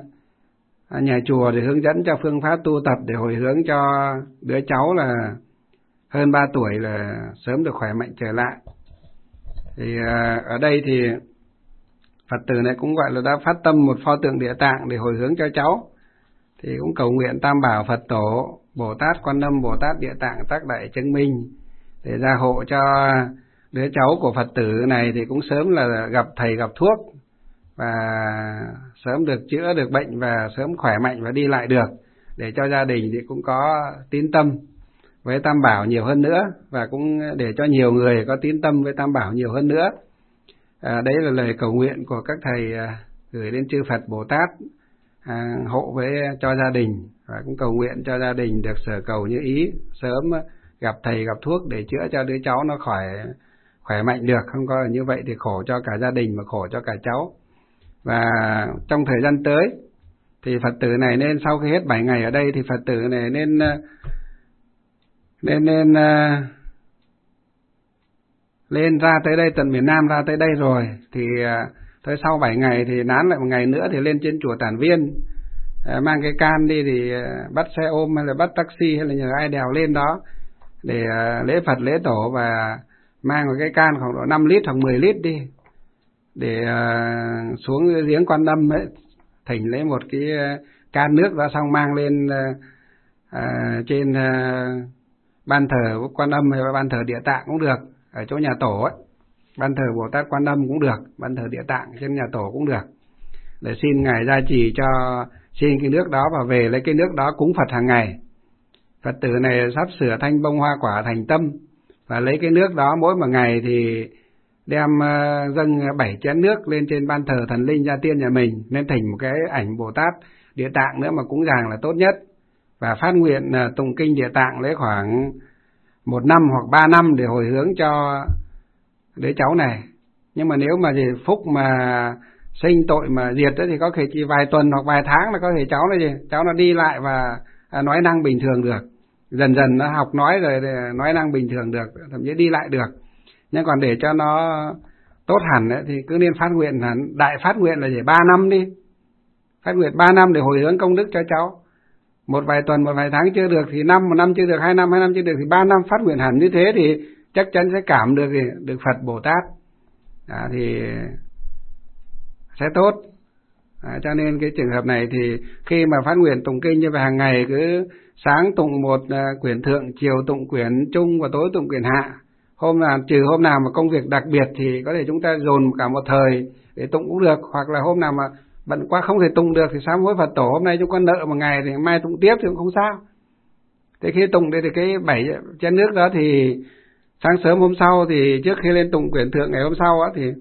nhà chùa để hướng dẫn cho phương pháp tu tập để hồi hướng cho đứa cháu là hơn 3 tuổi là sớm được khỏe mạnh trở lại. Thì ở đây thì Phật tử này cũng gọi là đã phát tâm một pho tượng Địa Tạng để hồi hướng cho cháu. Thì cũng cầu nguyện Tam Bảo Phật Tổ, Bồ Tát Quan Âm, Bồ Tát Địa Tạng tác đại chứng minh để gia hộ cho đứa cháu của Phật tử này thì cũng sớm là gặp thầy gặp thuốc và sớm được chữa được bệnh và sớm khỏe mạnh và đi lại được, để cho gia đình thì cũng có tín tâm với Tam Bảo nhiều hơn nữa, và cũng để cho nhiều người có tín tâm với Tam Bảo nhiều hơn nữa. Đấy là lời cầu nguyện của các thầy gửi đến chư Phật Bồ Tát hộ cho gia đình, và cũng cầu nguyện cho gia đình được sở cầu như ý, sớm gặp thầy gặp thuốc để chữa cho đứa cháu nó khỏe mạnh được, không có như vậy thì khổ cho cả gia đình mà khổ cho cả cháu. Và trong thời gian tới thì Phật tử này nên sau khi hết 7 ngày ở đây thì Phật tử này nên lên ra tới đây, tận miền Nam ra tới đây rồi thì tới sau 7 ngày thì nán lại một ngày nữa thì lên trên chùa Tản Viên, mang cái can đi thì bắt xe ôm hay là bắt taxi hay là nhờ ai đèo lên đó để lễ Phật lễ Tổ, và mang một cái can khoảng độ 5 lít hoặc 10 lít đi để xuống giếng Quan Âm ấy, thỉnh lấy một cái can nước ra, xong mang lên trên ban thờ Quan Âm hay ban thờ Địa Tạng cũng được, ở chỗ nhà tổ ấy, ban thờ Bồ Tát Quan Âm cũng được, ban thờ Địa Tạng trên nhà tổ cũng được, để xin Ngài gia trì cho, xin cái nước đó và về lấy cái nước đó cúng Phật hàng ngày. Phật tử này sắp sửa thanh bông hoa quả thành tâm, và lấy cái nước đó mỗi một ngày thì đem dâng 7 chén nước lên trên ban thờ thần linh gia tiên nhà mình, nên thỉnh một cái ảnh Bồ Tát Địa Tạng nữa mà cúng dường là tốt nhất, và phát nguyện tụng kinh Địa Tạng lấy khoảng 1 năm hoặc 3 năm để hồi hướng cho đứa cháu này. Nhưng mà nếu mà gì phúc mà sinh tội mà diệt đó thì có thể chỉ vài tuần hoặc vài tháng là có thể cháu nó đi lại và nói năng bình thường được, dần dần nó học nói rồi nói năng bình thường được, thậm chí đi lại được. Nhưng còn để cho nó tốt hẳn ấy, thì cứ nên phát nguyện hẳn, đại phát nguyện là 3 năm đi, phát nguyện 3 năm để hồi hướng công đức cho cháu. Một vài tuần, một vài tháng chưa được thì một năm chưa được, 2 năm chưa được thì 3 năm phát nguyện hẳn như thế thì chắc chắn sẽ cảm được Phật Bồ Tát thì sẽ tốt. Cho nên cái trường hợp này thì khi mà phát nguyện tụng kinh như vậy hàng ngày, cứ sáng tụng một quyển thượng, chiều tụng quyển trung và tối tụng quyển hạ. Trừ hôm nào mà công việc đặc biệt thì có thể chúng ta dồn cả một thời để tụng cũng được, hoặc là hôm nào mà bận quá không thể tụng được thì sám hối Phật Tổ, hôm nay chúng con nợ một ngày thì mai tụng tiếp thì cũng không sao. Thế khi tụng đây thì cái 7 chén nước đó thì sáng sớm hôm sau thì trước khi lên tụng quyển thượng ngày hôm sau á thì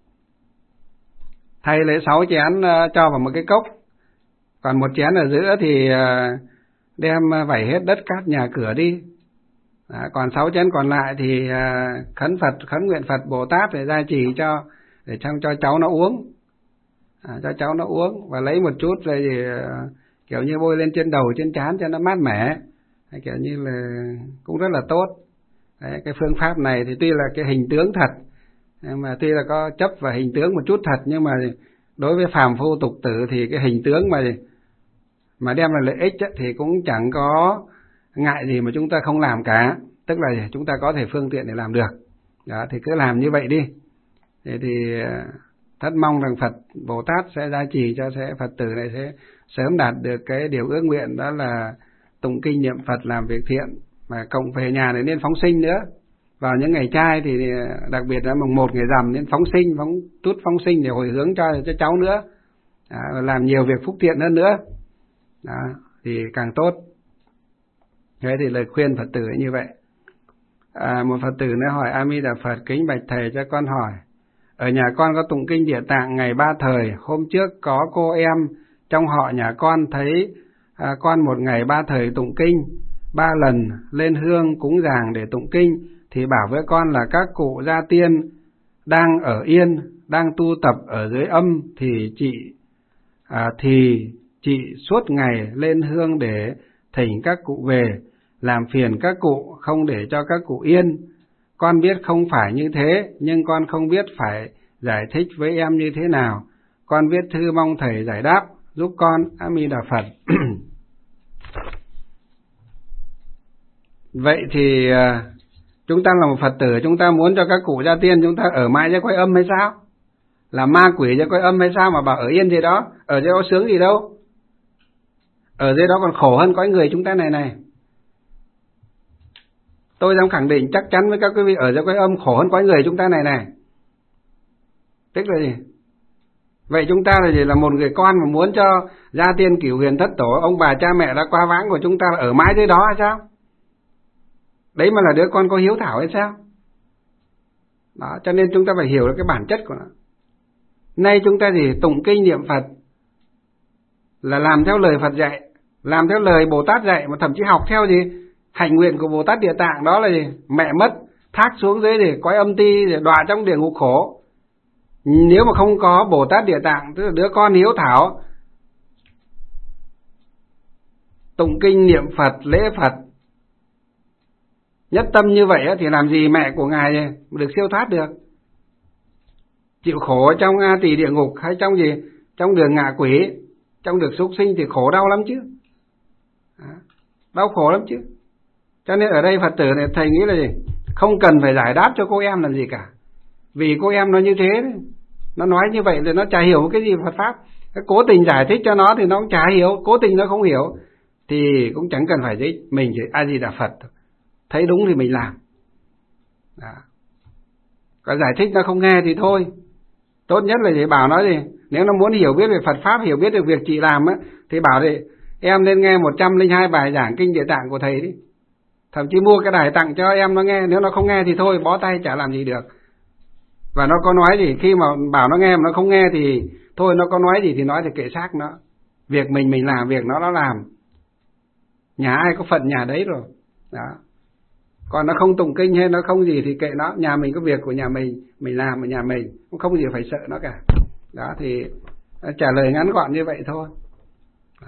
thay lấy 6 chén cho vào một cái cốc, còn 1 chén ở giữa thì đem vẩy hết đất cát nhà cửa đi. Còn 6 chén còn lại thì khấn nguyện Phật Bồ Tát để gia trì để cho cháu nó uống, cho cháu nó uống, và lấy một chút rồi thì kiểu như bôi lên trên đầu trên trán cho nó mát mẻ, kiểu như là cũng rất là tốt. Đấy, cái phương pháp này thì tuy là cái hình tướng thật, Nhưng mà tuy là có chấp và hình tướng một chút thật, nhưng mà đối với phàm phu tục tử thì cái hình tướng mà đem lại lợi ích thì cũng chẳng có ngại gì mà chúng ta không làm cả. Tức là chúng ta có thể phương tiện để làm được. Đó, thì cứ làm như vậy đi. Thế thì thất mong rằng Phật Bồ Tát sẽ gia trì cho Phật tử này sẽ sớm đạt được cái điều ước nguyện, đó là tụng kinh niệm Phật làm việc thiện, mà cộng về nhà này nên phóng sinh nữa. Vào những ngày trai thì đặc biệt là mùng 1 ngày rằm nên phóng sinh để hồi hướng cho cháu nữa. Đó, làm nhiều việc phúc thiện hơn nữa. Đó, thì càng tốt. Thế thì lời khuyên Phật tử như vậy. Một Phật tử nữa hỏi: A Di Đà Phật, kính bạch thầy cho con hỏi, ở nhà con có tụng kinh Địa Tạng ngày 3 thời. Hôm trước có cô em trong họ nhà con thấy con một ngày 3 thời tụng kinh 3 lần lên hương cúng dường để tụng kinh, thì bảo với con là các cụ gia tiên đang ở yên, đang tu tập ở dưới âm, thì chị suốt ngày lên hương để thỉnh các cụ về, làm phiền các cụ, không để cho các cụ yên. Con biết không phải như thế, nhưng con không biết phải giải thích với em như thế nào. Con viết thư mong thầy giải đáp giúp con. A Di Đà Phật. Vậy thì chúng ta là một Phật tử, chúng ta muốn cho các cụ gia tiên chúng ta ở mãi dưới cõi âm hay sao? Là ma quỷ dưới cõi âm hay sao mà bảo ở yên gì đó? Ở dưới đó sướng gì đâu? Ở dưới đó còn khổ hơn cõi người chúng ta này. Tôi dám khẳng định chắc chắn với các quý vị, ở dưới cõi âm khổ hơn cõi người chúng ta này. Tức là gì? Vậy chúng ta là gì? Là một người con mà muốn cho gia tiên cửu huyền thất tổ, ông bà cha mẹ đã qua vãng của chúng ta ở mãi dưới đó hay sao? Đấy mà là đứa con có hiếu thảo hay sao? Đó, cho nên chúng ta phải hiểu được cái bản chất của nó. Nay chúng ta tụng kinh niệm Phật là làm theo lời Phật dạy, làm theo lời Bồ Tát dạy, mà thậm chí học theo hạnh nguyện của Bồ Tát Địa Tạng, đó là mẹ mất thác xuống dưới để cõi âm ti, để đọa trong địa ngục khổ. Nếu mà không có Bồ Tát Địa Tạng, tức là đứa con hiếu thảo tụng kinh niệm Phật, lễ Phật nhất tâm như vậy thì làm gì mẹ của ngài được siêu thoát được? Chịu khổ trong A Tỳ địa ngục hay trong đường ngạ quỷ, trong đường súc sinh thì khổ đau lắm chứ. Đau khổ lắm chứ. Cho nên ở đây Phật tử này thầy nghĩ là không cần phải giải đáp cho cô em làm gì cả. Vì cô em nó như thế đấy. Nó nói như vậy thì nó chả hiểu cái gì Phật Pháp. Cố tình giải thích cho nó thì nó cũng chả hiểu. Cố tình nó không hiểu thì cũng chẳng cần phải giải. Mình chỉ A Di Đà Phật, thấy đúng thì mình làm. Đó. Còn giải thích nó không nghe thì thôi. Tốt nhất là bảo nó nếu nó muốn hiểu biết về Phật Pháp, hiểu biết được việc chị làm thì bảo em nên nghe 102 bài giảng kinh Địa Tạng của thầy đi. Thậm chí mua cái đài tặng cho em nó nghe. Nếu nó không nghe thì thôi, bó tay, chả làm gì được. Và nó có nói khi mà bảo nó nghe mà nó không nghe thì thôi, nó có nói gì thì nói, thì kệ xác nó. Việc mình làm, việc nó làm. Nhà ai có phận nhà đấy rồi. Đó. Còn nó không tụng kinh hay nó không gì thì kệ nó. Nhà mình có việc của nhà mình làm ở nhà mình, cũng không gì phải sợ nó cả. Đó thì trả lời ngắn gọn như vậy thôi. Đó.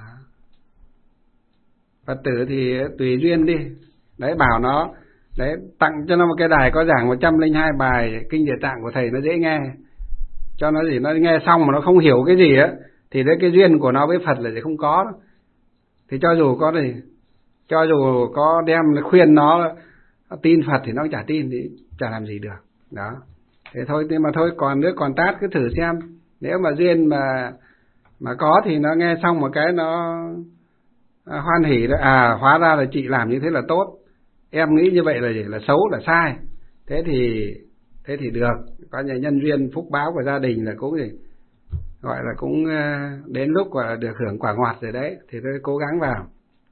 Phật tử thì tùy duyên đi. Đấy, bảo nó tặng cho nó một cái đài có giảng 102 bài kinh Địa Tạng của thầy, nó dễ nghe. Cho nó nó nghe xong mà nó không hiểu cái gì thì đấy, cái duyên của nó với Phật là không có đó. Thì cho dù có đem khuyên nó tin Phật thì nó chả tin, thì chả làm gì được. Đó. Thế thôi, nhưng mà thôi, còn nước còn tát cứ thử xem. Nếu mà duyên mà có thì nó nghe xong một cái nó hoan hỉ đó. Hóa ra là chị làm như thế là tốt. Em nghĩ như vậy là xấu, là sai. Thế thì được. Có nhân duyên phúc báo của gia đình là cũng gọi là cũng đến lúc gọi là được hưởng quả ngọt rồi đấy. Thì tôi cố gắng vào.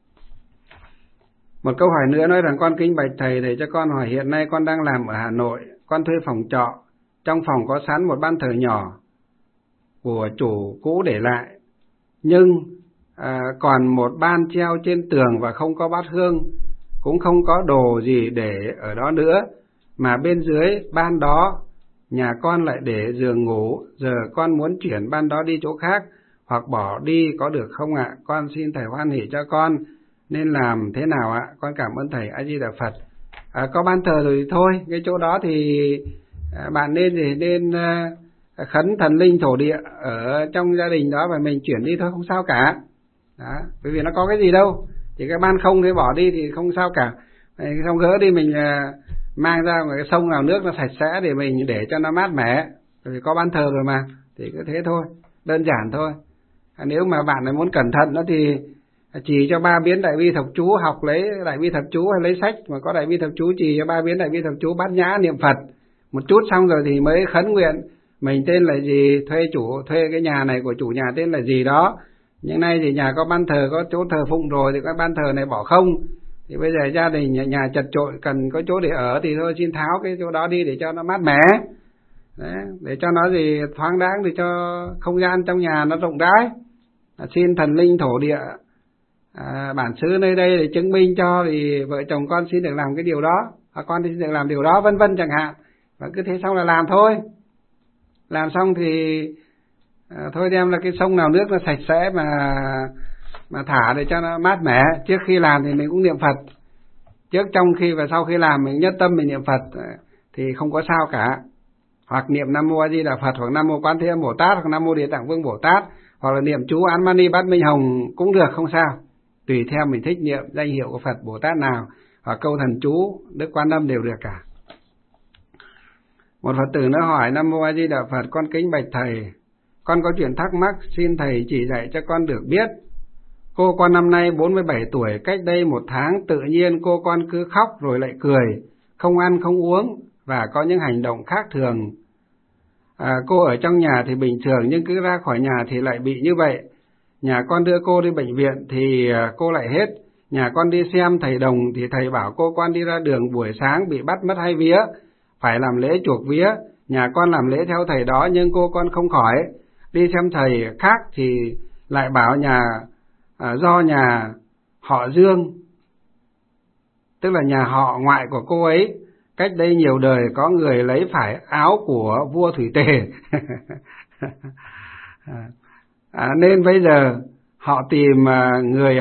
Một câu hỏi nữa nói rằng: con kính bạch thầy cho con hỏi, hiện nay con đang làm ở Hà Nội, con thuê phòng trọ, trong phòng có sẵn một ban thờ nhỏ của chủ cũ để lại, nhưng còn một ban treo trên tường và không có bát hương, cũng không có đồ gì để ở đó nữa, mà bên dưới ban đó nhà con lại để giường ngủ. Giờ con muốn chuyển ban đó đi chỗ khác hoặc bỏ đi có được không ạ? Con xin thầy hoan hỷ cho con nên làm thế nào ạ? Con cảm ơn thầy. A Di Đà Phật. Có ban thờ rồi thì thôi, cái chỗ đó thì Bạn nên khấn thần linh thổ địa ở trong gia đình đó và mình chuyển đi thôi, không sao cả. Đó, bởi vì nó có cái gì đâu, chỉ cái ban không thì bỏ đi thì không sao cả. Xong gỡ đi mình mang ra một cái sông nào nước nó sạch sẽ để mình để cho nó mát mẻ, bởi vì có ban thờ rồi mà, thì cứ thế thôi, đơn giản thôi. Nếu mà bạn muốn cẩn thận nữa thì chỉ cho 3 biến đại bi thập chú, học lấy đại bi thập chú hay lấy sách mà có đại bi thập chú, chỉ cho 3 biến đại bi thập chú, bát nhã niệm Phật một chút xong rồi thì mới khấn nguyện mình tên là gì, thuê cái nhà này của chủ nhà tên là gì đó. Nhưng nay thì nhà có ban thờ, có chỗ thờ phụng rồi thì cái ban thờ này bỏ không, thì bây giờ gia đình nhà chật chội cần có chỗ để ở thì thôi xin tháo cái chỗ đó đi để cho nó mát mẻ. Đấy, để cho nó gì thoáng đáng, để cho không gian trong nhà nó rộng rãi. Xin thần linh thổ địa bản xứ nơi đây để chứng minh cho, thì vợ chồng con xin được làm cái điều đó, con xin được làm điều đó, vân vân chẳng hạn. Và cứ thế xong là làm thôi. Làm xong thì thôi đem là cái sông nào nước nó sạch sẽ mà thả để cho nó mát mẻ. Trước khi làm thì mình cũng niệm Phật, trước, trong khi và sau khi làm mình nhất tâm mình niệm Phật thì không có sao cả. Hoặc niệm Nam Mô A Di Đà Phật, hoặc Nam Mô Quán Thế Âm Bồ Tát, hoặc Nam Mô Địa Tạng Vương Bồ Tát, hoặc là niệm chú Án Mani Bát Minh Hồng cũng được, không sao. Tùy theo mình thích niệm danh hiệu của Phật Bồ Tát nào, hoặc câu thần chú Đức Quan Âm đều được cả. Một Phật tử nó hỏi: Nam Mô A Di Đà Phật, con kính bạch thầy, con có chuyện thắc mắc, xin thầy chỉ dạy cho con được biết. Cô con năm nay 47 tuổi, cách đây 1 tháng tự nhiên cô con cứ khóc rồi lại cười, không ăn không uống và có những hành động khác thường. Cô ở trong nhà thì bình thường nhưng cứ ra khỏi nhà thì lại bị như vậy. Nhà con đưa cô đi bệnh viện thì cô lại hết. Nhà con đi xem thầy đồng thì thầy bảo cô con đi ra đường buổi sáng bị bắt mất 2 vía, phải làm lễ chuộc vía. Nhà con làm lễ theo thầy đó nhưng cô con không khỏi. Đi xem thầy khác thì lại bảo do nhà họ Dương, tức là nhà họ ngoại của cô ấy, cách đây nhiều đời có người lấy phải áo của vua Thủy Tề. Nên bây giờ họ tìm người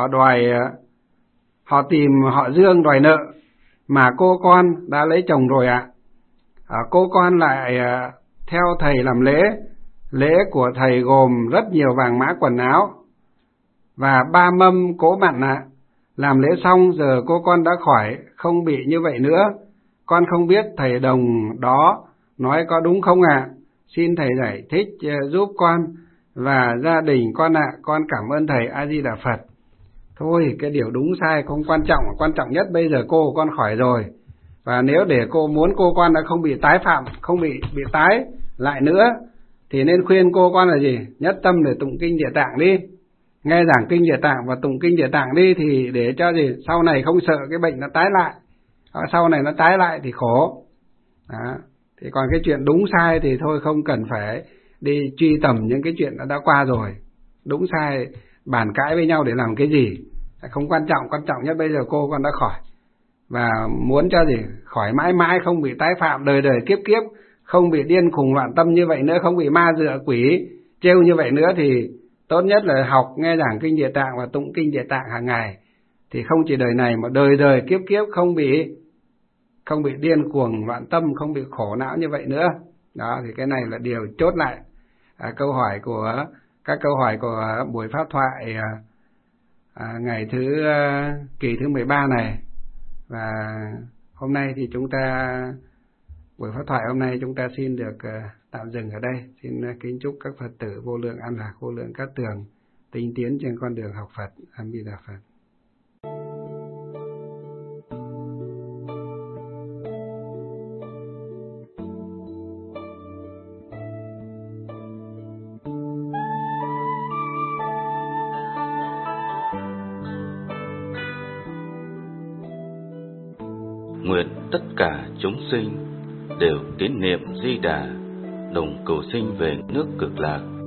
họ tìm họ Dương đòi nợ, mà cô con đã lấy chồng rồi ạ. Cô con lại theo thầy làm lễ. Lễ của thầy gồm rất nhiều vàng mã quần áo và 3 mâm cỗ mặn ạ. Làm lễ xong giờ cô con đã khỏi, không bị như vậy nữa. Con không biết thầy đồng đó nói có đúng không ạ? Xin thầy giải thích giúp con và gia đình con ạ. Con cảm ơn thầy. A Di Đà Phật. Thôi cái điều đúng sai không quan trọng nhất bây giờ cô con khỏi rồi. Và nếu để cô muốn cô con đã không bị tái phạm, không bị tái lại nữa, thì nên khuyên cô con là gì? Nhất tâm để tụng kinh Địa Tạng đi. Nghe giảng kinh Địa Tạng và tụng kinh Địa Tạng đi, thì để cho gì? Sau này không sợ cái bệnh nó tái lại. Sau này nó tái lại thì khổ. Đó. Thì còn cái chuyện đúng sai thì thôi không cần phải đi truy tầm những cái chuyện đã qua rồi. Đúng sai bàn cãi với nhau để làm cái gì? Không quan trọng nhất bây giờ cô con đã khỏi. Và muốn cho gì? Khỏi mãi mãi, không bị tái phạm đời đời kiếp kiếp, không bị điên khùng loạn tâm như vậy nữa, không bị ma dựa quỷ trêu như vậy nữa, thì tốt nhất là học nghe giảng kinh Địa Tạng và tụng kinh Địa Tạng hàng ngày. Thì không chỉ đời này mà đời đời kiếp kiếp không bị điên cuồng loạn tâm, không bị khổ não như vậy nữa. Đó, thì cái này là điều chốt lại các câu hỏi của buổi pháp thoại ngày kỳ thứ 13 này. Và hôm nay thì buổi pháp thoại hôm nay chúng ta xin được tạm dừng ở đây. Xin kính chúc các Phật tử vô lượng an lạc, vô lượng cát tường, tinh tiến trên con đường học Phật. A Di Đà Phật. Nguyện tất cả chúng sinh đều tín niệm Di Đà, đồng cầu sinh về nước Cực Lạc.